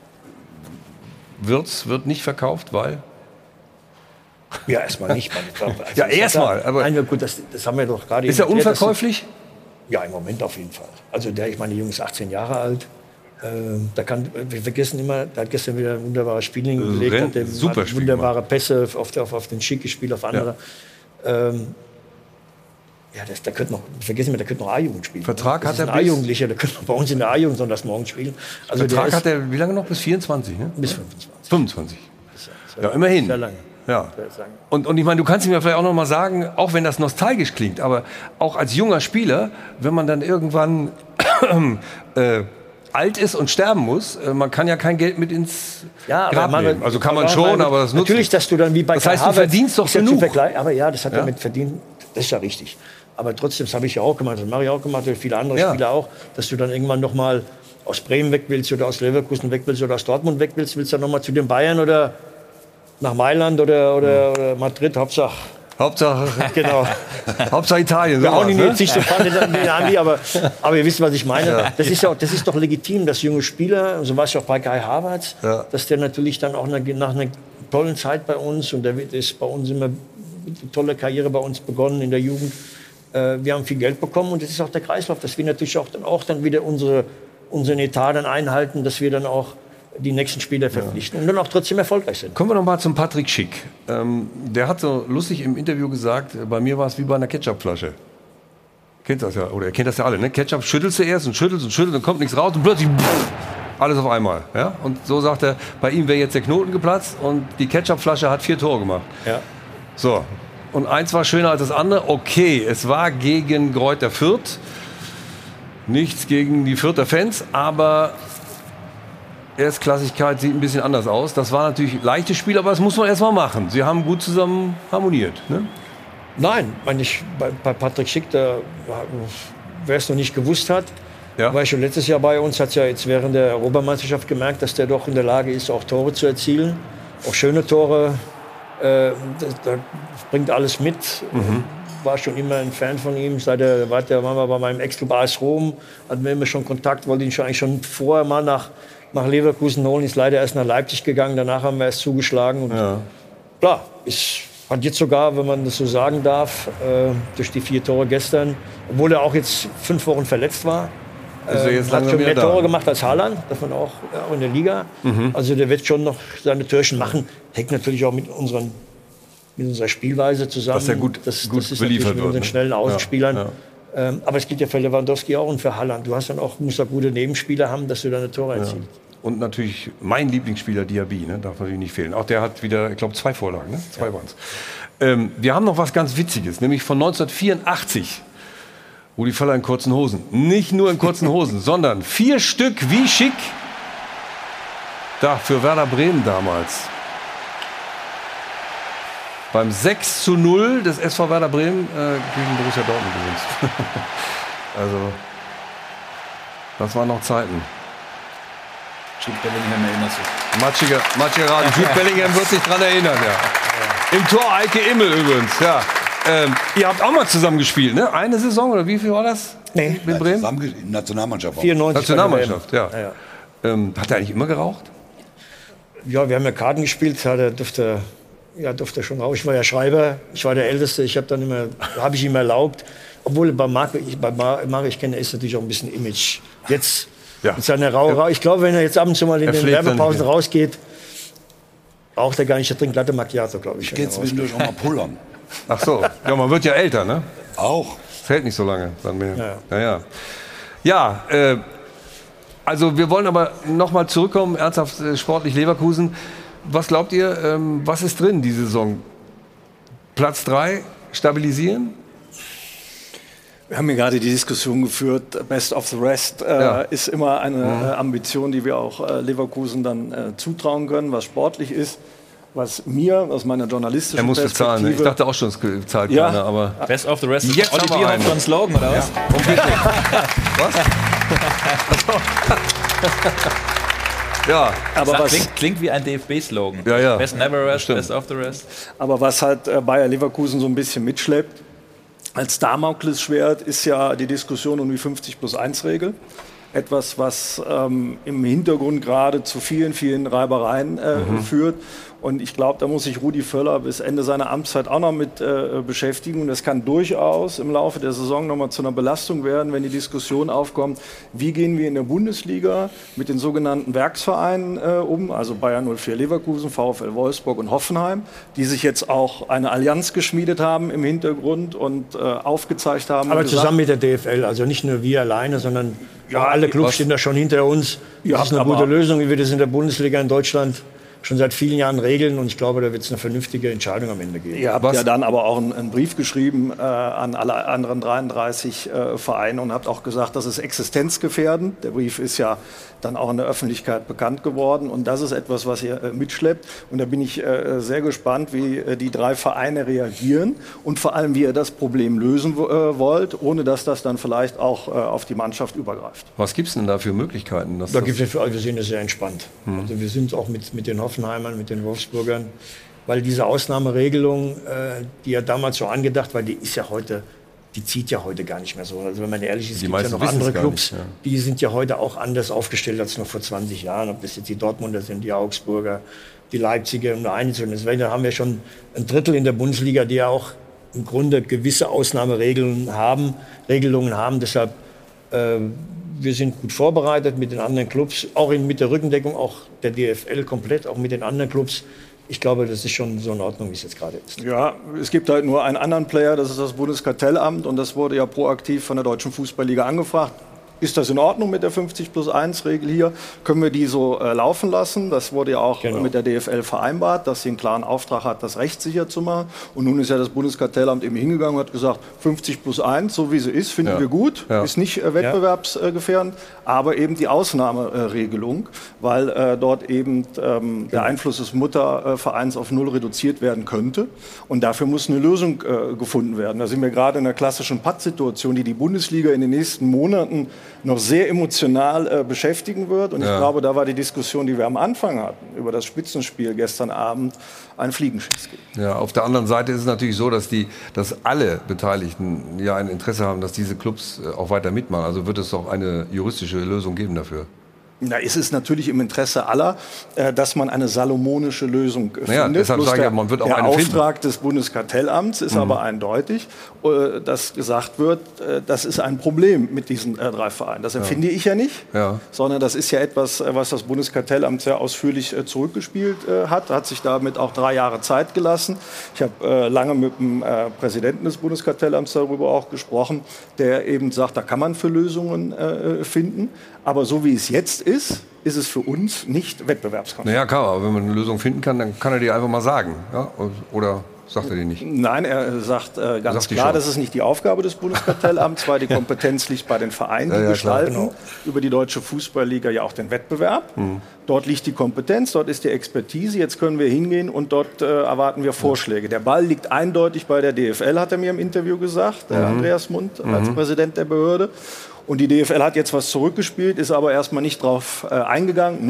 Wird nicht verkauft, weil? Ja, erstmal nicht. Also ja, erstmal. Aber nein, gut, das haben wir doch gerade. Ist er unverkäuflich? Ja, im Moment auf jeden Fall. Also der Junge ist 18 Jahre alt. Wir vergessen immer, der hat gestern wieder ein wunderbares Spiel hingelegt. Super Spiel. Wunderbare Pässe auf den Schick gespielt, auf andere. Ja. Der könnte noch A-Jugend spielen. Vertrag hat er A-Jugendlicher, der könnte noch bei uns in der A-Jugend sonntags morgens spielen. Also Vertrag hat er wie lange noch? Bis 24, ne? Bis 25. 25. Ja, immerhin. Sehr lange. Ja. Und ich meine, du kannst ihm ja vielleicht auch noch mal sagen, auch wenn das nostalgisch klingt, aber auch als junger Spieler, wenn man dann irgendwann alt ist und sterben muss, man kann ja kein Geld mit ins Grab nehmen. Also kann man schon, aber das nutzt natürlich, dass du dann wie bei das heißt, du verdienst doch genug. Aber ja, das hat damit verdient. Das ist ja richtig. Aber trotzdem, das habe ich ja auch gemacht, das mache ich auch gemacht, und viele andere Spieler auch, dass du dann irgendwann noch mal aus Bremen weg willst oder aus Leverkusen weg willst oder aus Dortmund weg willst dann noch mal zu den Bayern oder nach Mailand oder Madrid, Hauptsache genau. Hauptsache Italien. Wir hauen ihn jetzt nicht so den Andi, aber ihr wisst, was ich meine. Ja. Das ist doch legitim, dass junge Spieler, so war es ja auch bei Kai Havertz, dass der natürlich dann auch nach einer tollen Zeit bei uns, und der ist bei uns immer eine tolle Karriere bei uns begonnen in der Jugend. Wir haben viel Geld bekommen und das ist auch der Kreislauf, dass wir natürlich auch dann wieder unseren Etat dann einhalten, dass wir dann auch die nächsten Spieler verpflichten und dann auch trotzdem erfolgreich sind. Kommen wir noch mal zum Patrick Schick. Der hat so lustig im Interview gesagt, bei mir war es wie bei einer Ketchupflasche. Kennt das ja, oder ihr kennt das ja alle, ne? Ketchup schüttelst du erst und schüttelst, dann kommt nichts raus und plötzlich alles auf einmal. Ja? Und so sagt er, bei ihm wäre jetzt der Knoten geplatzt und die Ketchupflasche hat 4 Tore gemacht. Ja. So, und eins war schöner als das andere. Okay, es war gegen Greuther Fürth. Nichts gegen die Fürther Fans, aber Erstklassigkeit sieht ein bisschen anders aus. Das war natürlich ein leichtes Spiel, aber das muss man erst mal machen. Sie haben gut zusammen harmoniert. Ne? Nein, bei Patrick Schick, wer es noch nicht gewusst hat, war schon letztes Jahr bei uns, hat ja jetzt während der Europameisterschaft gemerkt, dass der doch in der Lage ist, auch Tore zu erzielen. Auch schöne Tore. Da bringt alles mit. War schon immer ein Fan von ihm. Seit er war bei meinem Ex-Club AS Rom, hatten wir immer schon Kontakt, wollte ihn eigentlich schon vorher mal nach Leverkusen holen, ist leider erst nach Leipzig gegangen, danach haben wir erst zugeschlagen. Und klar, hat jetzt sogar, wenn man das so sagen darf, durch die 4 Tore gestern, obwohl er auch jetzt 5 Wochen verletzt war, hat schon mehr Tore gemacht als Haaland, davon auch in der Liga. Also der wird schon noch seine Türchen machen. Hängt natürlich auch mit unserer Spielweise zusammen. Dass er gut das ist beliefert natürlich mit wird, unseren schnellen Außenspielern. Ja. Aber es gilt ja für Lewandowski auch und für Haaland. Du musst auch gute Nebenspieler haben, dass du deine Tore erzielst. Und natürlich mein Lieblingsspieler Diaby, ne? Darf natürlich nicht fehlen. Auch der hat wieder, ich glaube, 2 Vorlagen, ne? 2 waren es. Wir haben noch was ganz Witziges, nämlich von 1984. Rudi Völler in kurzen Hosen. Nicht nur in kurzen Hosen, sondern 4 Stück wie Schick. Da, für Werder Bremen damals. Beim 6:0 des SV Werder Bremen gegen Borussia Dortmund übrigens. Also, das waren noch Zeiten. Jude Bellingham erinnert sich. Matschiger Raden. Jude Bellingham wird sich dran erinnern, ja. Im Tor Eike Immel übrigens, ja. Ihr habt auch mal zusammen gespielt, ne? Eine Saison oder wie viel war das? Nee. Mit Bremen? Nationalmannschaft. 94. Nationalmannschaft, ja. Hat er eigentlich immer geraucht? Ja, wir haben ja Karten gespielt, durfte schon rauchen. Ich war ja Schreiber, ich war der Älteste, habe ich ihm erlaubt. obwohl bei Marc, ich kenne, ist natürlich auch ein bisschen Image. Jetzt mit seiner Raucherei. Ich glaube, wenn er jetzt ab und zu mal in den Werbepausen rausgeht, raucht er gar nicht, er trinkt Latte Macchiato, glaube ich. Geht zwischendurch auch mal pullern. Ach so, ja, man wird ja älter, ne? Auch. Fällt nicht so lange. Dann mehr. Ja, also wir wollen aber noch mal zurückkommen, ernsthaft sportlich Leverkusen. Was glaubt ihr, was ist drin diese Saison? Platz 3, stabilisieren? Wir haben ja gerade die Diskussion geführt, Best of the Rest ist immer eine Ambition, die wir auch Leverkusen dann zutrauen können, was sportlich ist. Was mir aus meiner journalistischen Perspektive... Er muss bezahlen, ich dachte auch schon, es zahlt keiner, aber... Best of the Rest ist jetzt Olli Bierhoff von Slogan, oder was? Was? Ja, aber klingt wie ein DFB-Slogan. Ja. Best never rest, best of the rest. Aber was halt Bayer Leverkusen so ein bisschen mitschleppt, als Damoklesschwert ist ja die Diskussion um die 50+1-Regel. Etwas, was im Hintergrund gerade zu vielen, vielen Reibereien führt. Und ich glaube, da muss sich Rudi Völler bis Ende seiner Amtszeit auch noch mit beschäftigen. Und das kann durchaus im Laufe der Saison noch mal zu einer Belastung werden, wenn die Diskussion aufkommt, wie gehen wir in der Bundesliga mit den sogenannten Werksvereinen um, also Bayer 04 Leverkusen, VfL Wolfsburg und Hoffenheim, die sich jetzt auch eine Allianz geschmiedet haben im Hintergrund und aufgezeigt haben. Aber zusammen mit der DFL, also nicht nur wir alleine, sondern alle Clubs stehen da schon hinter uns. Das ist eine gute Lösung, wie wir das in der Bundesliga in Deutschland schon seit vielen Jahren regeln, und ich glaube, da wird es eine vernünftige Entscheidung am Ende geben. Ihr habt ja dann aber auch einen Brief geschrieben an alle anderen 33 Vereine und habt auch gesagt, das ist existenzgefährdend. Der Brief ist ja dann auch in der Öffentlichkeit bekannt geworden, und das ist etwas, was ihr mitschleppt. Und da bin ich sehr gespannt, wie die 3 Vereine reagieren und vor allem, wie ihr das Problem lösen wollt, ohne dass das dann vielleicht auch auf die Mannschaft übergreift. Was gibt es denn da für Möglichkeiten? Da gibt es wir sehen das sehr entspannt. Also wir sind auch mit den Hoffenheimern, mit den Wolfsburgern, weil diese Ausnahmeregelung, die ja damals so angedacht war, die ist ja heute, die zieht ja heute gar nicht mehr so. Also wenn man ehrlich ist, gibt es ja noch andere Clubs, die sind ja heute auch anders aufgestellt als noch vor 20 Jahren. Ob das jetzt die Dortmunder sind, die Augsburger, die Leipziger, um nur eine zu nennen. Deswegen haben wir schon ein Drittel in der Bundesliga, die ja auch im Grunde gewisse Ausnahmeregelungen haben. Deshalb, wir sind gut vorbereitet mit den anderen Clubs, auch mit der Rückendeckung, auch der DFL komplett, auch mit den anderen Clubs. Ich glaube, das ist schon so in Ordnung, wie es jetzt gerade ist. Ja, es gibt halt nur einen anderen Player, das ist das Bundeskartellamt, und das wurde ja proaktiv von der Deutschen Fußballliga angefragt. Ist das in Ordnung mit der 50+1-Regel hier? Können wir die so laufen lassen? Das wurde ja auch mit der DFL vereinbart, dass sie einen klaren Auftrag hat, das rechtssicher zu machen. Und nun ist ja das Bundeskartellamt eben hingegangen und hat gesagt, 50+1, so wie sie ist, finden wir gut, ist nicht wettbewerbsgefährdend, aber eben die Ausnahmeregelung, weil dort eben der Einfluss des Muttervereins auf 0 reduziert werden könnte. Und dafür muss eine Lösung gefunden werden. Da sind wir gerade in einer klassischen Pattsituation, die die Bundesliga in den nächsten Monaten noch sehr emotional beschäftigen wird. Und ich glaube, da war die Diskussion, die wir am Anfang hatten, über das Spitzenspiel gestern Abend, ein Fliegenschiss gibt. Ja, auf der anderen Seite ist es natürlich so, dass alle Beteiligten ja ein Interesse haben, dass diese Clubs auch weiter mitmachen. Also wird es doch eine juristische Lösung geben dafür. Na, es ist natürlich im Interesse aller, dass man eine salomonische Lösung findet. Deshalb sage ich, man wird auch der eine Auftrag des Bundeskartellamts ist aber eindeutig, dass gesagt wird, das ist ein Problem mit diesen 3 Vereinen. Das empfinde ich ja nicht, sondern das ist ja etwas, was das Bundeskartellamt sehr ausführlich zurückgespielt hat sich damit auch 3 Jahre Zeit gelassen. Ich habe lange mit dem Präsidenten des Bundeskartellamts darüber auch gesprochen, der eben sagt, da kann man für Lösungen finden. Aber so wie es jetzt ist es für uns nicht wettbewerbskonform. Naja, klar, aber wenn man eine Lösung finden kann, dann kann er die einfach mal sagen. Ja? Oder sagt er die nicht? Nein, er sagt ganz klar, das ist nicht die Aufgabe des Bundeskartellamts, weil die Kompetenz liegt bei den Vereinen, die gestalten über die Deutsche Fußballliga ja auch den Wettbewerb. Dort liegt die Kompetenz, dort ist die Expertise. Jetzt können wir hingehen und dort erwarten wir Vorschläge. Der Ball liegt eindeutig bei der DFL, hat er mir im Interview gesagt, der Andreas Mund als Präsident der Behörde. Und die DFL hat jetzt was zurückgespielt, ist aber erstmal nicht drauf eingegangen,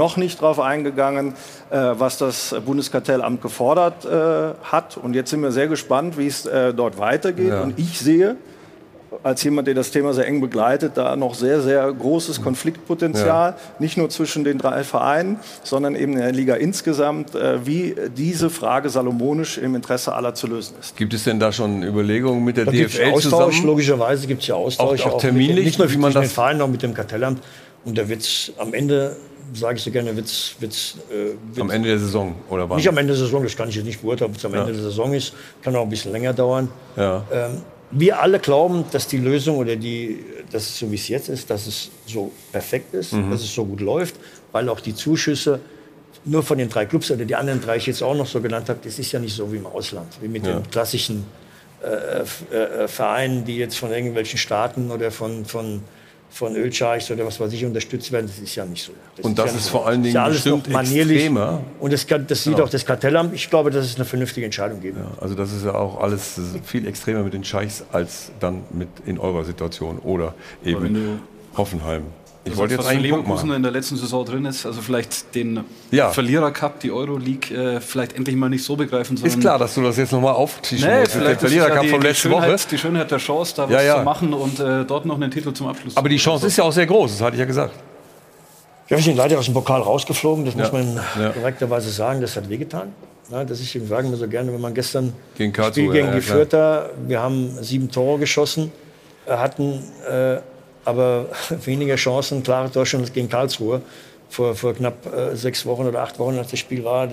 was das Bundeskartellamt gefordert hat. Und jetzt sind wir sehr gespannt, wie es dort weitergeht. Und ich sehe als jemand, der das Thema sehr eng begleitet, da noch sehr, sehr großes Konfliktpotenzial, nicht nur zwischen den 3 Vereinen, sondern eben in der Liga insgesamt, wie diese Frage salomonisch im Interesse aller zu lösen ist. Gibt es denn da schon Überlegungen mit der da DFL Austausch, zusammen? Logischerweise gibt es ja Austausch. Auch terminlich? Nicht nur wie man mit den das Vereinen, auch mit dem Kartellamt. Und da wird es am Ende, sage ich so gerne, am Ende der Saison oder wann? Nicht am Ende der Saison, das kann ich jetzt nicht beurteilen, ob es am Ende der Saison ist. Kann auch ein bisschen länger dauern. Ja. Wir alle glauben, dass die Lösung oder dass es so wie es jetzt ist, dass es so perfekt ist, dass es so gut läuft, weil auch die Zuschüsse nur von den 3 Clubs oder die anderen 3 ich jetzt auch noch so genannt habe, das ist ja nicht so wie im Ausland, wie mit den klassischen Vereinen, die jetzt von irgendwelchen Staaten oder von Ölscheichs oder was weiß ich unterstützt werden. Das ist ja nicht so. Das ist vor allen Dingen bestimmt extremer. Und das sieht auch das Kartellamt. Ich glaube, dass es eine vernünftige Entscheidung geben wird. Also das ist ja auch alles viel extremer mit den Scheichs als dann in eurer Situation oder eben Hoffenheim. Ich wollte jetzt einen Punkt machen. In der letzten Saison drin ist, also vielleicht den Verlierer-Cup, die Euroleague, vielleicht endlich mal nicht so begreifen, sondern... Ist klar, dass du das jetzt nochmal auftischen musst. Vielleicht der Verlierer-Cup von letzter Woche. Die Schönheit der Chance, da was zu machen und dort noch einen Titel zum Abschluss. Aber die Chance ist ja auch sehr groß, das hatte ich ja gesagt. Wir sind leider aus dem Pokal rausgeflogen, das muss man korrekterweise sagen, das hat wehgetan. Ja, das ist, sagen wir so gerne, wenn man gestern gegen die Fürther, wir haben 7 Tore geschossen, hatten aber weniger Chancen, klare Torchancen gegen Karlsruhe. Vor knapp 6 Wochen oder 8 Wochen, als das Spiel war,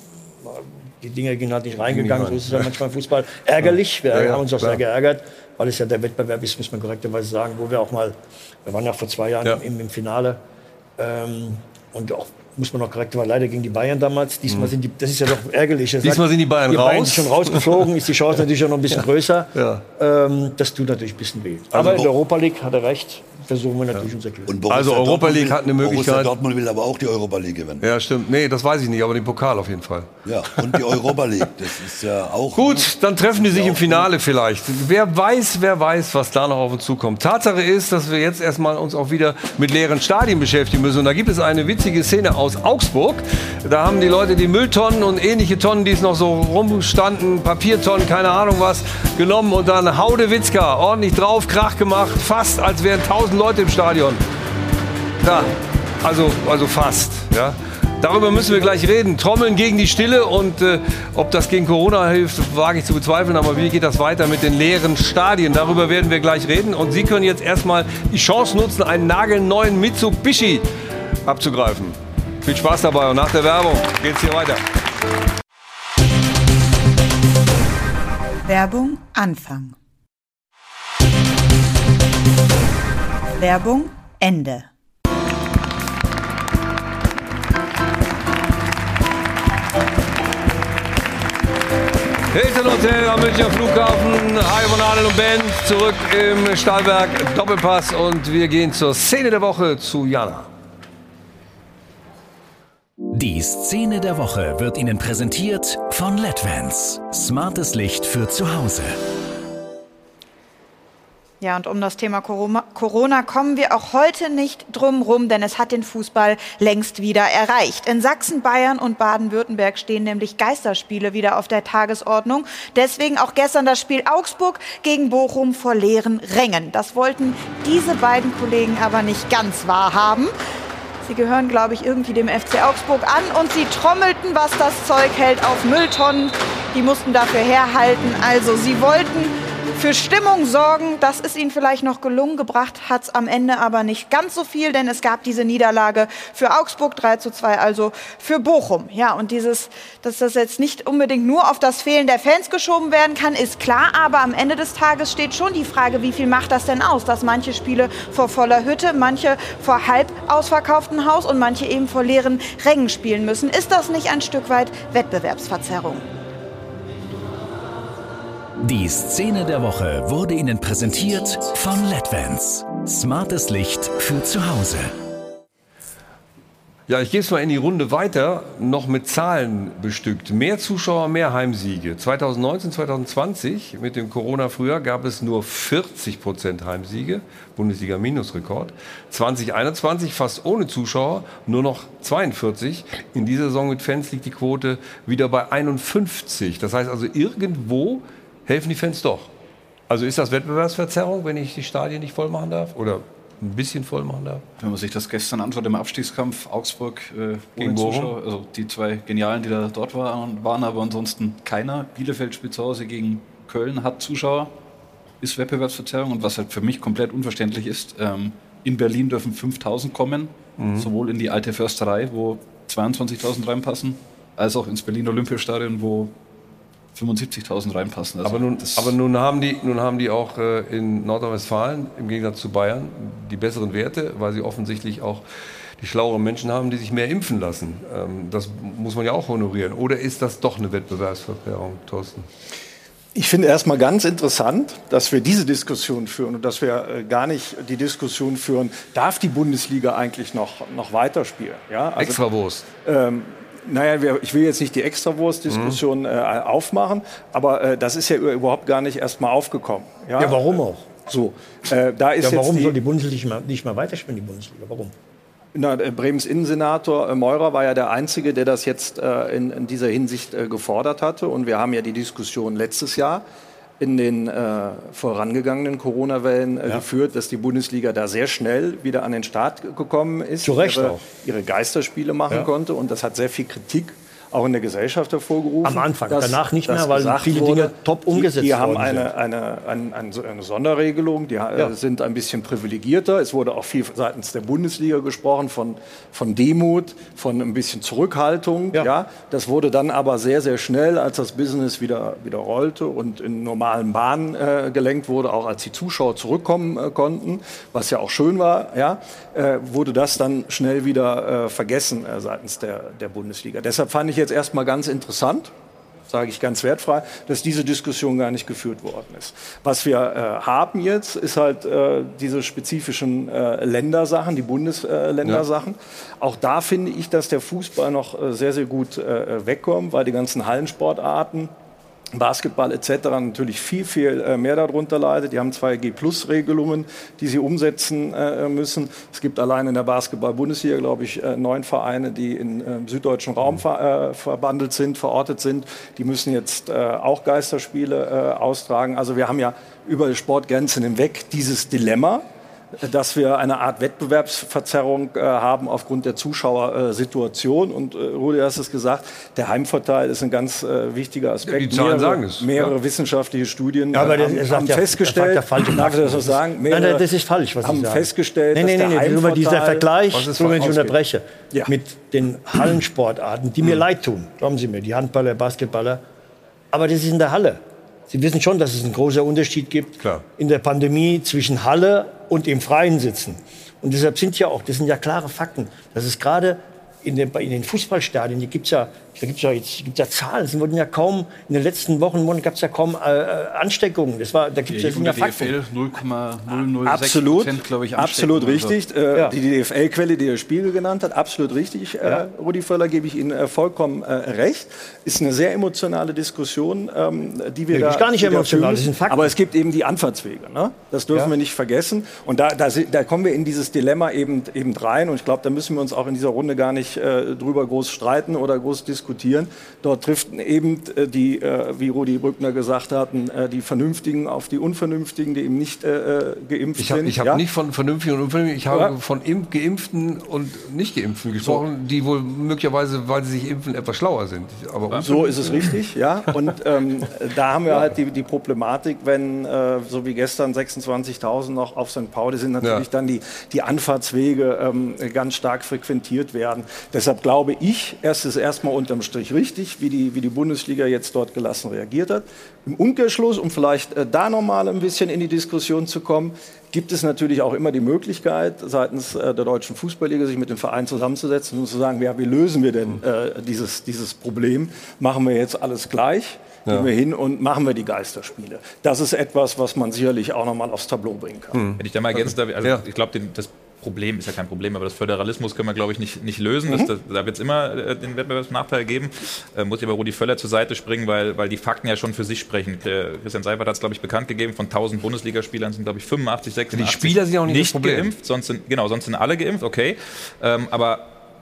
die Dinger gingen halt nicht reingegangen. So ist es ja manchmal im Fußball. Ärgerlich, wir haben uns auch sehr geärgert, weil es ja der Wettbewerb ist, muss man korrekterweise sagen, wo wir auch mal, wir waren ja vor 2 Jahren im Finale und auch, muss man noch korrekterweise, leider gegen die Bayern damals. Diesmal sind das ist ja doch ärgerlich. Diesmal sind die Bayern raus. Die Bayern sind schon rausgeflogen, ist die Chance natürlich auch noch ein bisschen größer. Das tut natürlich ein bisschen weh. Aber in der Europa League hat er recht. Versuchen wir natürlich unser Glück. Also Europa League hat eine Möglichkeit. Borussia Dortmund will aber auch die Europa League gewinnen. Ja, stimmt. Nee, das weiß ich nicht, aber den Pokal auf jeden Fall. Ja, und die Europa League, das ist ja auch... Gut, dann treffen die sich im Finale vielleicht. Wer weiß, was da noch auf uns zukommt. Tatsache ist, dass wir jetzt erstmal uns auch wieder mit leeren Stadien beschäftigen müssen. Und da gibt es eine witzige Szene aus Augsburg. Da haben die Leute die Mülltonnen und ähnliche Tonnen, die es noch so rumstanden, Papiertonnen, keine Ahnung was, genommen und dann Haudewitzka ordentlich drauf, Krach gemacht, fast als wären 1000 Leute im Stadion. Ja, also fast. Ja. Darüber müssen wir gleich reden. Trommeln gegen die Stille und ob das gegen Corona hilft, wage ich zu bezweifeln. Aber wie geht das weiter mit den leeren Stadien? Darüber werden wir gleich reden. Und Sie können jetzt erstmal die Chance nutzen, einen nagelneuen Mitsubishi abzugreifen. Viel Spaß dabei und nach der Werbung geht's hier weiter. Werbung Anfang. Werbung Ende. Hilton Hotel am Münchner Flughafen. Hi von Adel und Ben, zurück im Stahlwerk Doppelpass und wir gehen zur Szene der Woche zu Jana. Die Szene der Woche wird Ihnen präsentiert von LEDvans. Smartes Licht für zu Hause. Ja, und um das Thema Corona kommen wir auch heute nicht drum rum, denn es hat den Fußball längst wieder erreicht. In Sachsen, Bayern und Baden-Württemberg stehen nämlich Geisterspiele wieder auf der Tagesordnung. Deswegen auch gestern das Spiel Augsburg gegen Bochum vor leeren Rängen. Das wollten diese beiden Kollegen aber nicht ganz wahrhaben. Sie gehören, glaube ich, irgendwie dem FC Augsburg an und sie trommelten, was das Zeug hält, auf Mülltonnen. Die mussten dafür herhalten. Also sie wollten für Stimmung sorgen. Das ist ihnen vielleicht noch gelungen. Gebracht hat es am Ende aber nicht ganz so viel, denn es gab diese Niederlage für Augsburg 3:2, also für Bochum. Ja, und dass das jetzt nicht unbedingt nur auf das Fehlen der Fans geschoben werden kann, ist klar. Aber am Ende des Tages steht schon die Frage, wie viel macht das denn aus, dass manche Spiele vor voller Hütte, manche vor halb ausverkauftem Haus und manche eben vor leeren Rängen spielen müssen. Ist das nicht ein Stück weit Wettbewerbsverzerrung? Die Szene der Woche wurde Ihnen präsentiert von LEDvans. Smartes Licht für zu Hause. Ja, ich gehe jetzt mal in die Runde weiter, noch mit Zahlen bestückt. Mehr Zuschauer, mehr Heimsiege. 2019, 2020 mit dem Corona-Frühjahr gab es nur 40% Heimsiege, Bundesliga-Minusrekord. 2021 fast ohne Zuschauer, nur noch 42. In dieser Saison mit Fans liegt die Quote wieder bei 51. Das heißt also, irgendwo helfen die Fans doch. Also ist das Wettbewerbsverzerrung, wenn ich die Stadien nicht voll machen darf? Oder ein bisschen voll machen darf? Wenn man sich das gestern anschaut im Abstiegskampf, Augsburg Gegen ohne Bochum. Zuschauer, also die 2 Genialen, die da dort waren, aber ansonsten keiner. Bielefeld spielt zu Hause gegen Köln, hat Zuschauer, ist Wettbewerbsverzerrung. Und was halt für mich komplett unverständlich ist, in Berlin dürfen 5.000 kommen, sowohl in die alte Försterei, wo 22.000 reinpassen, als auch ins Berliner Olympiastadion, wo 75.000 reinpassen. Also aber nun haben die auch in Nordrhein-Westfalen im Gegensatz zu Bayern die besseren Werte, weil sie offensichtlich auch die schlaueren Menschen haben, die sich mehr impfen lassen. Das muss man ja auch honorieren. Oder ist das doch eine Wettbewerbsverzerrung, Thorsten? Ich finde erstmal ganz interessant, dass wir diese Diskussion führen und dass wir gar nicht die Diskussion führen, darf die Bundesliga eigentlich noch weiterspielen? Ja, also, Extrawurst. Naja, ich will jetzt nicht die Extrawurst-Diskussion aufmachen, aber das ist ja überhaupt gar nicht erst mal aufgekommen. Ja, warum auch? So, da ist warum jetzt soll die Bundesliga nicht mal weiterspielen, die Bundesliga? Warum? Bremens Innensenator Meurer war ja der Einzige, der das jetzt in dieser Hinsicht gefordert hatte. Und wir haben ja die Diskussion letztes Jahr in den vorangegangenen Corona-Wellen geführt, dass die Bundesliga da sehr schnell wieder an den Start gekommen ist, Zu Recht auch. ihre Geisterspiele machen konnte. Und das hat sehr viel Kritik auch in der Gesellschaft hervorgerufen. Am Anfang, danach nicht mehr, weil viele Dinge top umgesetzt Die haben worden eine Sonderregelung, die sind ein bisschen privilegierter. Es wurde auch viel seitens der Bundesliga gesprochen von Demut, von ein bisschen Zurückhaltung. Ja. Das wurde dann aber sehr, sehr schnell, als das Business wieder rollte und in normalen Bahnen gelenkt wurde, auch als die Zuschauer zurückkommen konnten, was ja auch schön war, wurde das dann schnell wieder vergessen seitens der Bundesliga. Deshalb fand ich jetzt erstmal ganz interessant, sage ich ganz wertfrei, dass diese Diskussion gar nicht geführt worden ist. Was wir haben jetzt, ist halt diese spezifischen Ländersachen, die Bundesländersachen. Auch da finde ich, dass der Fußball noch sehr, sehr gut wegkommt, weil die ganzen Hallensportarten, Basketball etc. natürlich viel, viel mehr darunter leidet. Die haben 2G-Plus-Regelungen, die sie umsetzen müssen. Es gibt allein in der Basketball-Bundesliga, glaube ich, 9 Vereine, die im süddeutschen Raum verortet sind. Die müssen jetzt auch Geisterspiele austragen. Also wir haben ja über die Sportgrenzen hinweg dieses Dilemma, dass wir eine Art Wettbewerbsverzerrung haben aufgrund der Zuschauersituation. Und Rudi, hast es gesagt, der Heimvorteil ist ein ganz wichtiger Aspekt. Die Zahlen sagen es. Mehrere wissenschaftliche Studien haben festgestellt, darf ich das so sagen? Nein, das ist falsch, was haben Sie sagen. festgestellt, dass der Heimvorteil... Dieser Vergleich, wenn ich unterbreche, Ja. mit den Hallensportarten, die mir leid tun, glauben Sie mir, die Handballer, Basketballer, aber das ist in der Halle. Sie wissen schon, dass es einen großen Unterschied gibt in der Pandemie zwischen Halle und im Freien sitzen. Und deshalb das sind ja klare Fakten, dass es gerade in den Fußballstadien, da gibt's ja Zahlen, es wurden ja kaum, in den letzten Wochen gab es ja kaum Ansteckungen. Da gibt es ja Fakten. 0,006%, glaube ich, absolut richtig. Die DFL-Quelle, die der Spiegel genannt hat, absolut richtig. Rudi Völler, gebe ich Ihnen vollkommen recht. Ist eine sehr emotionale Diskussion, die wir da... Ist gar nicht emotional, das sind Fakten. Aber es gibt eben die Anfahrtswege. Ne? Das dürfen wir nicht vergessen. Und da kommen wir in dieses Dilemma eben rein. Und ich glaube, da müssen wir uns auch in dieser Runde gar nicht drüber groß streiten oder groß diskutieren. Dort trifft eben die, wie Rudi Brückner gesagt hatten, die Vernünftigen auf die Unvernünftigen, die eben nicht geimpft sind. Ich habe nicht von Vernünftigen und Unvernünftigen, ich habe von Geimpften und Nicht-Geimpften gesprochen, die wohl möglicherweise, weil sie sich impfen, etwas schlauer sind. Aber so ist es richtig, ja. Und da haben wir halt die Problematik, wenn, so wie gestern, 26.000 noch auf St. Pauli sind, natürlich dann die Anfahrtswege ganz stark frequentiert werden. Deshalb glaube ich, es ist erstmal unterm Strich richtig, wie die Bundesliga jetzt dort gelassen reagiert hat. Im Umkehrschluss, um vielleicht da nochmal ein bisschen in die Diskussion zu kommen, gibt es natürlich auch immer die Möglichkeit, seitens der Deutschen Fußballliga sich mit dem Verein zusammenzusetzen und zu sagen, wie lösen wir denn dieses Problem? Machen wir jetzt alles gleich? Gehen wir hin und machen wir die Geisterspiele. Das ist etwas, was man sicherlich auch nochmal aufs Tableau bringen kann. Wenn ich da mal ergänzen darf, ich glaube, das Problem ist ja kein Problem, aber das Föderalismus können wir, glaube ich, nicht lösen. Da wird es immer den Wettbewerbsnachteil geben. Muss ich aber Rudi Völler zur Seite springen, weil die Fakten ja schon für sich sprechen. Christian Seifert hat es, glaube ich, bekannt gegeben, von 1000 Bundesligaspielern sind, glaube ich, 85, 86 die Spieler sind ja auch nicht das Problem. Geimpft. Sonst sind alle geimpft, okay. Aber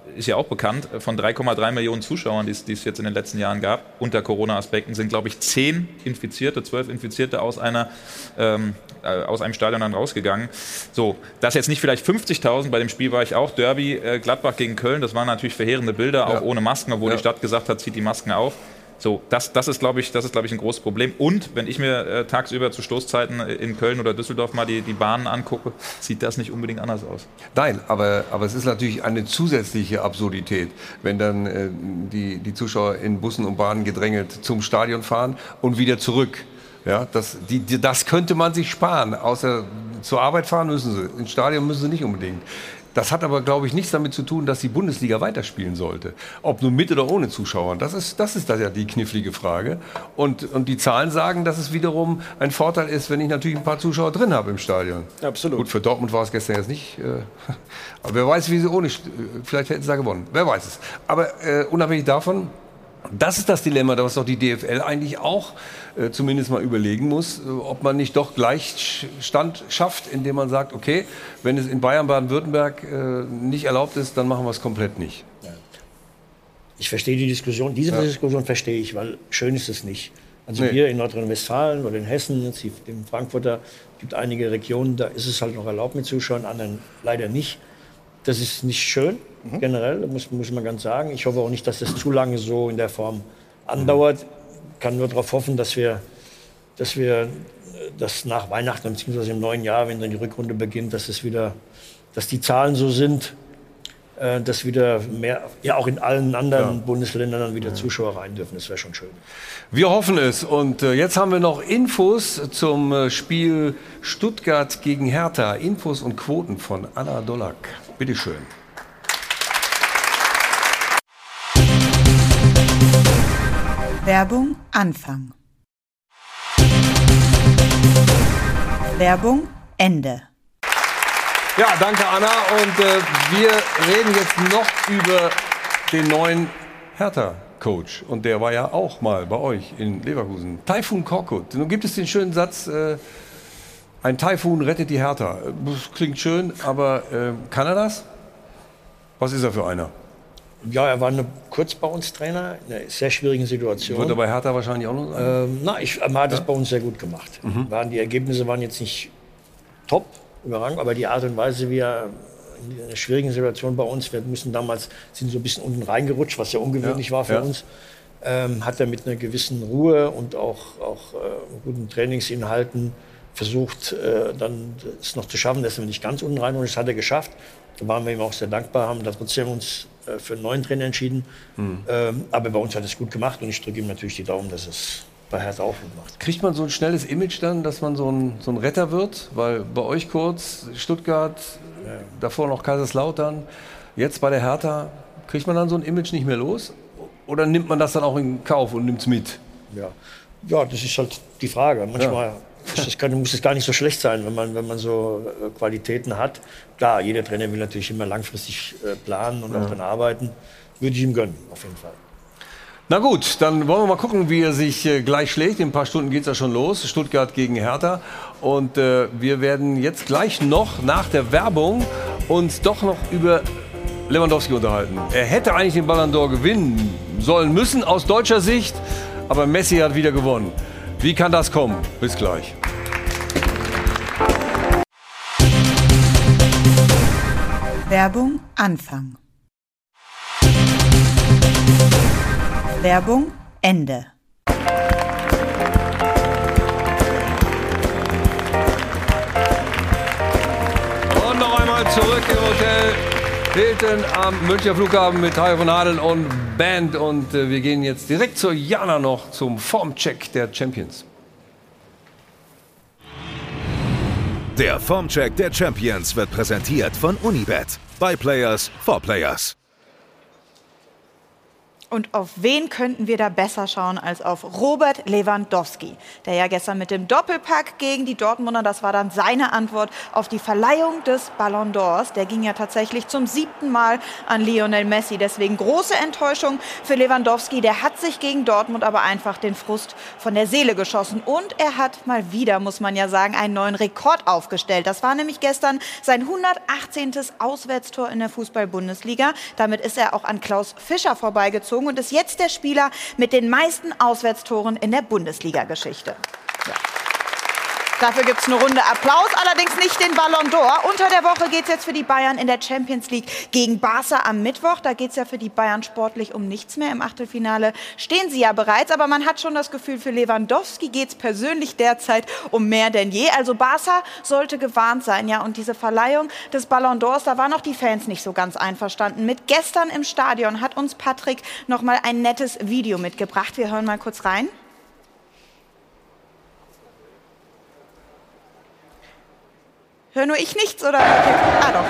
ist ja auch bekannt, von 3,3 Millionen Zuschauern, die es jetzt in den letzten Jahren gab, unter Corona-Aspekten, sind, glaube ich, 12 Infizierte aus einem Stadion dann rausgegangen. So, dass jetzt nicht vielleicht 50.000, bei dem Spiel war ich auch, Derby, Gladbach gegen Köln, das waren natürlich verheerende Bilder, auch ohne Masken, obwohl die Stadt gesagt hat, zieht die Masken auf. So, das ist, glaube ich, ein großes Problem. Und wenn ich mir tagsüber zu Stoßzeiten in Köln oder Düsseldorf mal die Bahnen angucke, sieht das nicht unbedingt anders aus. Nein, aber es ist natürlich eine zusätzliche Absurdität, wenn dann die Zuschauer in Bussen und Bahnen gedrängelt zum Stadion fahren und wieder zurück. Ja, das könnte man sich sparen. Außer zur Arbeit fahren müssen sie. Ins Stadion müssen sie nicht unbedingt. Das hat aber, glaube ich, nichts damit zu tun, dass die Bundesliga weiterspielen sollte. Ob nun mit oder ohne Zuschauer. Das ist ja die knifflige Frage. Und die Zahlen sagen, dass es wiederum ein Vorteil ist, wenn ich natürlich ein paar Zuschauer drin habe im Stadion. Absolut. Gut, für Dortmund war es gestern jetzt nicht. Aber wer weiß, wie sie ohne. Vielleicht hätten sie da gewonnen. Wer weiß es. Aber unabhängig davon. Das ist das Dilemma, was doch die DFL eigentlich auch zumindest mal überlegen muss, ob man nicht doch Gleichstand schafft, indem man sagt, okay, wenn es in Bayern, Baden-Württemberg nicht erlaubt ist, dann machen wir es komplett nicht. Ja. Ich verstehe die Diskussion, Diskussion verstehe ich, weil schön ist es nicht. Also hier in Nordrhein-Westfalen oder in Hessen, jetzt in Frankfurter, gibt einige Regionen, da ist es halt noch erlaubt mit Zuschauern, anderen leider nicht. Das ist nicht schön, generell, muss man ganz sagen. Ich hoffe auch nicht, dass das zu lange so in der Form andauert. Ich kann nur darauf hoffen, dass wir das nach Weihnachten bzw. im neuen Jahr, wenn dann die Rückrunde beginnt, dass die Zahlen so sind, dass wieder mehr, ja auch in allen anderen Bundesländern dann wieder Zuschauer rein dürfen. Das wäre schon schön. Wir hoffen es. Und jetzt haben wir noch Infos zum Spiel Stuttgart gegen Hertha. Infos und Quoten von Anna Dollack. Bitte schön. Werbung Anfang. Werbung Ende. Ja, danke Anna. Und wir reden jetzt noch über den neuen Hertha-Coach. Und der war ja auch mal bei euch in Leverkusen. Taifun Korkut. Nun gibt es den schönen Satz, ein Taifun rettet die Hertha. Das klingt schön, aber kann er das? Was ist er für einer? Ja, er war kurz bei uns Trainer, in einer sehr schwierigen Situation. Wird er bei Hertha wahrscheinlich auch noch sein? Er hat es bei uns sehr gut gemacht. Die Ergebnisse waren jetzt nicht top, überragend, aber die Art und Weise, wie er in einer schwierigen Situation bei uns, sind so ein bisschen unten reingerutscht, was ja ungewöhnlich war für uns, hat er mit einer gewissen Ruhe und auch guten Trainingsinhalten versucht, dann es noch zu schaffen, dass wir nicht ganz unten rein, und das hat er geschafft. Da waren wir ihm auch sehr dankbar, haben da trotzdem uns für einen neuen Trainer entschieden. Aber bei uns hat es gut gemacht und ich drücke ihm natürlich die Daumen, dass es bei Hertha auch gut macht. Kriegt man so ein schnelles Image dann, dass man so ein Retter wird? Weil bei euch kurz Stuttgart, davor noch Kaiserslautern, jetzt bei der Hertha, kriegt man dann so ein Image nicht mehr los? Oder nimmt man das dann auch in Kauf und nimmt es mit? Ja, das ist halt die Frage. Manchmal muss es gar nicht so schlecht sein, wenn man so Qualitäten hat. Klar, jeder Trainer will natürlich immer langfristig planen und auch dann arbeiten. Würde ich ihm gönnen, auf jeden Fall. Na gut, dann wollen wir mal gucken, wie er sich gleich schlägt. In ein paar Stunden geht es ja schon los. Stuttgart gegen Hertha. Und wir werden jetzt gleich noch nach der Werbung uns doch noch über Lewandowski unterhalten. Er hätte eigentlich den Ballon d'Or gewinnen sollen müssen aus deutscher Sicht. Aber Messi hat wieder gewonnen. Wie kann das kommen? Bis gleich. Werbung Anfang. Werbung Ende. Und noch einmal zurück im Hotel Hilton am Münchner Flughafen mit Hajo von Hadeln und Band. Und wir gehen jetzt direkt zur Jana noch zum Formcheck der Champions. Der Formcheck der Champions wird präsentiert von Unibet. By Players for Players. Und auf wen könnten wir da besser schauen als auf Robert Lewandowski, der ja gestern mit dem Doppelpack gegen die Dortmunder, das war dann seine Antwort auf die Verleihung des Ballon d'Ors. Der ging ja tatsächlich zum 7. Mal an Lionel Messi. Deswegen große Enttäuschung für Lewandowski. Der hat sich gegen Dortmund aber einfach den Frust von der Seele geschossen. Und er hat mal wieder, muss man ja sagen, einen neuen Rekord aufgestellt. Das war nämlich gestern sein 118. Auswärtstor in der Fußball-Bundesliga. Damit ist er auch an Klaus Fischer vorbeigezogen und ist jetzt der Spieler mit den meisten Auswärtstoren in der Bundesliga-Geschichte. Ja. Dafür gibt es eine Runde Applaus, allerdings nicht den Ballon d'Or. Unter der Woche geht es jetzt für die Bayern in der Champions League gegen Barca am Mittwoch. Da geht es ja für die Bayern sportlich um nichts mehr. Im Achtelfinale stehen sie ja bereits. Aber man hat schon das Gefühl, für Lewandowski geht es persönlich derzeit um mehr denn je. Also Barca sollte gewarnt sein. Ja, und diese Verleihung des Ballon d'Ors, da waren auch die Fans nicht so ganz einverstanden mit. Gestern im Stadion hat uns Patrick noch mal ein nettes Video mitgebracht. Wir hören mal kurz rein. Hör nur ich nichts, oder? Ah, doch.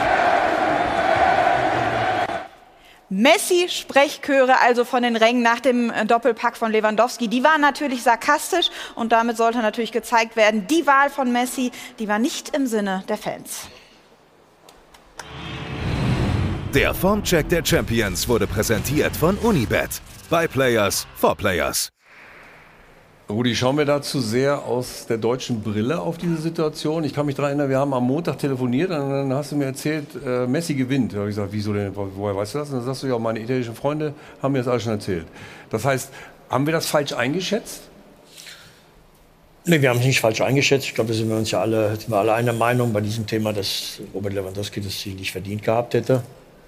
Messi-Sprechchöre also von den Rängen nach dem Doppelpack von Lewandowski. Die waren natürlich sarkastisch und damit sollte natürlich gezeigt werden, die Wahl von Messi, die war nicht im Sinne der Fans. Der Formcheck der Champions wurde präsentiert von Unibet. By Players, for Players. Rudi, schauen wir da zu sehr aus der deutschen Brille auf diese Situation? Ich kann mich daran erinnern, wir haben am Montag telefoniert und dann hast du mir erzählt, Messi gewinnt. Da habe ich gesagt, wieso denn? Woher weißt du das? Und dann sagst du, ja, meine italienischen Freunde haben mir das alles schon erzählt. Das heißt, haben wir das falsch eingeschätzt? Nee, wir haben es nicht falsch eingeschätzt. Ich glaube, da sind wir uns ja alle einer Meinung bei diesem Thema, dass Robert Lewandowski das Ziel nicht verdient gehabt hätte.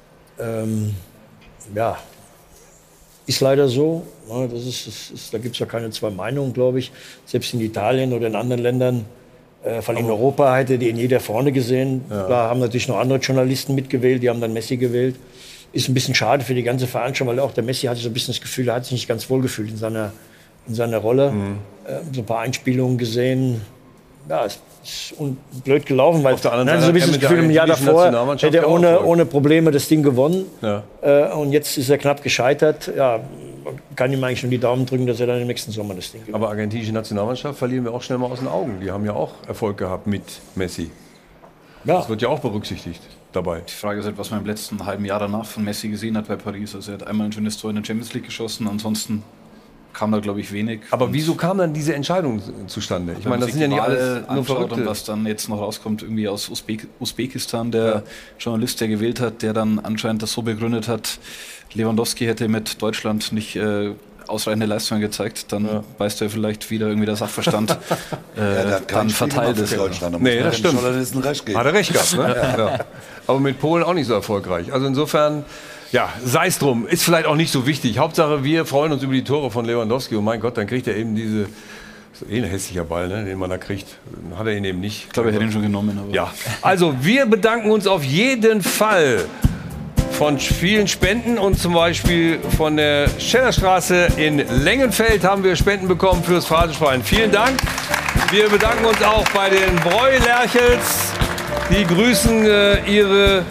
Ja, ist leider so. Ja, da gibt es ja keine zwei Meinungen, glaube ich. Selbst in Italien oder in anderen Ländern, vor allem in Europa, hätte die in jeder vorne gesehen. Ja. Da haben natürlich noch andere Journalisten mitgewählt, die haben dann Messi gewählt. Ist ein bisschen schade für die ganze Veranstaltung, weil auch der Messi hatte so ein bisschen das Gefühl, er hat sich nicht ganz wohl gefühlt in seiner Rolle. So ein paar Einspielungen gesehen. Ja, es ist blöd gelaufen, weil so ein bisschen das Gefühl, im Jahr davor hätte er ohne Probleme das Ding gewonnen. Ja. Und jetzt ist er knapp gescheitert. Ja, kann ihm eigentlich nur die Daumen drücken, dass er dann im nächsten Sommer das Ding gewinnt. Aber argentinische Nationalmannschaft verlieren wir auch schnell mal aus den Augen. Die haben ja auch Erfolg gehabt mit Messi. Ja. Das wird ja auch berücksichtigt dabei. Die Frage ist halt, was man im letzten halben Jahr danach von Messi gesehen hat bei Paris. Also er hat einmal ein schönes Tor in der Champions League geschossen, ansonsten kam da, glaube ich, wenig. Aber wieso kam dann diese Entscheidung zustande? Ich meine, das sind ja nicht alle nur Verrückte. Und was dann jetzt noch rauskommt, irgendwie aus Usbekistan, der Journalist, der gewählt hat, der dann anscheinend das so begründet hat, Lewandowski hätte mit Deutschland nicht ausreichende Leistungen gezeigt, dann weißt du ja vielleicht wieder irgendwie der Sachverstand dann verteilt ist. Nee, das stimmt. Hat er recht gehabt, ne? Ja. Aber mit Polen auch nicht so erfolgreich. Also insofern... Ja, sei es drum. Ist vielleicht auch nicht so wichtig. Hauptsache, wir freuen uns über die Tore von Lewandowski. Und mein Gott, dann kriegt er eben diese... Das ist ein hässlicher Ball, ne, den man da kriegt. Dann hat er ihn eben nicht. Ich glaube, er hätte ihn schon genommen. Aber ja, also wir bedanken uns auf jeden Fall von vielen Spenden. Und zum Beispiel von der Schellerstraße in Lengenfeld haben wir Spenden bekommen fürs Phrasenschwein. Vielen Dank. Wir bedanken uns auch bei den Bräulerchels. Die grüßen ihre...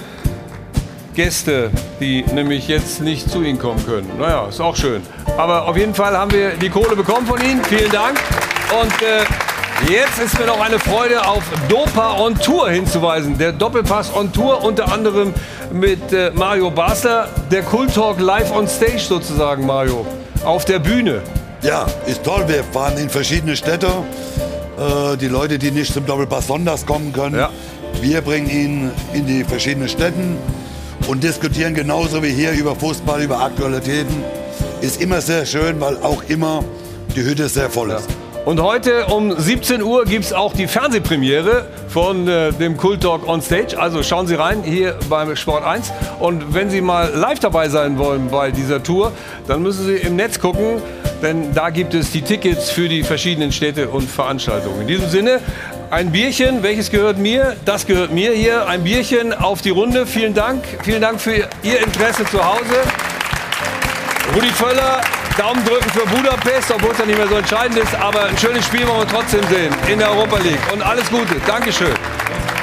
Gäste, die nämlich jetzt nicht zu Ihnen kommen können. Naja, ist auch schön. Aber auf jeden Fall haben wir die Kohle bekommen von Ihnen. Vielen Dank. Und jetzt ist mir noch eine Freude, auf Dopa on Tour hinzuweisen. Der Doppelpass on Tour, unter anderem mit Mario Basler. Der Kulttalk live on stage sozusagen, Mario. Auf der Bühne. Ja, ist toll. Wir fahren in verschiedene Städte. Die Leute, die nicht zum Doppelpass sonntags kommen können, wir bringen ihn in die verschiedenen Städten und diskutieren genauso wie hier über Fußball, über Aktualitäten. Ist immer sehr schön, weil auch immer die Hütte sehr voll ist. Und heute um 17 Uhr gibt es auch die Fernsehpremiere von dem Kulttalk on Stage. Also schauen Sie rein hier beim Sport 1. Und wenn Sie mal live dabei sein wollen bei dieser Tour, dann müssen Sie im Netz gucken, denn da gibt es die Tickets für die verschiedenen Städte und Veranstaltungen. In diesem Sinne, ein Bierchen, welches gehört mir? Das gehört mir hier. Ein Bierchen auf die Runde. Vielen Dank. Vielen Dank für Ihr Interesse zu Hause. Rudi Völler, Daumen drücken für Budapest, obwohl es ja nicht mehr so entscheidend ist. Aber ein schönes Spiel wollen wir trotzdem sehen in der Europa League. Und alles Gute. Dankeschön.